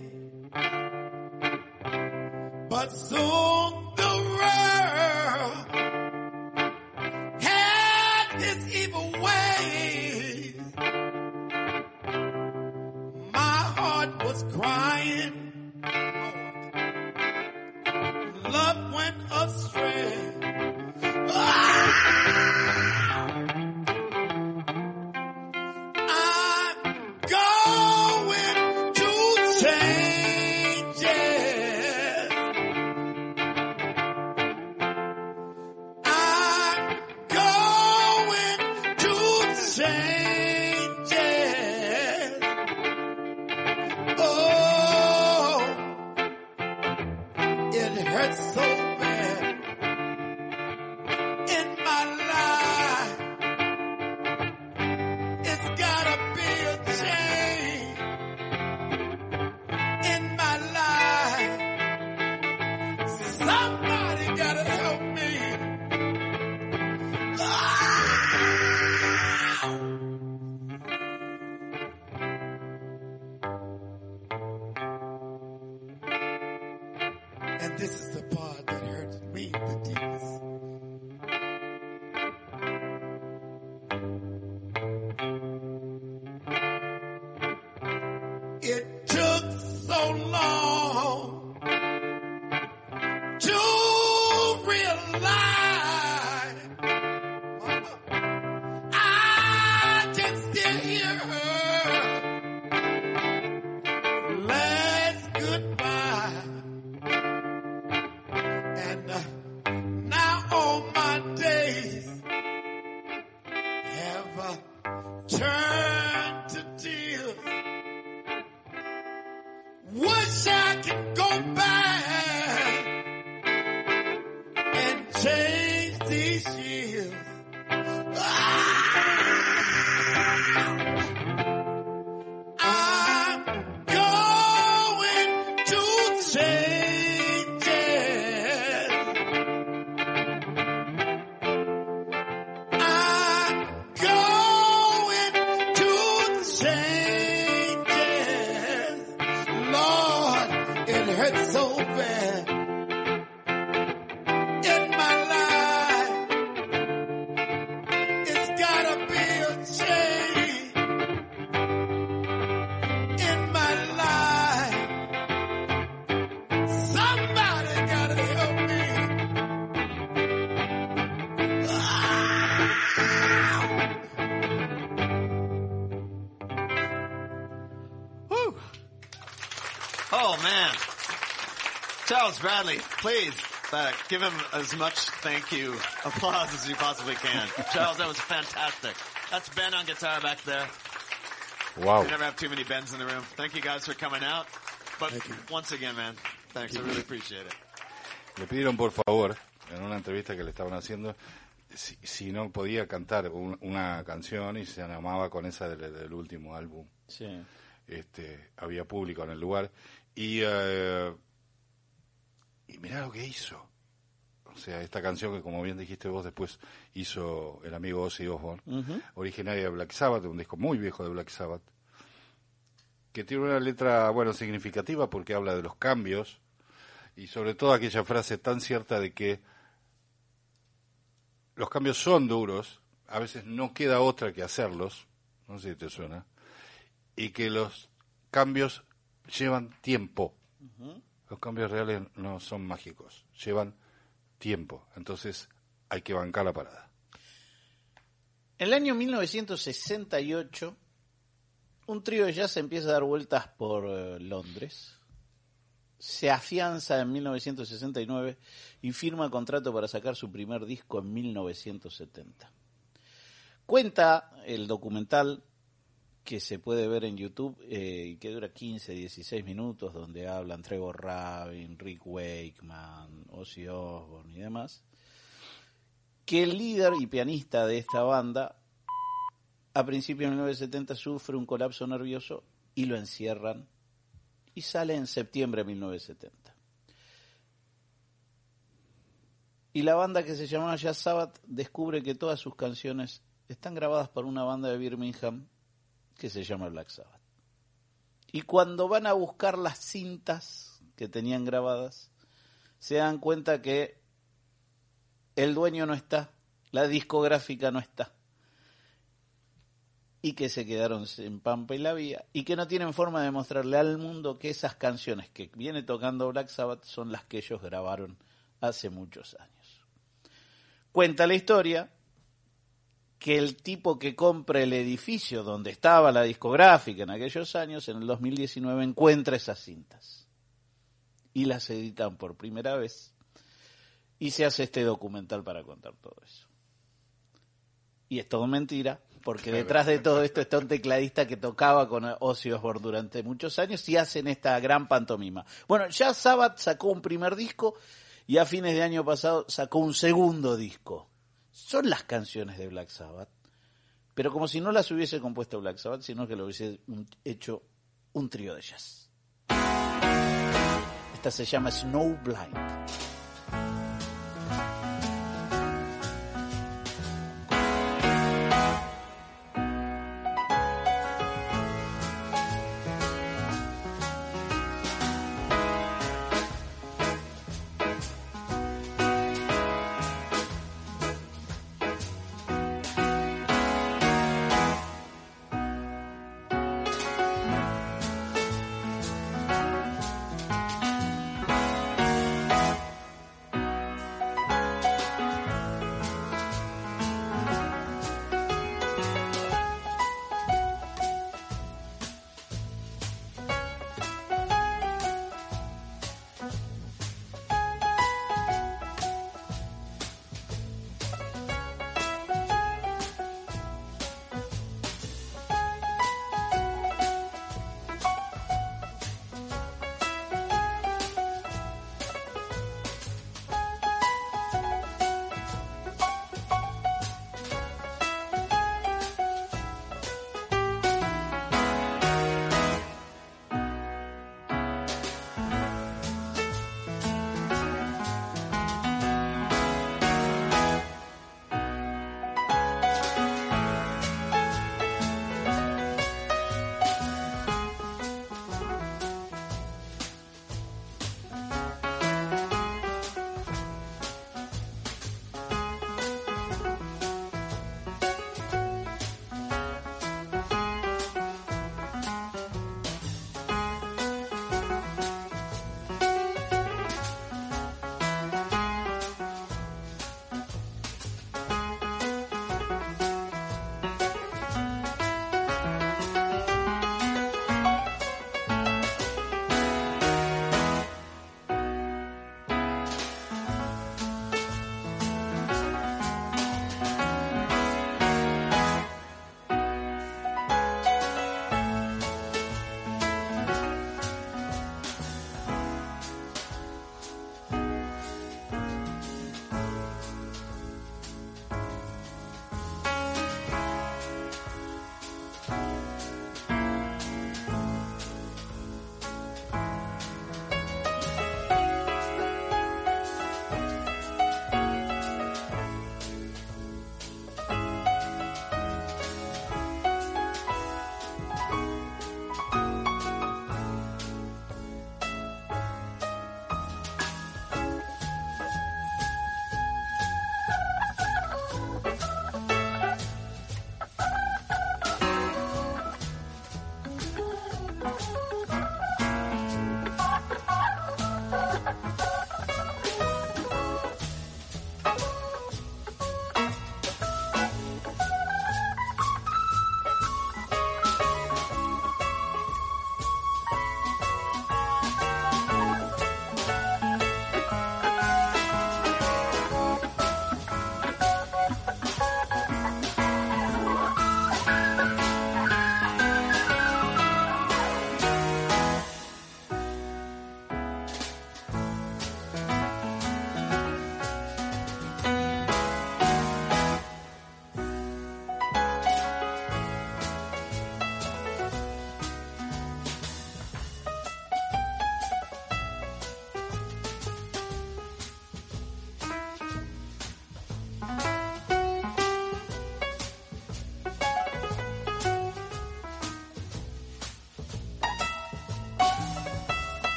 But soon the world had its evil ways. My heart was crying. Love went astray. Ah! I'm going to change it. I'm going to change it. Oh, it hurts so bad in my life. It's gotta be a change in my life. Somebody gotta help me. Ah! And this is the part that hurts me the deepest. changes. Lord, it hurts so bad. In my life, it's gotta be a change. In my life, somebody gotta help me. Oh, man. Charles Bradley, please uh, give him as much thank you applause as you possibly can. Charles, that was fantastic. That's Ben on guitar back there. Wow. We never have too many Bens in the room. Thank you guys for coming out. But once again, man, thanks. I really appreciate it. Le pidieron, por favor, en una entrevista que le estaban haciendo, si, si no podía cantar un, una canción, y se animaba con esa del, del último álbum. Sí. Este, había público en el lugar. Y, uh, y mirá lo que hizo. O sea, esta canción que, como bien dijiste vos, después hizo el amigo Ozzy Osbourne, uh-huh. originaria de Black Sabbath, un disco muy viejo de Black Sabbath, que tiene una letra, bueno, significativa porque habla de los cambios, y sobre todo aquella frase tan cierta de que los cambios son duros, a veces no queda otra que hacerlos, no sé si te suena, y que los cambios llevan tiempo. Uh-huh. Los cambios reales no son mágicos, llevan tiempo. Entonces hay que bancar la parada. En el año mil novecientos sesenta y ocho, un trío de jazz empieza a dar vueltas por uh, Londres. Se afianza en mil novecientos sesenta y nueve y firma contrato para sacar su primer disco en mil novecientos setenta. Cuenta el documental que se puede ver en YouTube, eh, que dura quince, dieciséis minutos, donde hablan Trevor Rabin, Rick Wakeman, Ozzy Osbourne y demás, que el líder y pianista de esta banda, a principios de mil novecientos setenta, sufre un colapso nervioso y lo encierran, y sale en septiembre de mil novecientos setenta. Y la banda, que se llamaba Jazz Sabbath, descubre que todas sus canciones están grabadas por una banda de Birmingham que se llama Black Sabbath. Y cuando van a buscar las cintas que tenían grabadas, se dan cuenta que el dueño no está, la discográfica no está, y que se quedaron en Pampa y la Vía, y que no tienen forma de mostrarle al mundo que esas canciones que viene tocando Black Sabbath son las que ellos grabaron hace muchos años. Cuenta la historia que el tipo que compra el edificio donde estaba la discográfica en aquellos años, en el dos mil diecinueve, encuentra esas cintas y las editan por primera vez, y se hace este documental para contar todo eso. Y es todo mentira, porque detrás de todo esto está un tecladista que tocaba con Ozzy Osbourne durante muchos años y hacen esta gran pantomima. Bueno, ya Sabbath sacó un primer disco y a fines de año pasado sacó un segundo disco. Son las canciones de Black Sabbath, pero como si no las hubiese compuesto Black Sabbath, sino que lo hubiese hecho un trío de jazz. Esta se llama Snowblind.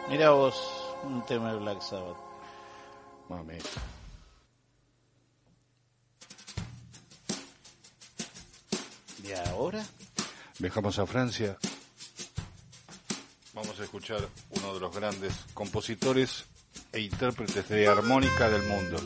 Mirá vos, un tema de Black Sabbath. Mami. ¿Y ahora? Viajamos a Francia. Vamos a escuchar uno de los grandes compositores e intérpretes de armónica del mundo.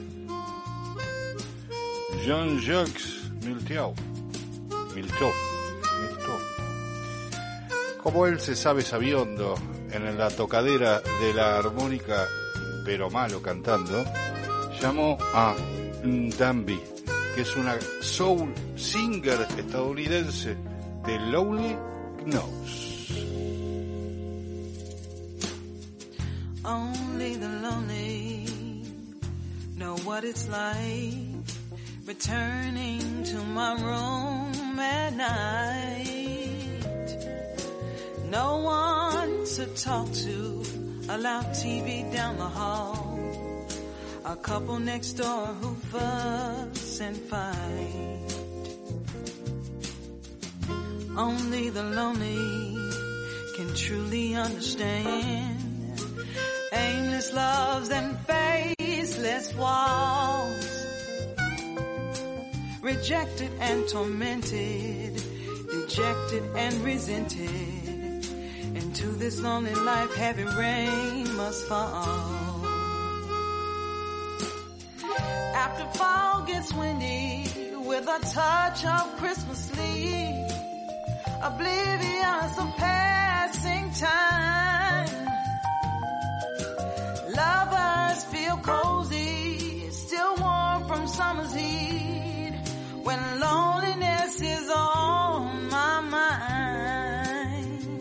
Jean-Jacques Milteau. Milteau. Milteau. Como él se sabe sabiondo en la tocadera de la armónica, pero malo cantando, llamó a Ndambi, que es una soul singer estadounidense de Lonely Knows. Only the lonely know what it's like returning to my room at night. No one to talk to, a loud T V down the hall, a couple next door who fuss and fight. Only the lonely can truly understand aimless loves and faceless walls, rejected and tormented, dejected and resented. Into this lonely life heavy rain must fall. After fall gets windy with a touch of Christmas sleep, oblivious of passing time, lovers feel cozy, still warm from summer's heat, when loneliness is on my mind.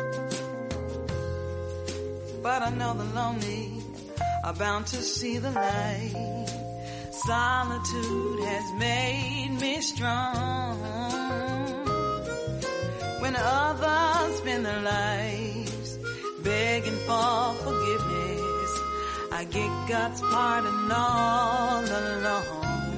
But I know the lonely are bound to see the light. Solitude has made me strong. When others spend their lives begging for forgiveness, I get God's pardon all alone.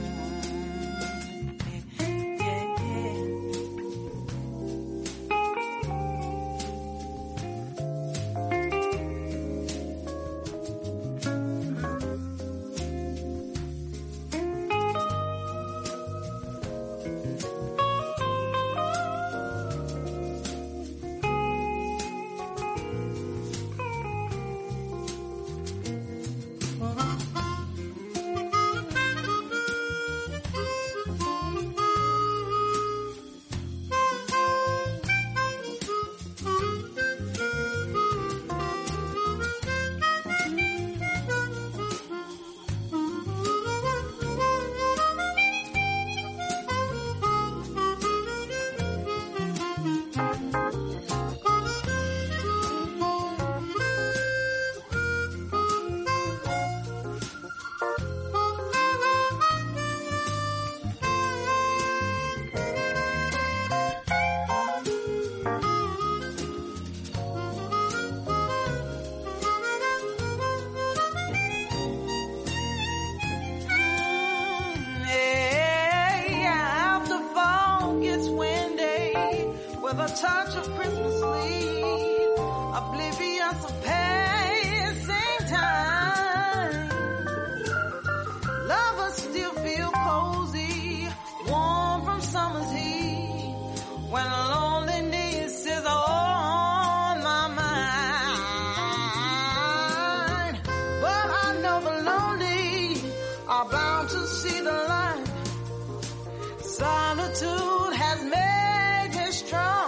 Touch of Christmas sleep, oblivious of passing time. Lovers still feel cozy, warm from summer's heat, when loneliness is on my mind. But I know the lonely are bound to see the light. Solitude has made me strong.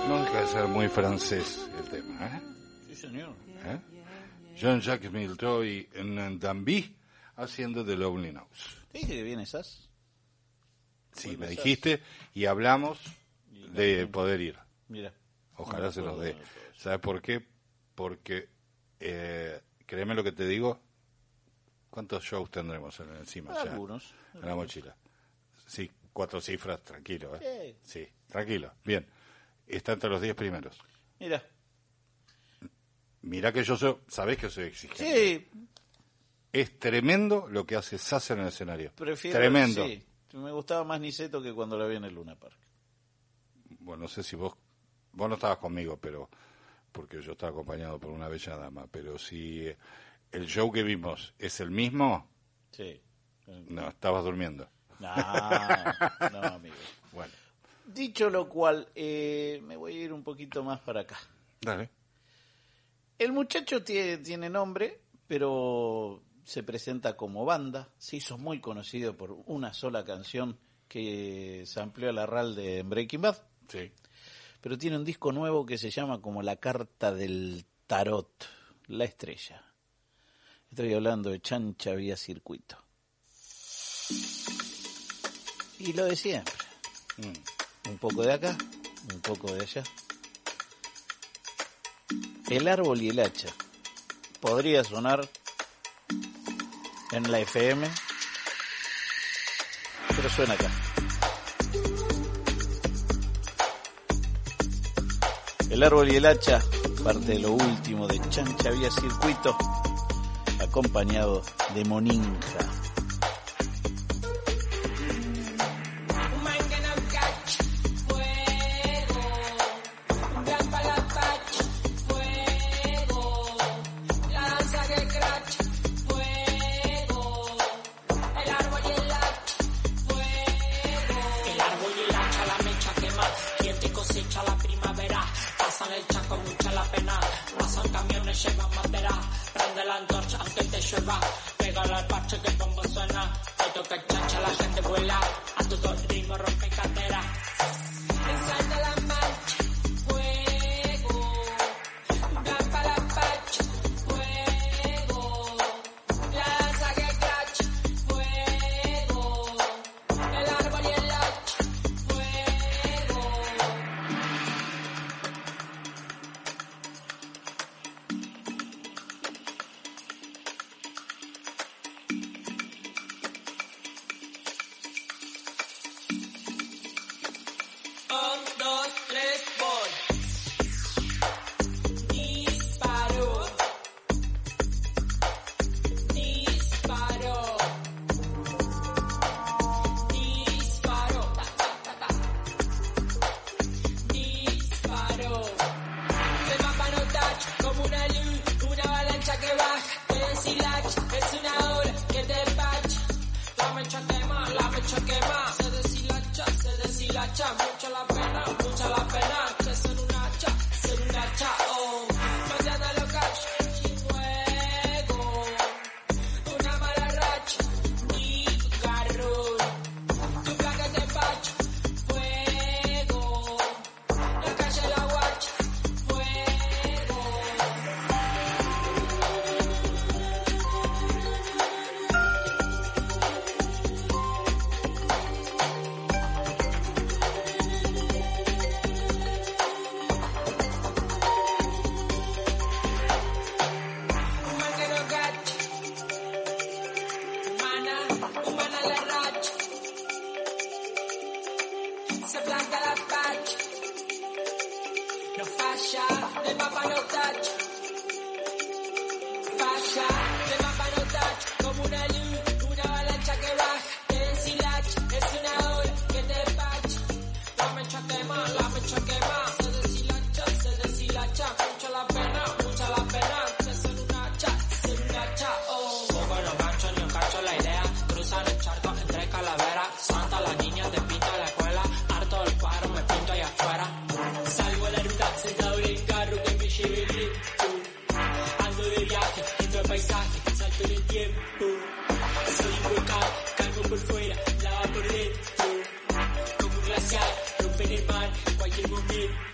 No deja de ser muy francés el tema, ¿eh? Sí, señor. ¿Eh? Jean-Jacques Milteau en Danby haciendo The Lonely Nose. ¿Te dije que viene esas? Sí, me dijiste y hablamos de poder ir. Mira. Ojalá no se los dé. no ¿Sabes por qué? Porque, eh, créeme lo que te digo, ¿cuántos shows tendremos en, encima ya? Algunos. En la mochila. Sí, cuatro cifras, tranquilo, ¿eh? Sí. Sí, tranquilo. Bien. Está entre los diez primeros. Mira. Mira que yo soy, sabés que soy exigente. Sí. Es tremendo lo que hace Sasser en el escenario. Prefiero, tremendo. Sí. Me gustaba más Niceto que cuando la vi en el Luna Park. Bueno, no sé si vos, vos no estabas conmigo, pero porque yo estaba acompañado por una bella dama, pero si el show que vimos es el mismo, sí. No, estabas durmiendo. No, no, amigo. Bueno. Dicho lo cual, eh, me voy a ir un poquito más para acá. Dale. El muchacho tiene, tiene nombre, pero se presenta como banda. Se hizo muy conocido por una sola canción que se amplió a la R A L de Breaking Bad. Sí. Pero tiene un disco nuevo que se llama como La Carta del Tarot, La Estrella. Estoy hablando de Chancha Vía Circuito. Y lo de siempre. Mm. Un poco de acá, un poco de allá. El árbol y el hacha. Podría sonar en la F M, pero suena acá. El árbol y el hacha, parte de lo último de Chancha Vía Circuito, acompañado de Moninja.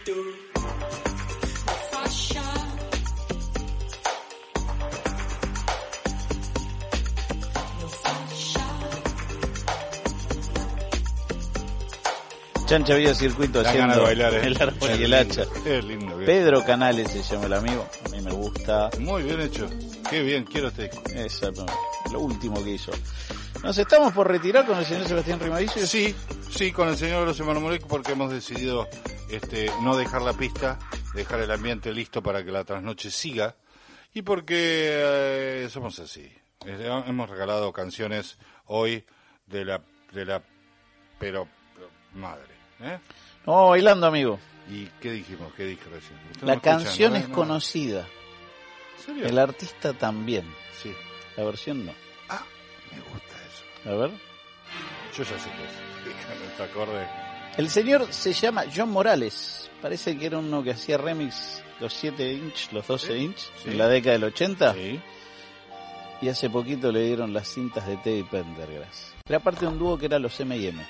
Chancha Vía Circuito Dan haciendo ganas de bailar, ¿eh? el árbol Qué y el lindo, hacha. qué lindo, bien. Pedro Canales se llama el amigo, a mí me gusta. Muy bien hecho, qué bien, quiero este disco. Exacto, lo último que hizo. ¿Nos estamos por retirar con el señor Sebastián Rimavicio? Sí, sí, con el señor Horacio Marmolek, porque hemos decidido este, no dejar la pista, dejar el ambiente listo para que la trasnoche siga, y porque eh, somos así. Eh, hemos regalado canciones hoy de la, de la, pero, pero madre, ¿eh? No, bailando, amigo. ¿Y qué dijimos? ¿Qué dije recién? La no canción escuchan, es no, conocida. ¿En serio? El artista también. Sí. La versión no. Ah, me gusta eso. A ver. Yo ya sé qué es. Dígame este acorde. El señor se llama John Morales. Parece que era uno que hacía remix los siete inch, los doce ¿Sí? inch, Sí. en la década del ochenta. Sí. Y hace poquito le dieron las cintas de Teddy Pendergrass. Era parte de un dúo que era los M y M.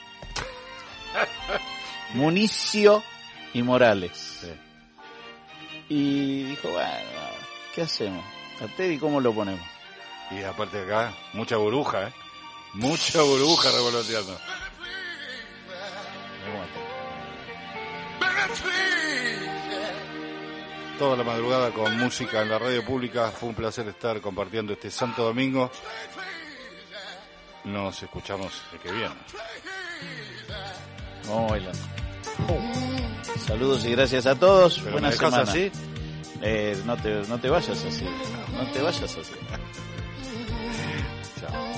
Municio y Morales. Sí. Y dijo, bueno, ¿qué hacemos? ¿A Teddy cómo lo ponemos? Y aparte de acá, mucha burbuja, ¿eh? Mucha burbuja revoloteando. Toda la madrugada con música en la radio pública. Fue un placer estar compartiendo este Santo Domingo. Nos escuchamos el que viene. Vamos bailando. Saludos y gracias a todos. Pero Buena ¿me dejas semana. así? Eh, no te, no te vayas así. No te vayas así. Chao.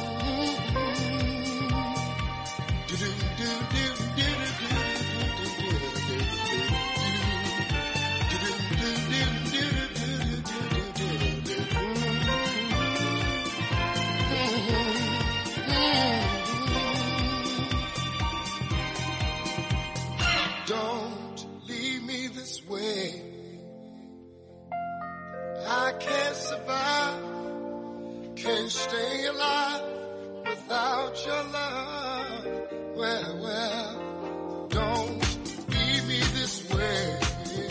Don't leave me this way. I can't survive, can't stay alive without your love. Well, well, don't leave me this way.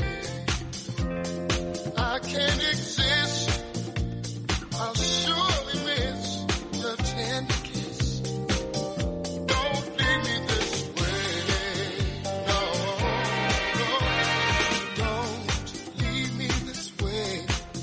I can't exist, I'll surely miss your tender kiss. Don't leave me this way, no, no, don't leave me this way.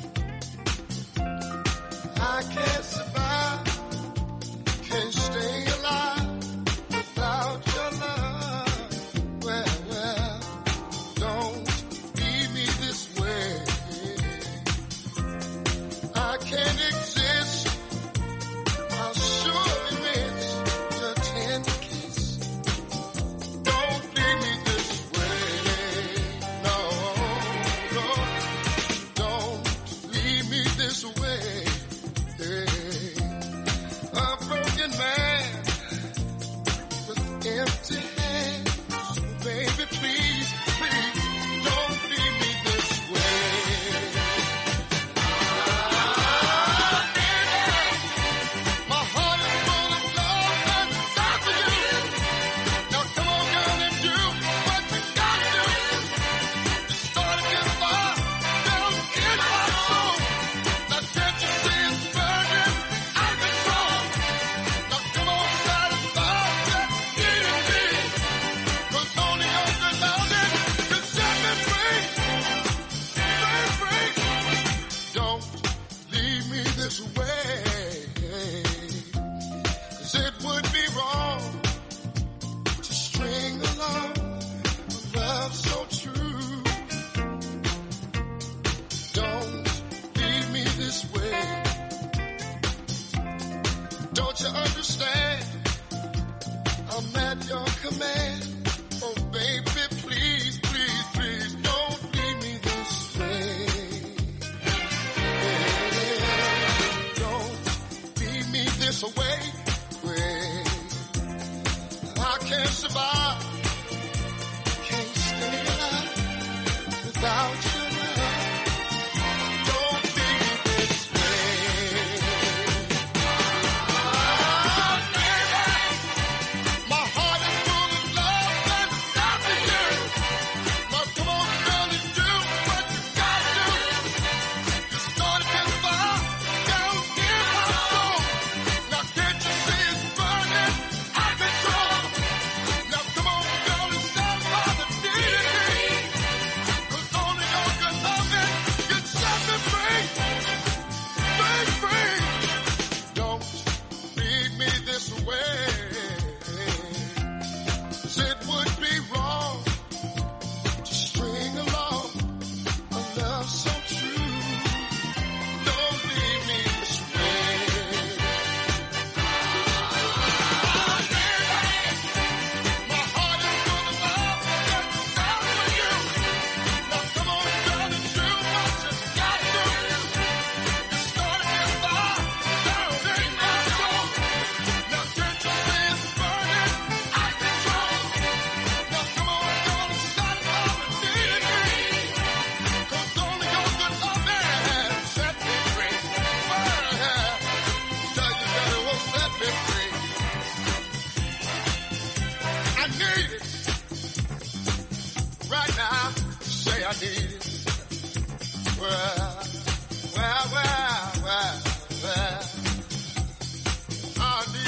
I can't survive, can't stay alive without your love. Well, well, don't leave me this way. I can't exist, I'll surely miss your tender kiss. Don't leave me this way, no, no, don't leave me this way. Hey, a broken man with empty hands, baby, please, please, don't leave me this way. Ah, baby, my heart is full of love and desire for you. Now come on, girl, and do what you gotta do. You started this fire down in my soul. Now can't you see it's burning out of control? Now come on, satisfy that need in me. 'Cause only your good loving can set me free. Free, free. Don't leave me this way. 'Cause it would be wrong to string along a love so true. Don't leave me this way. Don't you understand? I'm at your command. Oh, baby, please, please, please, don't leave me this way. Yeah, don't leave me this way. way. I can't survive, can't stay alive without your love. Don't leave me this way. Ah, baby, my heart is full of love and desire for you. Now come on.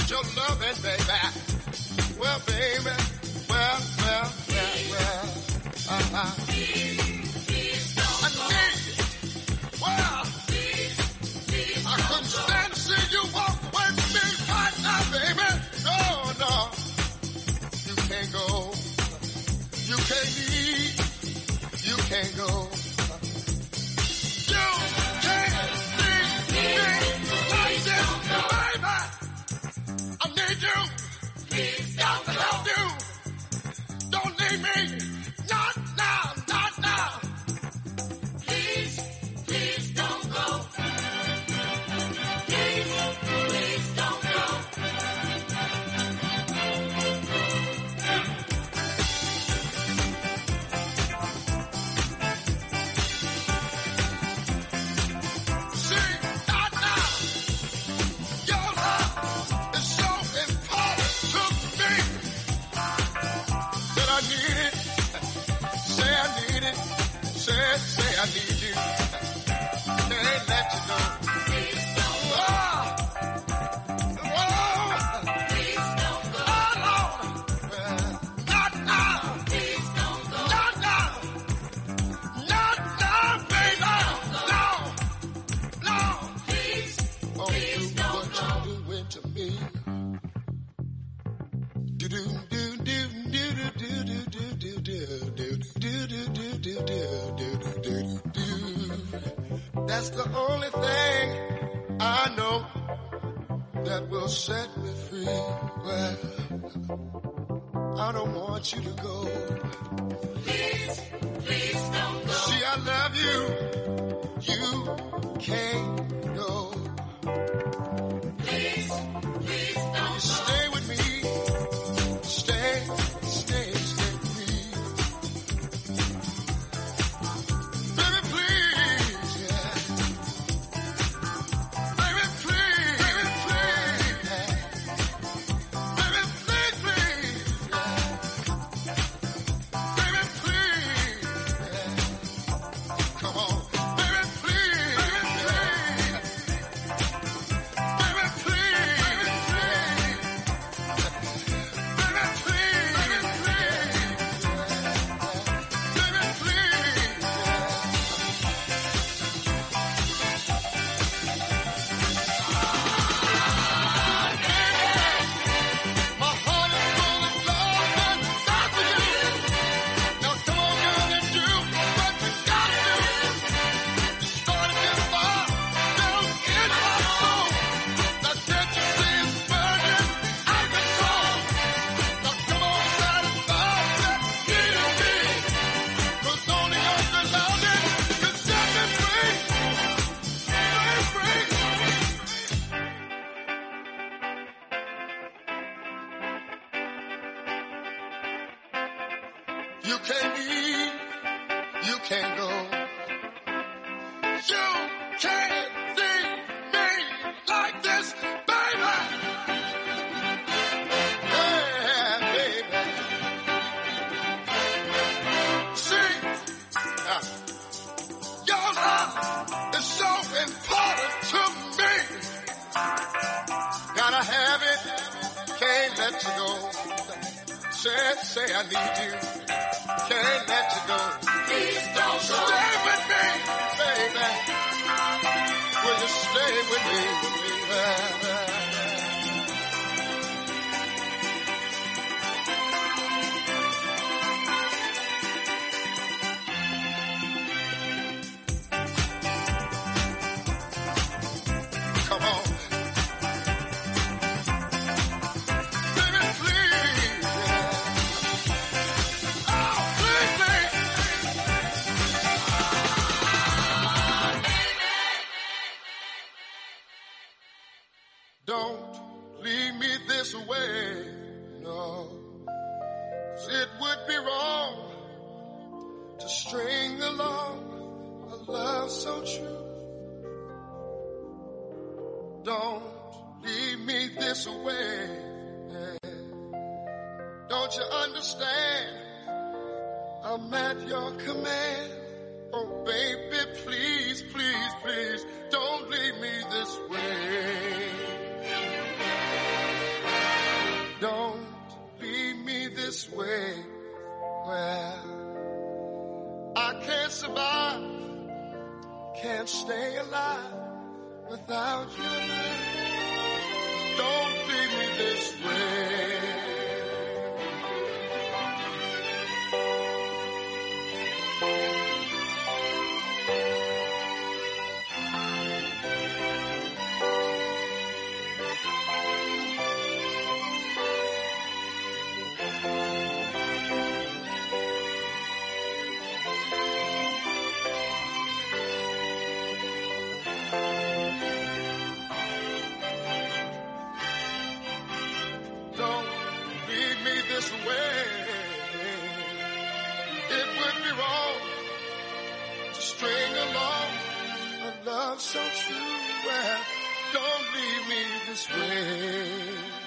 need your loving, baby. Well, baby, well, well, well, well. Uh-huh. I need you. Well, I couldn't stand to see you walk away from me right now, baby. No, no. You can't go. You can't leave. You can't go. You can't leave me like this, baby. I need you. Please got to help you. Don't leave me. Not now. Not now. Please, please don't go. Please, please don't go. See, not now. Your love is so important to me that I need it. Say I need it. Say, say I need you. Can't let you go. Please don't go. Oh, please don't go. Oh, Lord. Well, not now. Please don't go. Not now. Not now, baby. No. No. Please, please don't go. What you doing to me? Do do do do do do do do do do do do do do do do do do. That's the only thing I know that will set me free. Well, I don't want you to go. Please, please don't go. See, I love you. You can't go. Please, please don't go. Stay with me. Stay, stay, stay with me. Baby, please, yeah. Baby, please, baby, please, yeah. Baby, please, please, yeah. Baby, please, yeah. Come on. Baby, please, baby, please. Baby, please, baby, please. Baby, please, baby, please. Baby, please, my heart is full of love and desire for you. Now come on, girl, and do what you gotta do. You started this fire down in my soul. Now can't you see it's burning out of control? Now come on, satisfy that need in me. 'Cause only your good loving can set me free. Free, free. You can't leave, you can't go. You can't leave me like this, baby. Yeah, baby. See, uh, your love is so important to me. Gotta have it, can't let you go. Say, say I need you. Can't let you go. Please don't go. Stay with me, baby. Will you stay with me, baby? Come on. Baby, please, yeah. Oh, please, please. Don't leave me this way, no. 'Cause it would be wrong to string along a love so true. Don't leave me this way. Don't you understand? I'm at your command. Oh, baby, please, please, please, don't leave me this way. by. Can't stay alive without you. Don't leave me this way. This way, it would be wrong to string along a love so true. Well, don't leave me this way.